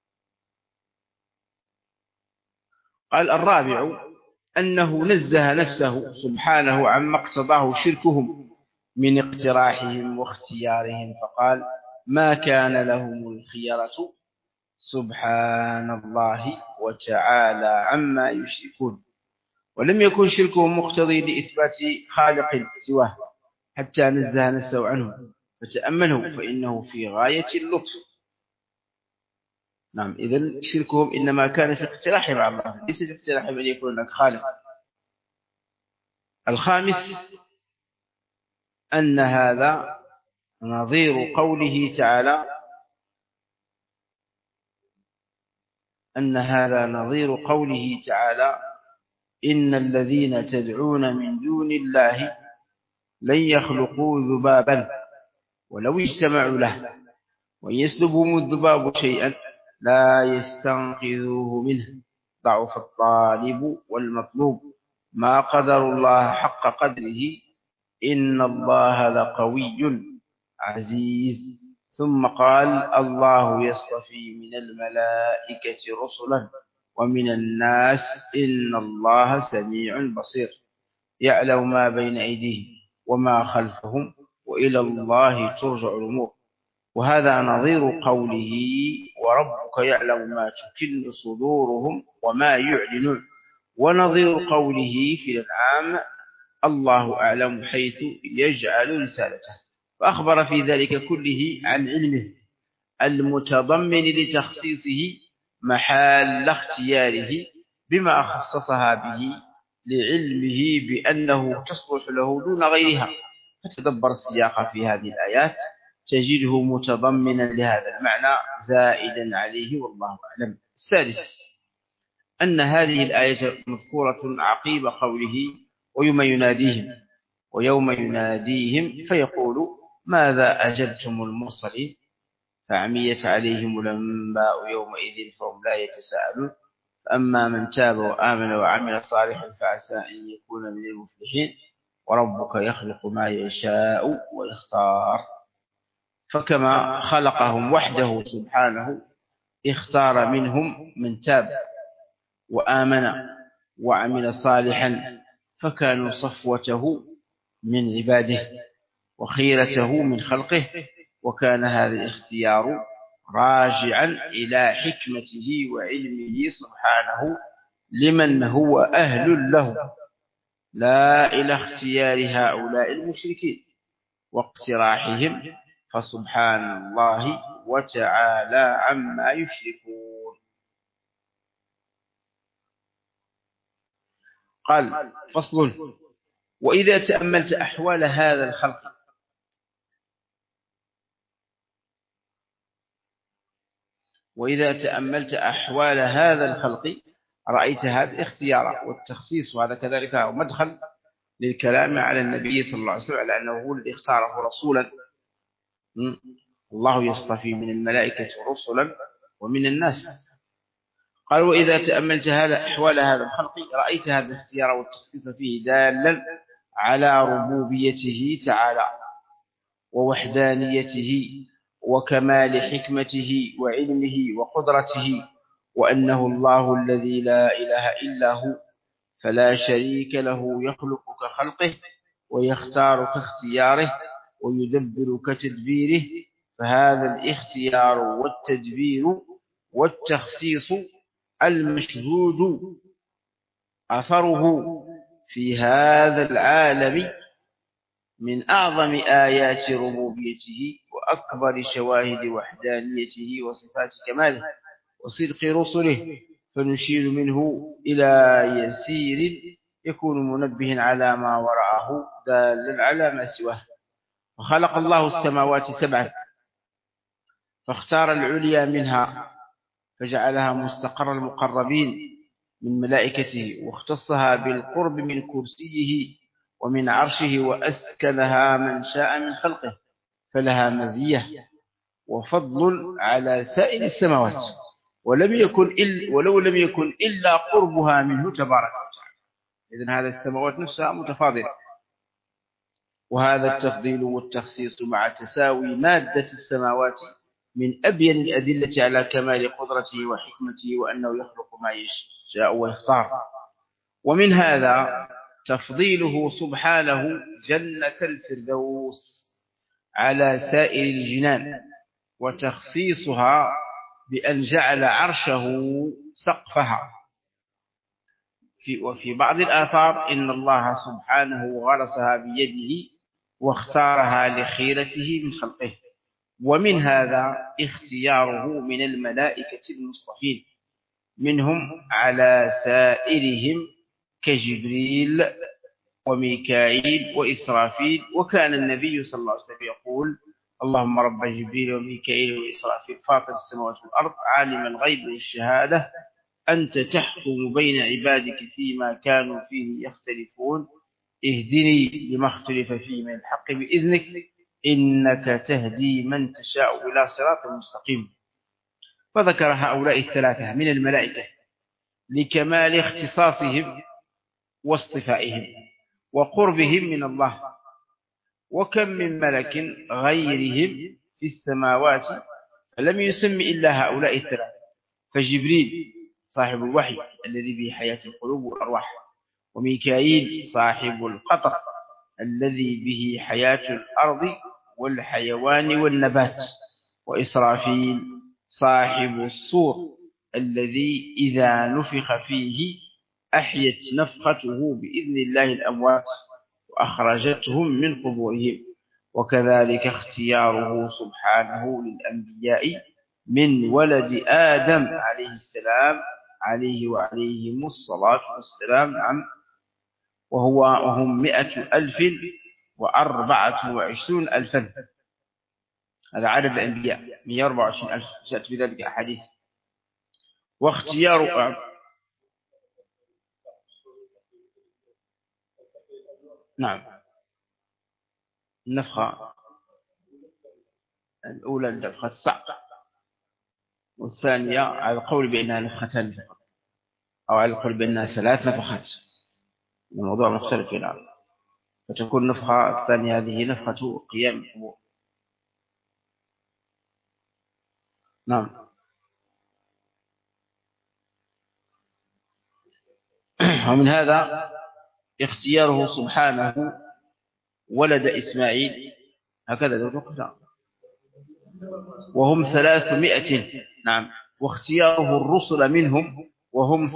قال الرابع أنه نزه نفسه سبحانه عما اقتضاه شركهم من اقتراحهم واختيارهم، فقال: ما كان لهم الخيرة سبحان الله وتعالى عما يشركون. ولم يكن شركهم مقتضي لإثبات خالق سواه حتى نزه نفسه عنه، فتأمله فإنه في غاية اللطف. نعم، إذن شركهم إنما كان في اقتراح مع الله، ليس في اقتراح أن يكون هناك خالق. الخامس أن هذا نظير قوله تعالى: إن الذين تدعون من دون الله لن يخلقوا ذبابا ولو اجتمعوا له وإن يسلبهم الذباب شيئا لا يستنقذوه منه ضعف الطالب والمطلوب ما قدر الله حق قدره إن الله لقوي عزيز. ثم قال: الله يصطفي من الملائكة رسلا ومن الناس إن الله سميع بصير يعلم ما بين أيديهم وما خلفهم وإلى الله ترجع الأمور. وهذا نظير قوله: وربك يعلم ما تكن صدورهم وما يعلنون. ونظير قوله في الأنعام: الله أعلم حيث يجعل رسالته. فأخبر في ذلك كله عن علمه المتضمن لتخصيصه محال اختياره بما خصصها به لعلمه بأنه تصلح له دون غيرها. فتدبر السياق في هذه الآيات تجده متضمنا لهذا المعنى زائدا عليه، والله أعلم. السادس أن هذه الآية مذكورة عقيب قوله: ويوم يناديهم فيقول ماذا أجبتم المرسلين فعميت عليهم الأنباء يومئذ فهم لا يتساءلون فأما من تاب وآمن وعمل صالحا فعسى أن يكون من المفلحين وربك يخلق ما يشاء ويختار. فكما خلقهم وحده سبحانه اختار منهم من تاب وآمن وعمل صالحا فكانوا صفوته من عباده وخيرته من خلقه، وكان هذا الاختيار راجعا إلى حكمته وعلمه سبحانه لمن هو أهل له، لا إلى اختيار هؤلاء المشركين واقتراحهم، فسبحان الله وتعالى عما يشركون. قال: فصل: وإذا تأملت أحوال هذا الخلق رأيت هذا الاختيار والتخصيص، وهذا كذلك مدخل للكلام على النبي صلى الله عليه وسلم على أنه هو الذي اختاره رسولا. الله يصطفي من الملائكة رسلا ومن الناس، قال وإذا تأملت هذا أحوال هذا الخلق رأيت هذا الاختيار والتخصيص فيه دالا على ربوبيته تعالى ووحدانيته وكمال حكمته وعلمه وقدرته، وأنه الله الذي لا إله إلا هو فلا شريك له يخلق كخلقه ويختار كاختياره ويدبر كتدبيره. فهذا الاختيار والتدبير والتخصيص المشهود أثره في هذا العالم من أعظم آيات ربوبيته وأكبر شواهد وحدانيته وصفات كماله وصدق رسله، فنشير منه إلى يسير يكون منبه على ما وراءه دالا على ما سواه. وخلق الله السماوات سبعا فاختار العليا منها فجعلها مستقر المقربين من ملائكته، واختصها بالقرب من كرسيه ومن عرشه، وأسكنها من شاء من خلقه، فلها مزية وفضل على سائر السماوات ولو لم يكن إلا قربها منه تبارك وتعالى. إذن هذا السماوات نفسها متفاضلة. وهذا التفضيل والتخصيص مع تساوي مادة السماوات من أبين الأدلة على كمال قدرته وحكمته وأنه يخلق ما يشاء ويختار. ومن هذا تفضيله سبحانه جنة الفردوس على سائر الجنان وتخصيصها بأن جعل عرشه سقفها. وفي بعض الآثار إن الله سبحانه غرسها بيده واختارها لخيرته من خلقه. ومن هذا اختياره من الملائكة المصطفين منهم على سائرهم كجبريل وميكائيل وإسرافيل. وكان النبي صلى الله عليه وسلم يقول اللهم رب جبريل وميكائيل وإسرافيل فاطر السماوات والأرض عالم الغيب والشهادة أنت تحكم بين عبادك فيما كانوا فيه يختلفون اهدني لما اختلف فيه من الحق بإذنك إنك تهدي من تشاء إلى صراط مستقيم. فذكر هؤلاء الثلاثة من الملائكة لكمال اختصاصهم واصطفائهم وقربهم من الله. وكم من ملك غيرهم في السماوات فلم يسم إلا هؤلاء الثلاثة. فجبريل صاحب الوحي الذي به حياة القلوب والأرواح، وميكائيل صاحب القطر الذي به حياة الأرض والحيوان والنبات، وإسرافيل صاحب الصور الذي إذا نفخ فيه أحيت نفخته بإذن الله الأموات وأخرجتهم من قبورهم. وكذلك اختياره سبحانه للأنبياء من ولد آدم عليه السلام عليه وعليهم الصلاة والسلام وهم 124,000. هذا عدد الأنبياء 124,000 جاءت بذلك أحاديث. واختيار نعم النفخة الأولى نفخة الصعق، والثانية على القول بأنها نفختان فقط، أو على القول بأنها 3 نفخات. الموضوع مختلف هنا، فتكون النفخة الثانية هذه نفخة قيام القبور. نعم. ومن هذا اختياره سبحانه ولد إسماعيل هكذا وهم 300. نعم. واختياره الرسل منهم وهم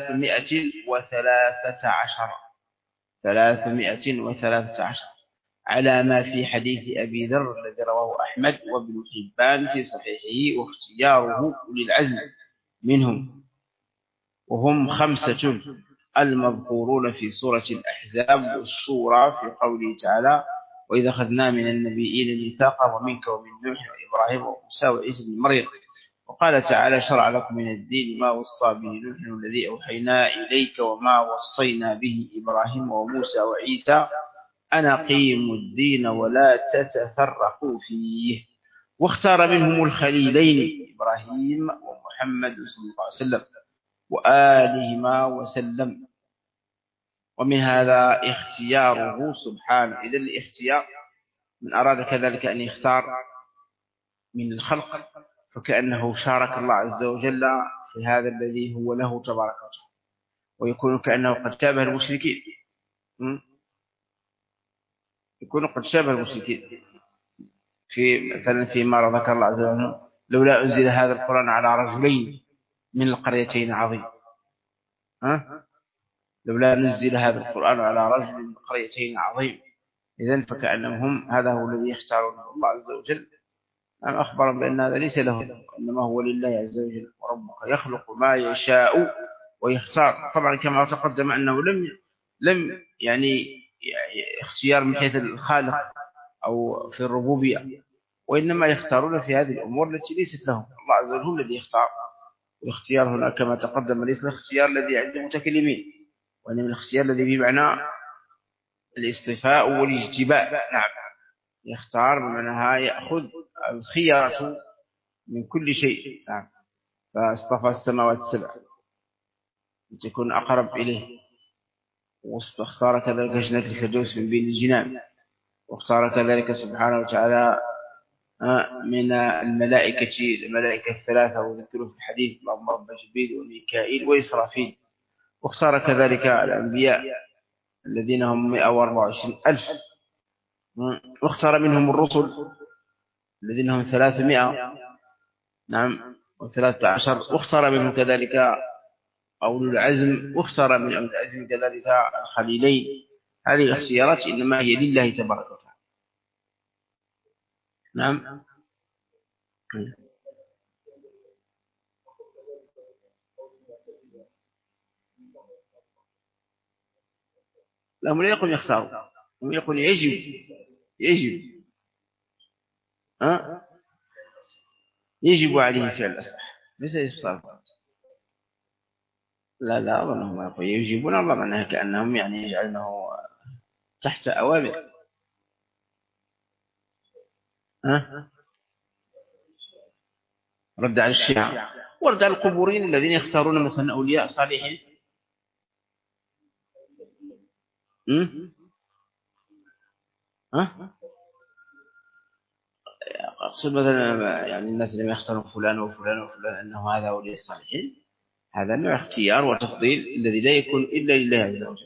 313 على ما في حديث أبي ذر الذي رواه أحمد وابن حبان في صحيحه. واختياره للعزم منهم وهم 5 المذكورون في سورة الأحزاب والشورى في قوله تعالى وإذا أخذنا من النبيين ميثاقا ومنك ومن نوح وإبراهيم وموسى وعيسى بن مريم. وقال تعالى شرع لكم من الدين ما وصى به نوح الذي أوحينا إليك وما وصينا به إبراهيم وموسى وعيسى أن أقيموا الدين ولا تتفرقوا فيه. واختار منهم الخليلين إبراهيم ومحمد صلى الله عليه وسلم وآلهما وسلم. ومن هذا اختياره سبحانه. إذن الاختيار من أراد كذلك أن يختار من الخلق فكأنه شارك الله عز وجل في هذا الذي هو له تبارك وتعالى، ويكون كأنه قد شابه المشركين. يكون قد شابه المشركين في مثلا فيما ذكر الله عز وجل: لولا أنزل هذا القرآن على رجلين من القريتين عظيم. لولا نزل هذا القرآن على رجل من القريتين عظيم. إذن فكأنهم هذا هو الذي يختاره الله عز وجل. أم أخبر بأن هذا ليس له، إنما هو لله عز وجل. وربك يخلق ما يشاء ويختار. طبعا كما تقدم أنه لم يعني اختيار من حيث الخالق أو في الربوبية، وإنما يختارون في هذه الأمور التي ليست لهم. الله عز وجل هو الذي يختار. والاختيار هنا كما تقدم ليس الاختيار الذي عند المتكلمين، وإنما الاختيار الذي بمعنى الاصطفاء والاجتباء. نعم، يختار بمعنى يأخذ الخيرة من كل شيء. نعم، فاصطفى السماوات السبع لتكون أقرب إليه، واختار كذلك جنة الفردوس من بين الجنان، واختار كذلك سبحانه وتعالى من الملائكة الثلاثة وذكروا في الحديث: اللهم رب جبريل وميكائيل وإسرافيل. واختار كذلك الأنبياء الذين هم 124,000، واختار منهم الرسل الذين هم 300. نعم، و13. واختار منهم كذلك أولو العزم، واختار من أولو العزم كذلك الخليلين. هذه الاختيارات إنما هي لله تبارك وتعالى. نعم. لا يقول يختار، يقول يجب يجب عليه فعل الأصلح، ليس يختار. لا أظنهم يقول يجيبون الله معناها كأنهم يعني يجعلونه تحت أوامر. رد على الشيعة ورد على القبورين الذين يختارون مثلا أولياء صالحين. أقصد مثلا يعني الناس اللي يختارون فلان وفلان وفلان أنه هذا أولياء الصالحين، هذا نوع اختيار وتفضيل الذي لا يكون إلا لله عز وجل.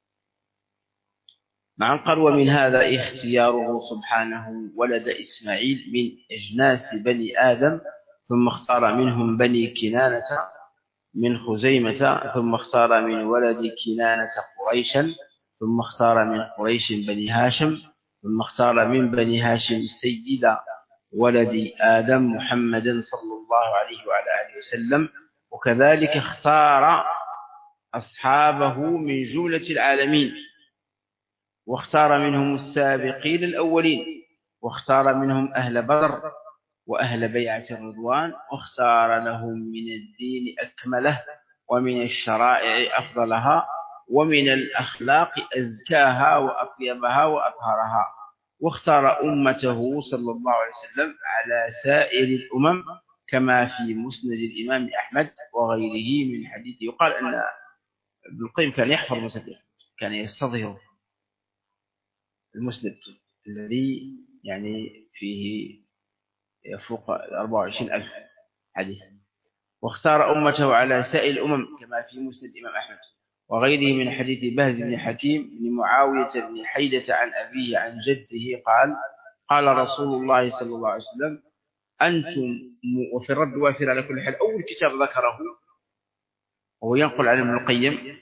مع قال: ومن هذا اختياره سبحانه ولد إسماعيل من أجناس بني آدم، ثم اختار منهم بني كنانة من خزيمة، ثم اختار من ولد كنانة قريشا، ثم اختار من قريش بني هاشم، ثم اختار من بني هاشم سيد ولد آدم محمدا صلى الله عليه وعلى آله وسلم. وكذلك اختار أصحابه من جملة العالمين، واختار منهم السابقين الأولين، واختار منهم أهل بدر وأهل بيعة الرضوان، واختار لهم من الدين أكمله، ومن الشرائع أفضلها، ومن الأخلاق أزكاها وأطيبها وأطهرها. واختار أمته صلى الله عليه وسلم على سائر الأمم، كما في مسند الإمام أحمد وغيره من حديث. يقال أن ابن القيم كان يحفظ مسند، كان يستظهر المسند الذي يعني فيه يفوق 24,000 حديث. واختار أمته على سائر الأمم كما في مسند الإمام أحمد وغيره من حديث بهز بن حكيم بن معاوية بن حيدة عن أبيه عن جده قال: قال رسول الله صلى الله عليه وسلم: أنتم. وفي الرد وافر على كل حال. أول كتاب ذكره وهو ينقل عن ابن القيم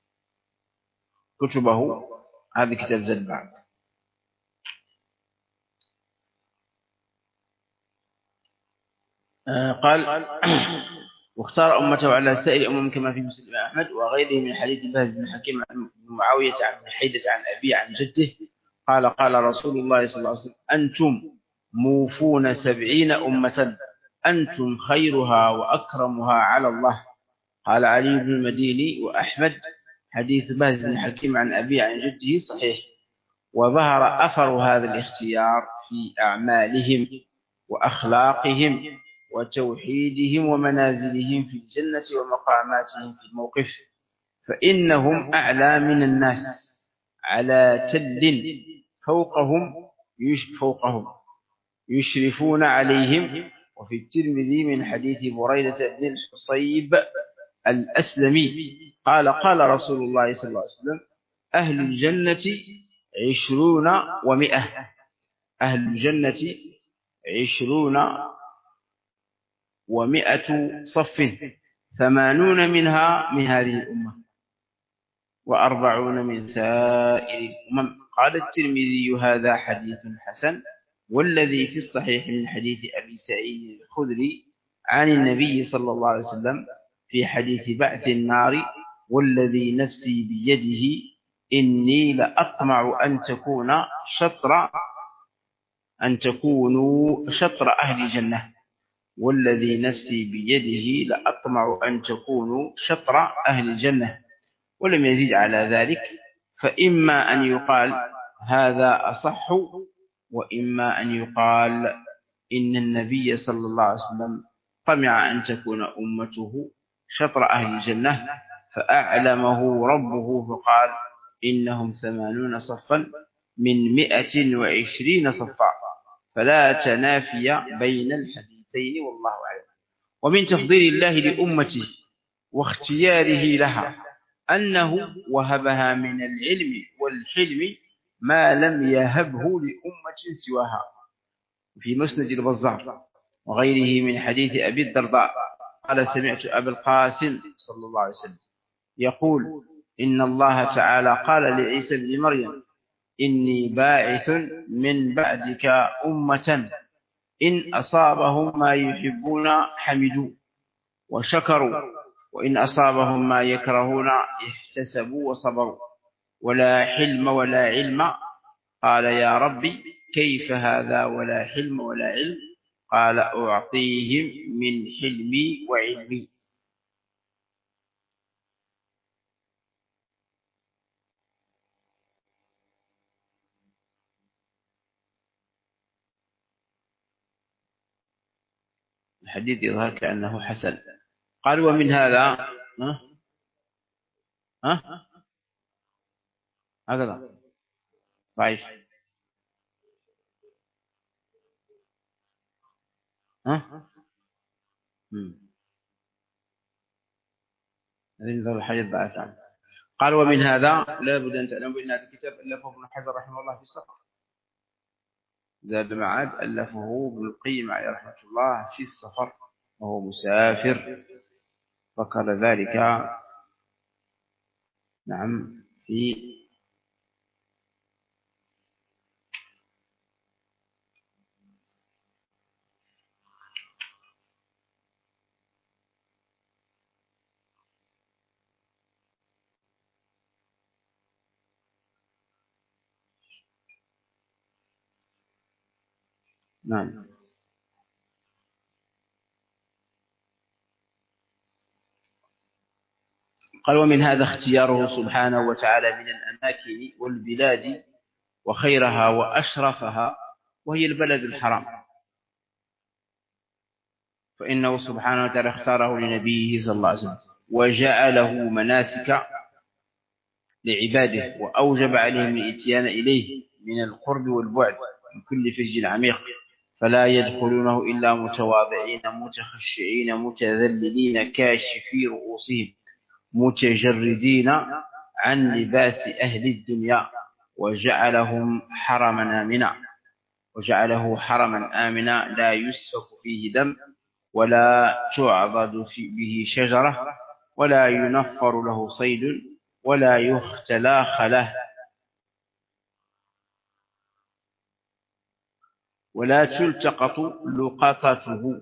كتبه، هذا كتاب زاد بعد. قال: واختار أمته على سائر الأمم كما في مسلم أحمد وغيره من حديث بهز بن حكيم عن معاوية عن حيدة عن أبي عن جده قال: قال رسول الله صلى الله عليه وسلم: أنتم موفون 70 أمة، أنتم خيرها وأكرمها على الله. قال علي بن المديني وأحمد: حديث بهز بن حكيم عن أبي عن جده صحيح، وظهر أثر هذا الاختيار في أعمالهم وأخلاقهم وتوحيدهم ومنازلهم في الجنة ومقاماتهم في الموقف، فإنهم أعلى من الناس على تل فوقهم يشرفون عليهم. وفي الترمذي من حديث بريدة بن الحصيب الأسلمي قال قال رسول الله صلى الله عليه وسلم: أهل الجنة 20 و100. أهل الجنة 20 و100 صف، 80 منها من هذه الأمة، 40 من سائر الأمم. قال الترمذي: هذا حديث حسن. والذي في الصحيح من حديث أبي سعيد الخدري عن النبي صلى الله عليه وسلم في حديث بعث النار: والذي نفسي بيده إني لأطمع أن تكونوا شطر أهل الجنة. والذي نفسي بيده لأطمع أن تكونوا شطر أهل الجنة. ولم يزيد على ذلك، فإما أن يقال هذا أصح، وإما أن يقال إن النبي صلى الله عليه وسلم طمع أن تكون أمته شطر أهل الجنة فأعلمه ربه فقال: إنهم 80 صفا من 120 صفا، فلا تنافي بين الحديثين، والله أعلم. ومن تفضيل الله لأمته واختياره لها أنه وهبها من العلم والحلم ما لم يهبه لأمة سواها. في مسند البزار وغيره من حديث أبي الدرداء قال: سمعت أبا القاسم صلى الله عليه وسلم يقول: إن الله تعالى قال لعيسى بن مريم: إني باعث من بعدك أمة إن أصابهم ما يحبون حمدوا وشكروا، وإن أصابهم ما يكرهون احتسبوا وصبروا، ولا حلم ولا علم. قال: يا ربي كيف هذا ولا حلم ولا علم؟ قال: أعطيهم من حلمي وعلمي. الحديث يظهر كأنه حسن. قال: ومن هذا هكذا ضعيف. هذه نظر الحديث ضعيف عنه. قال: ومن هذا لا بد أن تعلموا بأن هذا الكتاب ألفه ابن حجر رحمه الله في السفر. زاد معاد ألفه ابن القيم عليه رحمة الله في السفر وهو مسافر، ذكر ذلك نعم في نعم. قال: ومن هذا اختياره سبحانه وتعالى من الأماكن والبلاد وخيرها وأشرفها وهي البلد الحرام، فإنه سبحانه وتعالى اختاره لنبيه صلى الله عليه وسلم وجعله مناسك لعباده، وأوجب عليهم الإتيان إليه من القرب والبعد من كل فج عميق، فلا يدخلونه إلا متواضعين متخشعين متذللين كاشفي رؤوسهم متجردين عن لباس أهل الدنيا، وجعله حرما آمنا لا يسفك فيه دم ولا تعضد به شجرة ولا ينفر له صيد ولا يختلاخ له ولا تلتقط لقطته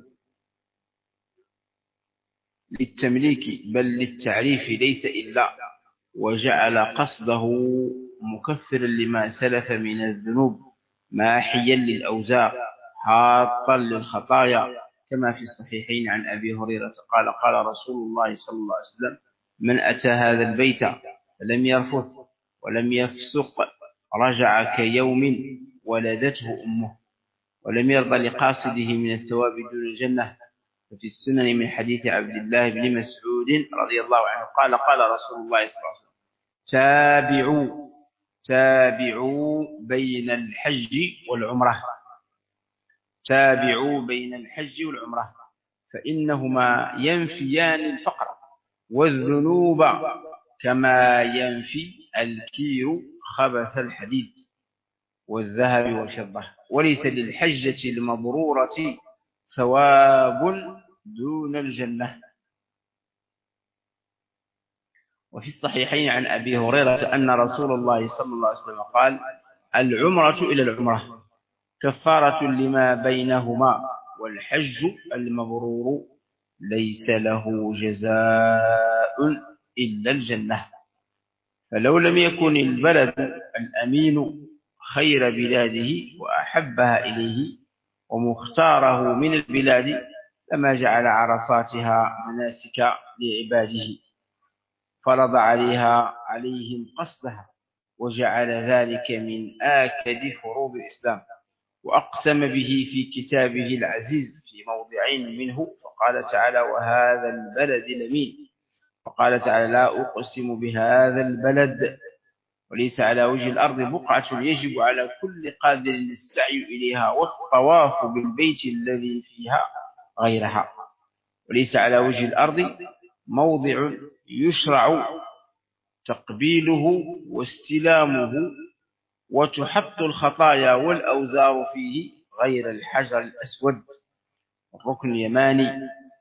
للتمليك بل للتعريف ليس إلا، وجعل قصده مكفرا لما سلف من الذنوب ماحيا للأوزار حاطا للخطايا، كما في الصحيحين عن أبي هريرة قال: قال رسول الله صلى الله عليه وسلم: من أتى هذا البيت فلم يرفث ولم يفسق رجع كيوم ولدته أمه. ولم يرضى لقاصده من الثواب دون الجنة ففي السنن من حديث عبد الله بن مسعود رضي الله عنه قال قال رسول الله صلى الله عليه وسلم تابعوا بين الحج والعمرة تابعوا بين الحج والعمرة فإنهما ينفيان الفقر والذنوب كما ينفي الكير خبث الحديد والذهب والفضة وليس للحجة المبرورة ثواب دون الجنة. وفي الصحيحين عن أبي هريرة أن رسول الله صلى الله عليه وسلم قال العمرة إلى العمرة كفارة لما بينهما والحج المبرور ليس له جزاء إلا الجنة. فلو لم يكن البلد الأمين خير بلاده وأحبها إليه ومختاره من البلاد لما جعل عرصاتها مناسك لعباده فرض عليهم قصدها وجعل ذلك من آكد فروض الإسلام وأقسم به في كتابه العزيز في موضعين منه فقال تعالى وهذا البلد الأمين وقال تعالى لا أقسم بهذا البلد. وليس على وجه الأرض بقعة يجب على كل قادر السعي إليها والطواف بالبيت الذي فيها غيرها. وليس على وجه الأرض موضع يشرع تقبيله واستلامه وتحط الخطايا والأوزار فيه غير الحجر الأسود الركن اليماني.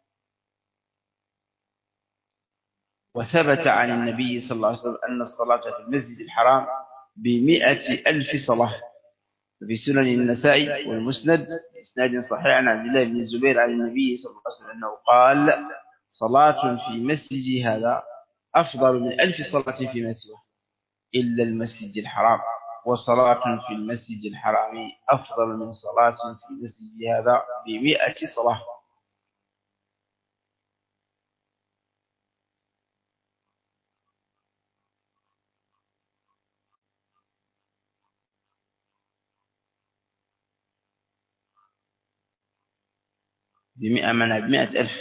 وثبت عن النبي صلى الله عليه وسلم أن الصلاة في المسجد الحرام ب100,000 صلاة. في سنن النسائي والمسند بإسناد صحيح عن عبد الله بن الزبير عن النبي صلى الله عليه وسلم أنه قال صلاة في مسجد هذا أفضل من 1000 صلاة فيما سواه إلا المسجد الحرام وصلاة في المسجد الحرام أفضل من صلاة في المسجد هذا ب100 صلاة. ب100 منها ب100,000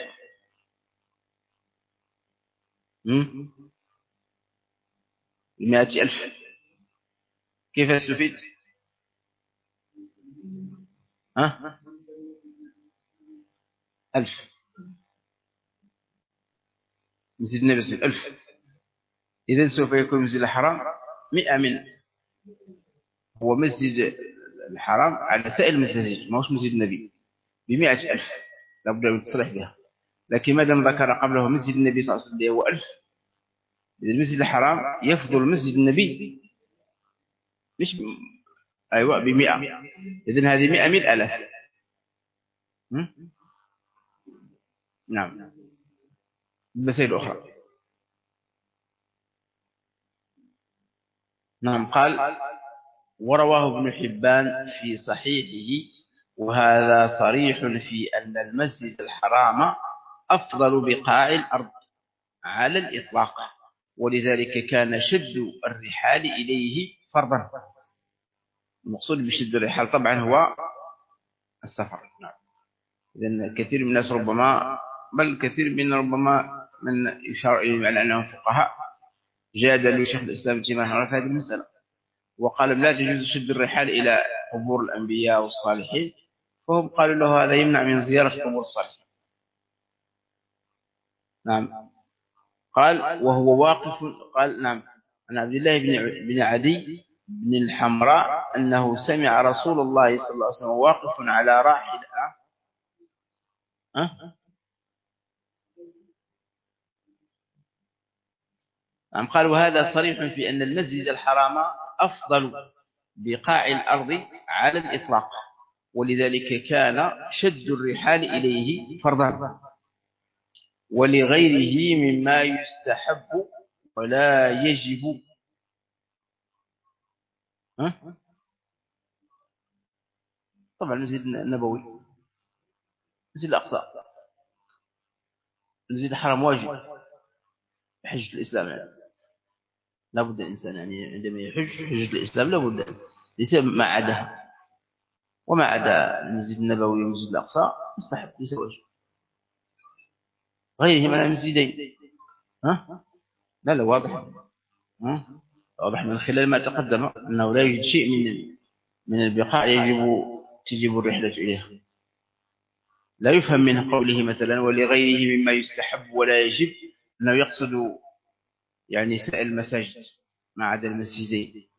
ب100,000 كيف استفيد؟ ها 1000 مسجد النبي 1000 إذن سوف يكون مسجد الحرام 100 منه. هو مسجد الحرام على سائر المساجد ما هوش مسجد النبي ب100,000 لابد من التصريح بها. لكن ما دام ذكر قبله مسجد النبي صلى الله عليه وسلم هو 1000 إذن المسجد الحرام يفضل مسجد النبي مش أيوة ب100. إذن هذه 100 من 1000. نعم المسائل الأخرى. نعم قال ورواه ابن حبان في صحيحه وهذا صريح في أن المسجد الحرام أفضل بقاع الأرض على الإطلاق ولذلك كان شد الرحال إليه فرضا. المقصود بشد الرحال طبعا هو السفر. نعم. إذن كثير من الناس ربما بل كثير من يشار إليه على أنهم فقهاء جادلوا شيخ الإسلام تيمية في هذه المسألة وقال لا تجوز شد الرحال إلى قبور الأنبياء والصالحين فهم قالوا له هذا يمنع من زيارة قبور الصالحين. نعم قال وهو واقف قال نعم عن عبد الله بن عدي بن الحمراء أنه سمع رسول الله صلى الله عليه وسلم واقف على راحل نعم قال وهذا صريح في أن المسجد الحرام أفضل بقاع الأرض على الإطلاق ولذلك كان شد الرحال إليه فرضا ولغيره مما يستحب ولا يجب. طبعا المسجد النبوي المسجد الأقصى المسجد الحرام واجب حجة الإسلام يعني لابد الإنسان يعني عندما يحج حجة الإسلام لابد ليس ما عداها وما عدا المسجد النبوي والمسجد الأقصى مستحب ليس واجب. غيرهما من المسجدين. ها؟ لا واضح. ها؟ واضح من خلال ما تقدم أنه لا يوجد شيء من البقاع تجب الرحلة إليها. لا يفهم من قوله مثلا ولغيره مما يستحب ولا يجب أنه يقصد يعني سائر المساجد ما عدا المسجدين.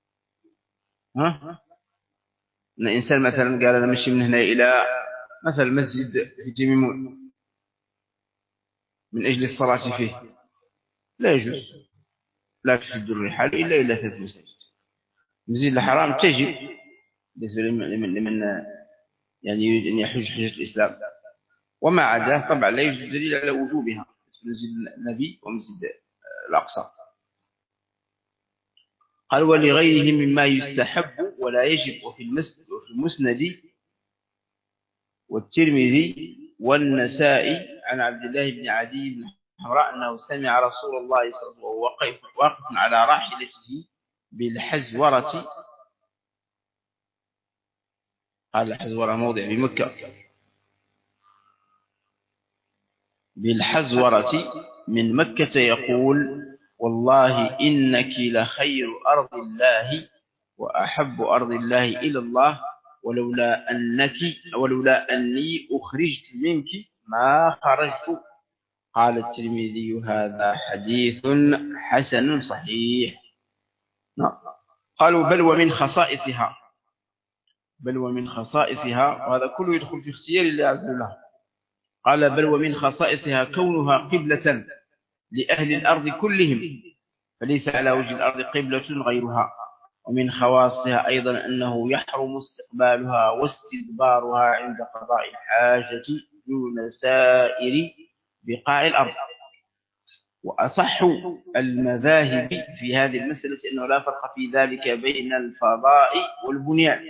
ها؟ أن إنسان مثلا قال أنا مشي من هنا إلى مثلا مسجد في جميمون من أجل الصلاة فيه، لا يجوز، لا تشد الرحال إلا إلى 3 مساجد. المسجد الحرام تجب بالنسبة لمن يعني يريد أن يحج حجة الإسلام، وما عداه طبعا لا يوجد دليل على وجوبها في مسجد النبي ومسجد الأقصى. قال ولغيره مما يستحب ولا يجب. وفي المسند والترمذي والنسائي عن عبد الله بن عدي بن حمراء أنه سمع رسول الله صلى الله عليه وسلم واقف على راحلته بالحزورة. قال الحزورة موضع بمكة. بالحزورة من مكة يقول والله إنك لخير أرض الله وأحب أرض الله إلى الله ولولا أني أخرجت منك ما خرجت. قال الترمذي هذا حديث حسن صحيح. قالوا بل ومن خصائصها وهذا كله يدخل في اختيار الله عز وجل. قال بل ومن خصائصها كونها قبلة لأهل الأرض كلهم فليس على وجه الأرض قبلة غيرها. ومن خواصها أيضا أنه يحرم استقبالها واستدبارها عند قضاء الحاجة دون سائر بقاع الأرض. وأصح المذاهب في هذه المسألة أنه لا فرق في ذلك بين الفضاء والبنيان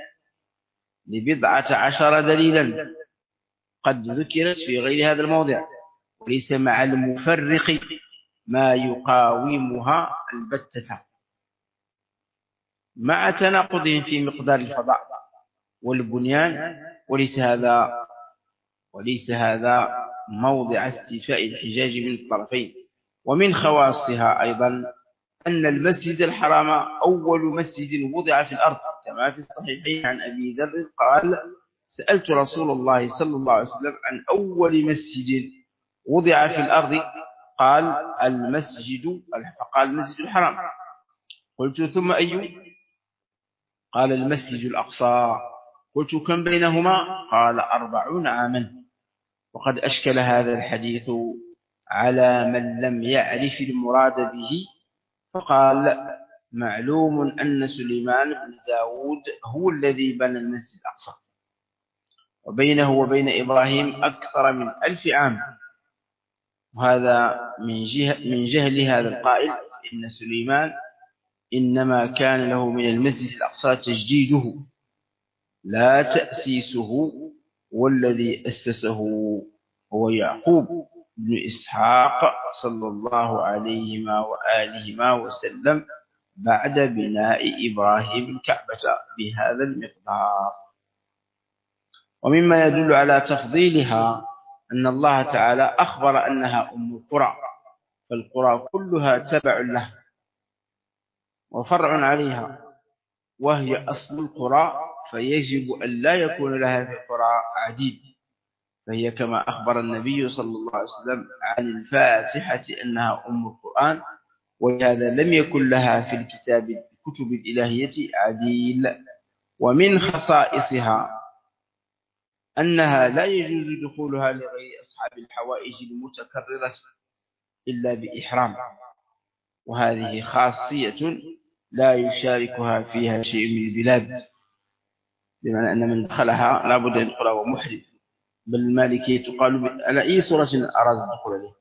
ل12 دليلا قد ذكرت في غير هذا الموضع، وليس مع المفرق ما يقاومها البتة مع تناقضهم في مقدار الفضاء والبنيان. وليس هذا موضع استيفاء الحجاج من الطرفين. ومن خواصها أيضا أن المسجد الحرام أول مسجد وضع في الأرض كما في الصحيحين عن أبي ذر قال سألت رسول الله صلى الله عليه وسلم عن أول مسجد وضع في الأرض قال فقال المسجد الحرام. قلت ثم أي؟ قال المسجد الأقصى. قلت كم بينهما؟ قال 40 عاما. وقد أشكل هذا الحديث على من لم يعرف المراد به فقال معلوم أن سليمان بن داود هو الذي بنى المسجد الأقصى وبينه وبين إبراهيم أكثر من 1000 عام. وهذا من جهل هذا القائل إن سليمان إنما كان له من المسجد الأقصى تجديده لا تأسيسه، والذي أسسه هو يعقوب بن إسحاق صلى الله عليهما وآلهما وسلم بعد بناء إبراهيم الكعبة بهذا المقدار. ومما يدل على تفضيلها أن الله تعالى أخبر أنها أم القرى، فالقرى كلها تبع له وفرع عليها، وهي أصل القرى، فيجب أن لا يكون لها في القرى عديد. فهي كما أخبر النبي صلى الله عليه وسلم عن الفاتحة أنها أم القرآن، ولهذا لم يكن لها في الكتب الإلهية عديل. ومن خصائصها أنها لا يجوز دخولها لغير أصحاب الحوائج المتكررة إلا بإحرام، وهذه خاصية لا يشاركها فيها شيء من البلاد، بمعنى أن من دخلها لا بد أن يدخلها ومحرم. بل المالكية تقال على أي صورة أراد الدخول عليه.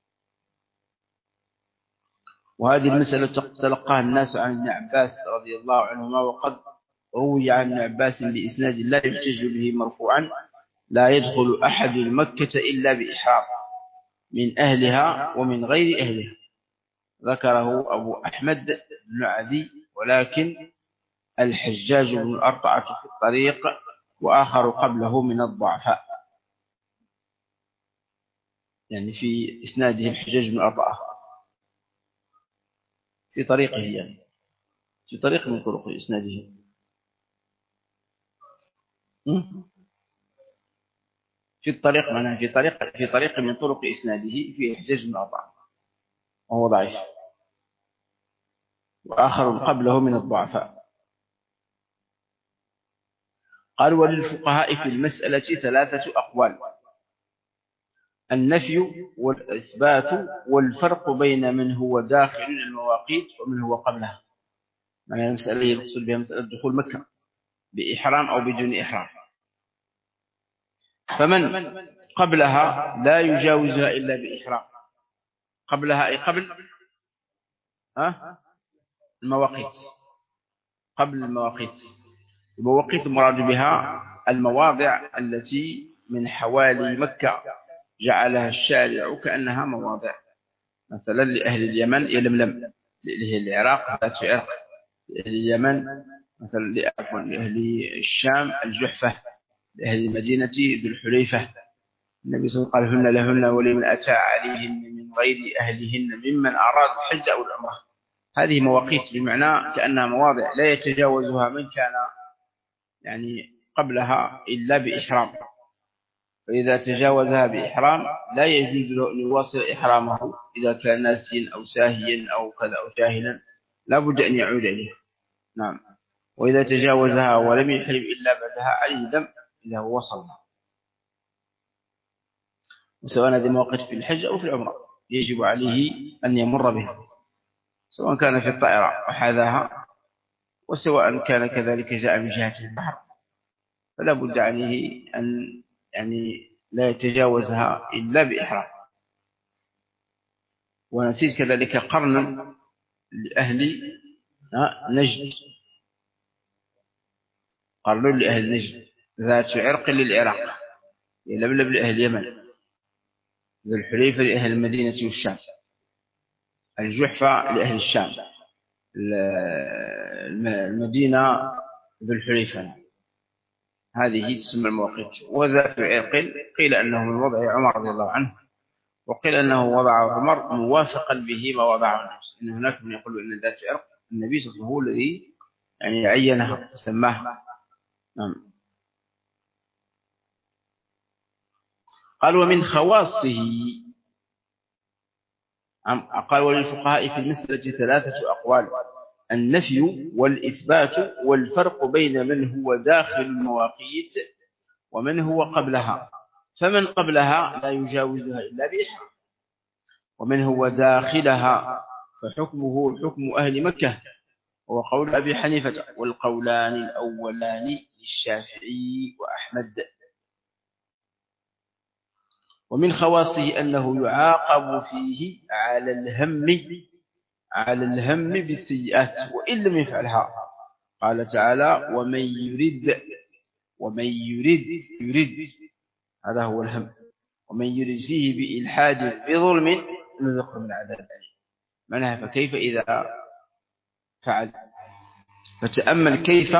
وهذه المسألة تلقاها الناس عن ابن عباس رضي الله عنهما، وقد روي عن ابن عباس بإسناد لا يحتج به مرفوعا لا يدخل أحد مكة إلا بإحرام من أهلها ومن غير أهلها. ذكره أبو أحمد بن عدي، ولكن الحجاج بن الأرطعة في الطريق وآخر قبله من الضعفاء. يعني في إسناده الحجاج بن أرطاة، في طريقه يعني، في طريق من طرق إسناده. في الطريق معناها في طريق من طرق إسناده في حجاج بن أرطاة وهو ضعيف، وآخر قبله من الضعفاء. قال وللفقهاء في المسألة 3 أقوال: النفي والإثبات والفرق بين من هو داخل المواقيت ومن هو قبلها. معنى المسألة يقصد بها مسألة دخول مكة بإحرام أو بدون إحرام. فمن قبلها لا يجاوزها إلا بإحرام. قبلها أي قبل المواقيت، قبل المواقيت. المواقيت المراد بها المواضع التي من حوالي مكة جعلها الشارع كأنها مواضع، مثلا لأهل اليمن يلملم، لأهل العراق ذات عرق، لأهل اليمن مثلا لأهل الشام الجحفة، لأهل المدينة ذو الحليفة. النبي صلى الله عليه وسلم قال: هن لهن ولمن أتى عليهن من غير أهلهن ممن أراد الحج أو العمرة. هذه مواقيت بمعنى كأنها مواضع لا يتجاوزها من كان يعني قبلها إلا بإحرام، فإذا تجاوزها بإحرام لا يجوز له أن يواصل إحرامه إذا كان ناسيا أو ساهيا أو كذا أو جاهلا، لا بد أن يعود إليه. نعم. وإذا تجاوزها ولم يحرم إلا بعدها عليه دم إذا هو وصلها، وسواء هذه مواقف في الحج أو في العمرة يجب عليه أن يمر بها، سواء كان في الطائرة وحاذاها، وسواء كان كذلك جاء من جهة البحر، فلا بد عليه أن يعني لا يتجاوزها إلا بإحرام. ونسيت كذلك قرنا لأهل نجد، قرن لأهل نجد، ذات عرق للعراق، يلبلب لأهل اليمن، ذو الحليفة لأهل المدينة والشام، الجحفة لأهل الشام، المدينة ذو الحليفة. هذه تسمى المواقيت. وذات عرق قيل أنه من وضع عمر رضي الله عنه، وقيل أنه وضع عمر موافقا به ما وضعه النفس، إن هناك من يقول أن ذات عرق النبي صلى الله عليه وسلم هو الذي يعني عينها وسماها. نعم. قال ومن خواصه، قال وللفقهاء في المسألة 3 أقوال: النفي والإثبات والفرق بين من هو داخل المواقيت ومن هو قبلها. فمن قبلها لا يجاوزها إلا بإحرام، ومن هو داخلها فحكمه حكم أهل مكة، هو قول أبي حنيفة، والقولان الأولان للشافعي وأحمد. ومن خواصه أنه يعاقب فيه على الهم بالسيئات وإن لم يفعلها. قال تعالى: ومن يرد هذا هو الهم، ومن يرد فيه بإلحاد بظلم نذقه من عذاب أليم. معناها فكيف إذا فعل؟ فتأمل كيف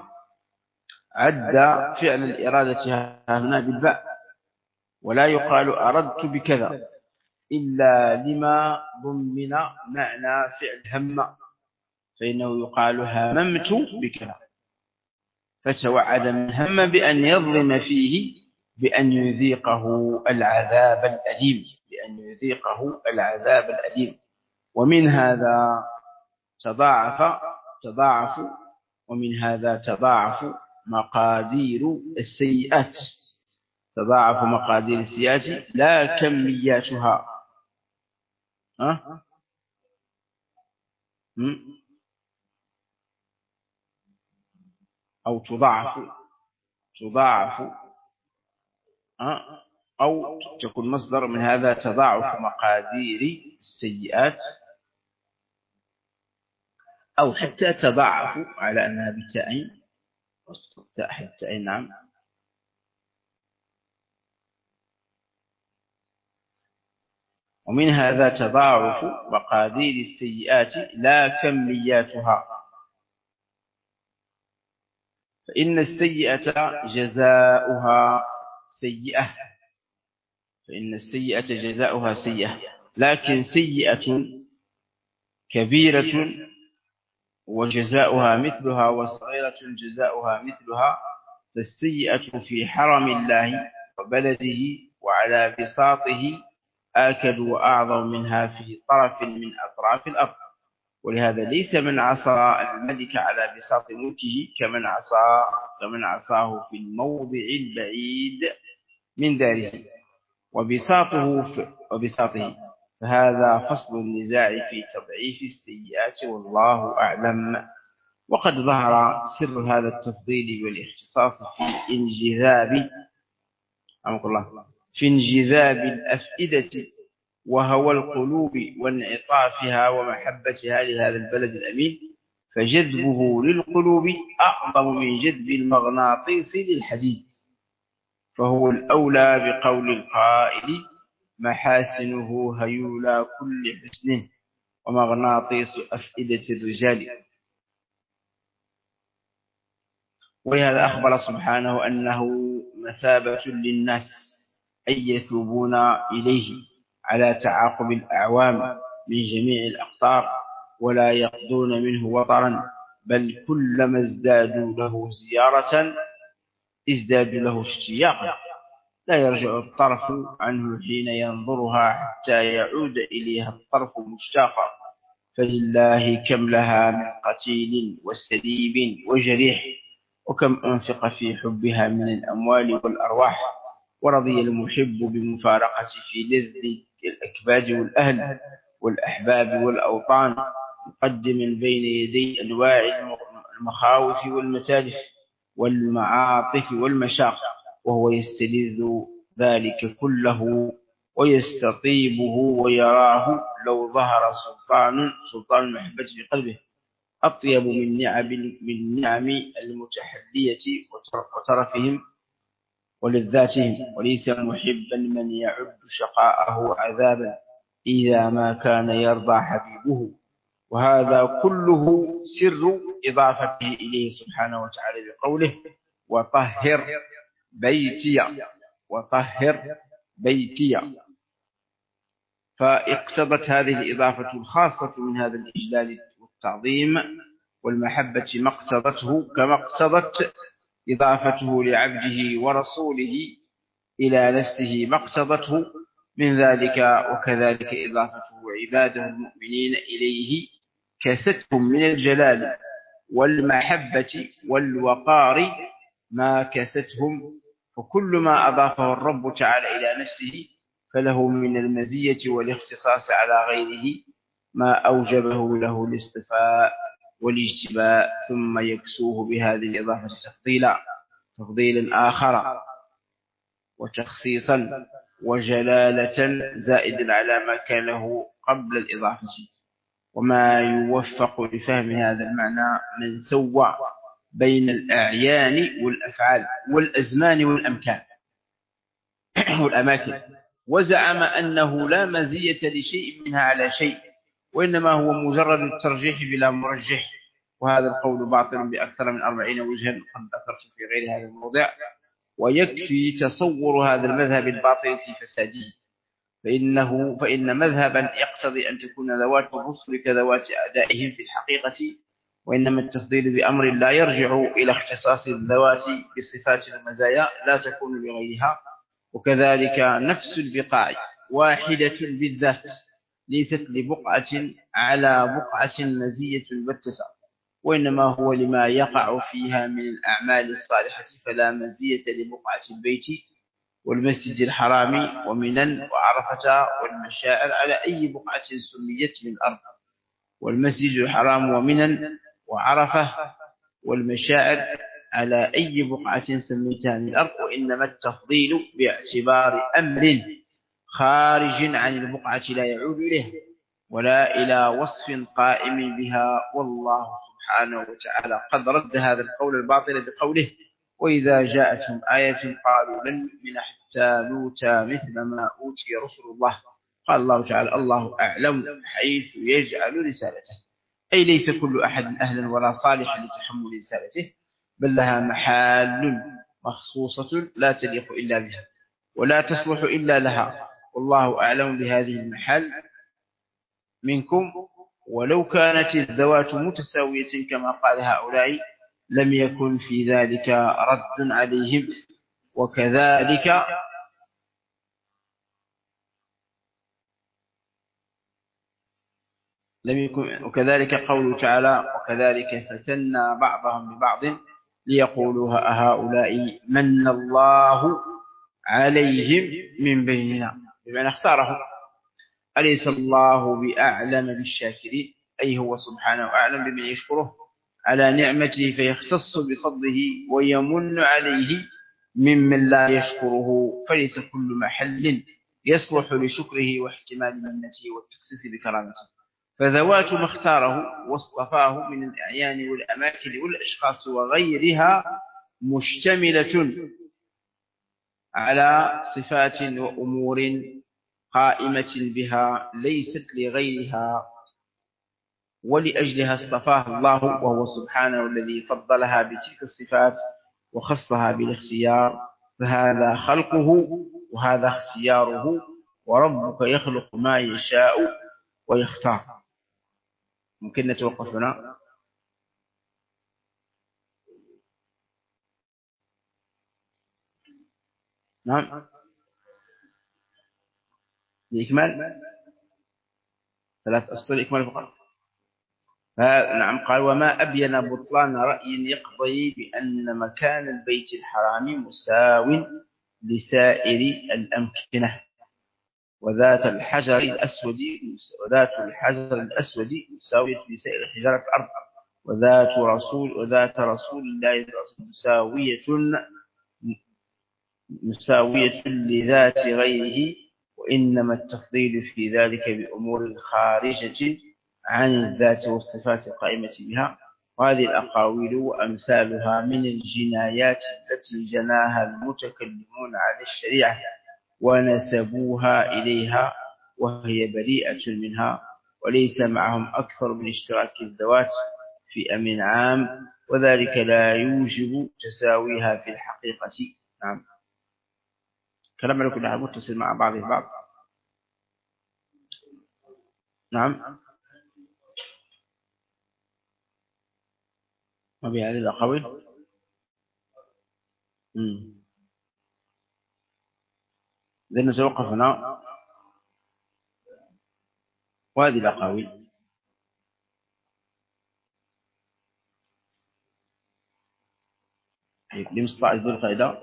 عد فعل الإرادة هنا بالباء، ولا يقال أردت بكذا إلا لما ضمن معنى فعل هم، فإنه يقال هممت بكذا، فتوعد من هم بأن يظلم فيه بأن يذيقه العذاب الأليم، ومن هذا تضاعف ومن هذا تضاعف مقادير السيئات، لا كمياتها. أو تضاعف أو تكون مصدر من هذا تضاعف مقادير السيئات، أو حتى تضاعف على أنها بالتاءين حتى. نعم. ومن هذا تضاعف مقادير السيئات لا كمياتها، فإن السيئة جزاؤها سيئة، فإن السيئة جزاؤها سيئة، لكن سيئة كبيرة وجزاؤها مثلها وصغيرة جزاؤها مثلها، فالسيئة في حرم الله وبلده وعلى بساطه آكد وأعظم منها في طرف من أطراف الأرض. ولهذا ليس من عصى الملك على بساط ملكه كمن عصاه في الموضع البعيد من داره وبساطه. فهذا فصل النزاع في تضعيف السيئات والله أعلم. وقد ظهر سر هذا التفضيل والاختصاص في انجذاب الأفئدة وهوى القلوب وانعطافها ومحبتها لهذا البلد الأمين، فجذبه للقلوب أعظم من جذب المغناطيس للحديد. فهو الأولى بقول القائل: محاسنه هيولى كل حسن ومغناطيس أفئدة الرجال. ولهذا أخبر سبحانه أنه مثابة للناس أن يتوبون إليه على تعاقب الأعوام من جميع الأقطار ولا يقضون منه وطرا، بل كلما ازدادوا له زيارة ازدادوا له اشتياقا، لا يرجع الطرف عنه حين ينظرها حتى يعود إليها الطرف مشتاقا. فلله كم لها من قتيل وسليب وجريح، وكم أنفق في حبها من الأموال والأرواح، ورضي المحب بمفارقة في لذ الأكباد والأهل والأحباب والأوطان، مقدما بين يدي أنواع المخاوف والمتالف والمعاطف والمشاق، وهو يستلذ ذلك كله ويستطيبه ويراه لو ظهر سلطان المحبة في قلبه أطيب من نعم المتحلية وترفهم ولذاتهم. وليس محبا من يعد شقاءه عذابا إذا ما كان يرضى حبيبه. وهذا كله سر إضافته إليه سبحانه وتعالى بقوله: وطهر بيتي. فاقتضت هذه الإضافة الخاصة من هذا الإجلال والتعظيم والمحبة ما اقتضته، كما اقتضت إضافته لعبده ورسوله إلى نفسه ما اقتضته من ذلك، وكذلك إضافته عباده المؤمنين إليه كستهم من الجلال والمحبة والوقار ما كستهم. فكل ما أضافه الرب تعالى إلى نفسه فله من المزية والاختصاص على غيره ما أوجبه له الاصطفاء والاجتباء، ثم يكسوه بهذه الإضافة تفضيلا آخر وتخصيصا وجلالة زائدا على ما كان له قبل الإضافة. وما يوفق لفهم هذا المعنى من سوى بين الأعيان والأفعال والأزمان والأماكن، وزعم أنه لا مزية لشيء منها على شيء، وإنما هو مجرد الترجيح بلا مرجح. وهذا القول باطل بأكثر من 40 وجها قد ذكرت في غير هذا الموضع، ويكفي تصور هذا المذهب الباطل في فساده. فإن مذهبا يقتضي أن تكون ذوات الرسل كذوات أعدائهم في الحقيقة، وإنما التفضيل بأمر لا يرجع إلى اختصاص الذوات بصفات المزايا لا تكون لغيرها. وكذلك نفس البقاع واحدة بالذات، ليست لبقعة على بقعة مزية بتة، وإنما هو لما يقع فيها من الأعمال الصالحة، فلا مزية لبقعة البيت والمسجد الحرام ومنى وعرفة والمشاعر على أي بقعة سميت من الأرض. والمسجد الحرام ومنى وعرفة والمشاعر على أي بقعة سميتها من الأرض، وإنما التفضيل باعتبار أمر خارج عن البقعة لا يعود إليها ولا إلى وصف قائم بها. والله سبحانه وتعالى قد رد هذا القول الباطل بقوله: وإذا جاءتهم آية قالوا لن نؤمن حتى نؤتى مثل ما أوتي رسل الله. قال الله تعالى: الله أعلم حيث يجعل رسالته، أي ليس كل أحد أهلا ولا صالحا لتحمل رسالته، بل لها محال مخصوصة لا تليق إلا بها. ولا تصلح إلا لها، والله أعلم بهذه المحال منكم. ولو كانت الذوات متساوية كما قال هؤلاء لم يكن في ذلك رد عليهم. وكذلك قوله تعالى: وكذلك فتنا بعضهم ببعض ليقولوا هؤلاء من الله عليهم من بيننا، بمعنى اختاره. أليس الله بأعلم بالشاكرين؟ أي هو سبحانه أعلم بمن يشكره على نعمته فيختص بفضله ويمن عليه ممن لا يشكره، فليس كل محل يصلح لشكره واحتمال منته والتخصيص بكرامته. فذوات ما اختاره واصطفاه من الأعيان والأماكن والأشخاص وغيرها مشتملة على صفات وأمور قائمة بها ليست لغيرها، ولأجلها اصطفاها الله، وهو سبحانه الذي فضلها بتلك الصفات وخصها بالاختيار، فهذا خلقه وهذا اختياره، وربك يخلق ما يشاء ويختار. ممكن نتوقف هنا. نعم، لإكمال 3 أسطر إكمال فقط. نعم، قال: وما أبين بطلان رأي يقضي بأن مكان البيت الحرام مساو لسائر الأمكنة، وذات الحجر الأسود مساوية لسائر حجارة الأرض، وذات رسول الله صلى الله عليه وسلم مساوية لذات غيره، وإنما التفضيل في ذلك بأمور خارجة عن الذات والصفات القائمة بها. وهذه الأقاويل وأمثالها من الجنايات التي جناها المتكلمون على الشريعة ونسبوها إليها، وهي بريئة منها، وليس معهم أكثر من اشتراك الذوات في أمر عام، وذلك لا يوجب تساويها في الحقيقة. نعم، كلام كلها متصل مع بعض البعض. نعم، وبهذه الأقاويل إذن نتوقف هنا. وهذه الأقاويل لمصطلح ذو القاعدة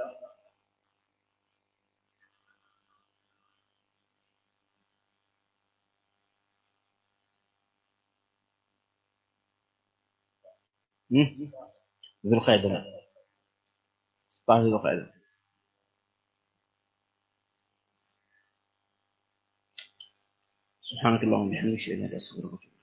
ذو القاعدة مصطلح ذو القاعدة. سبحانك اللهم وبحمدك أشهد أن لا إله إلا أنت أستغفرك.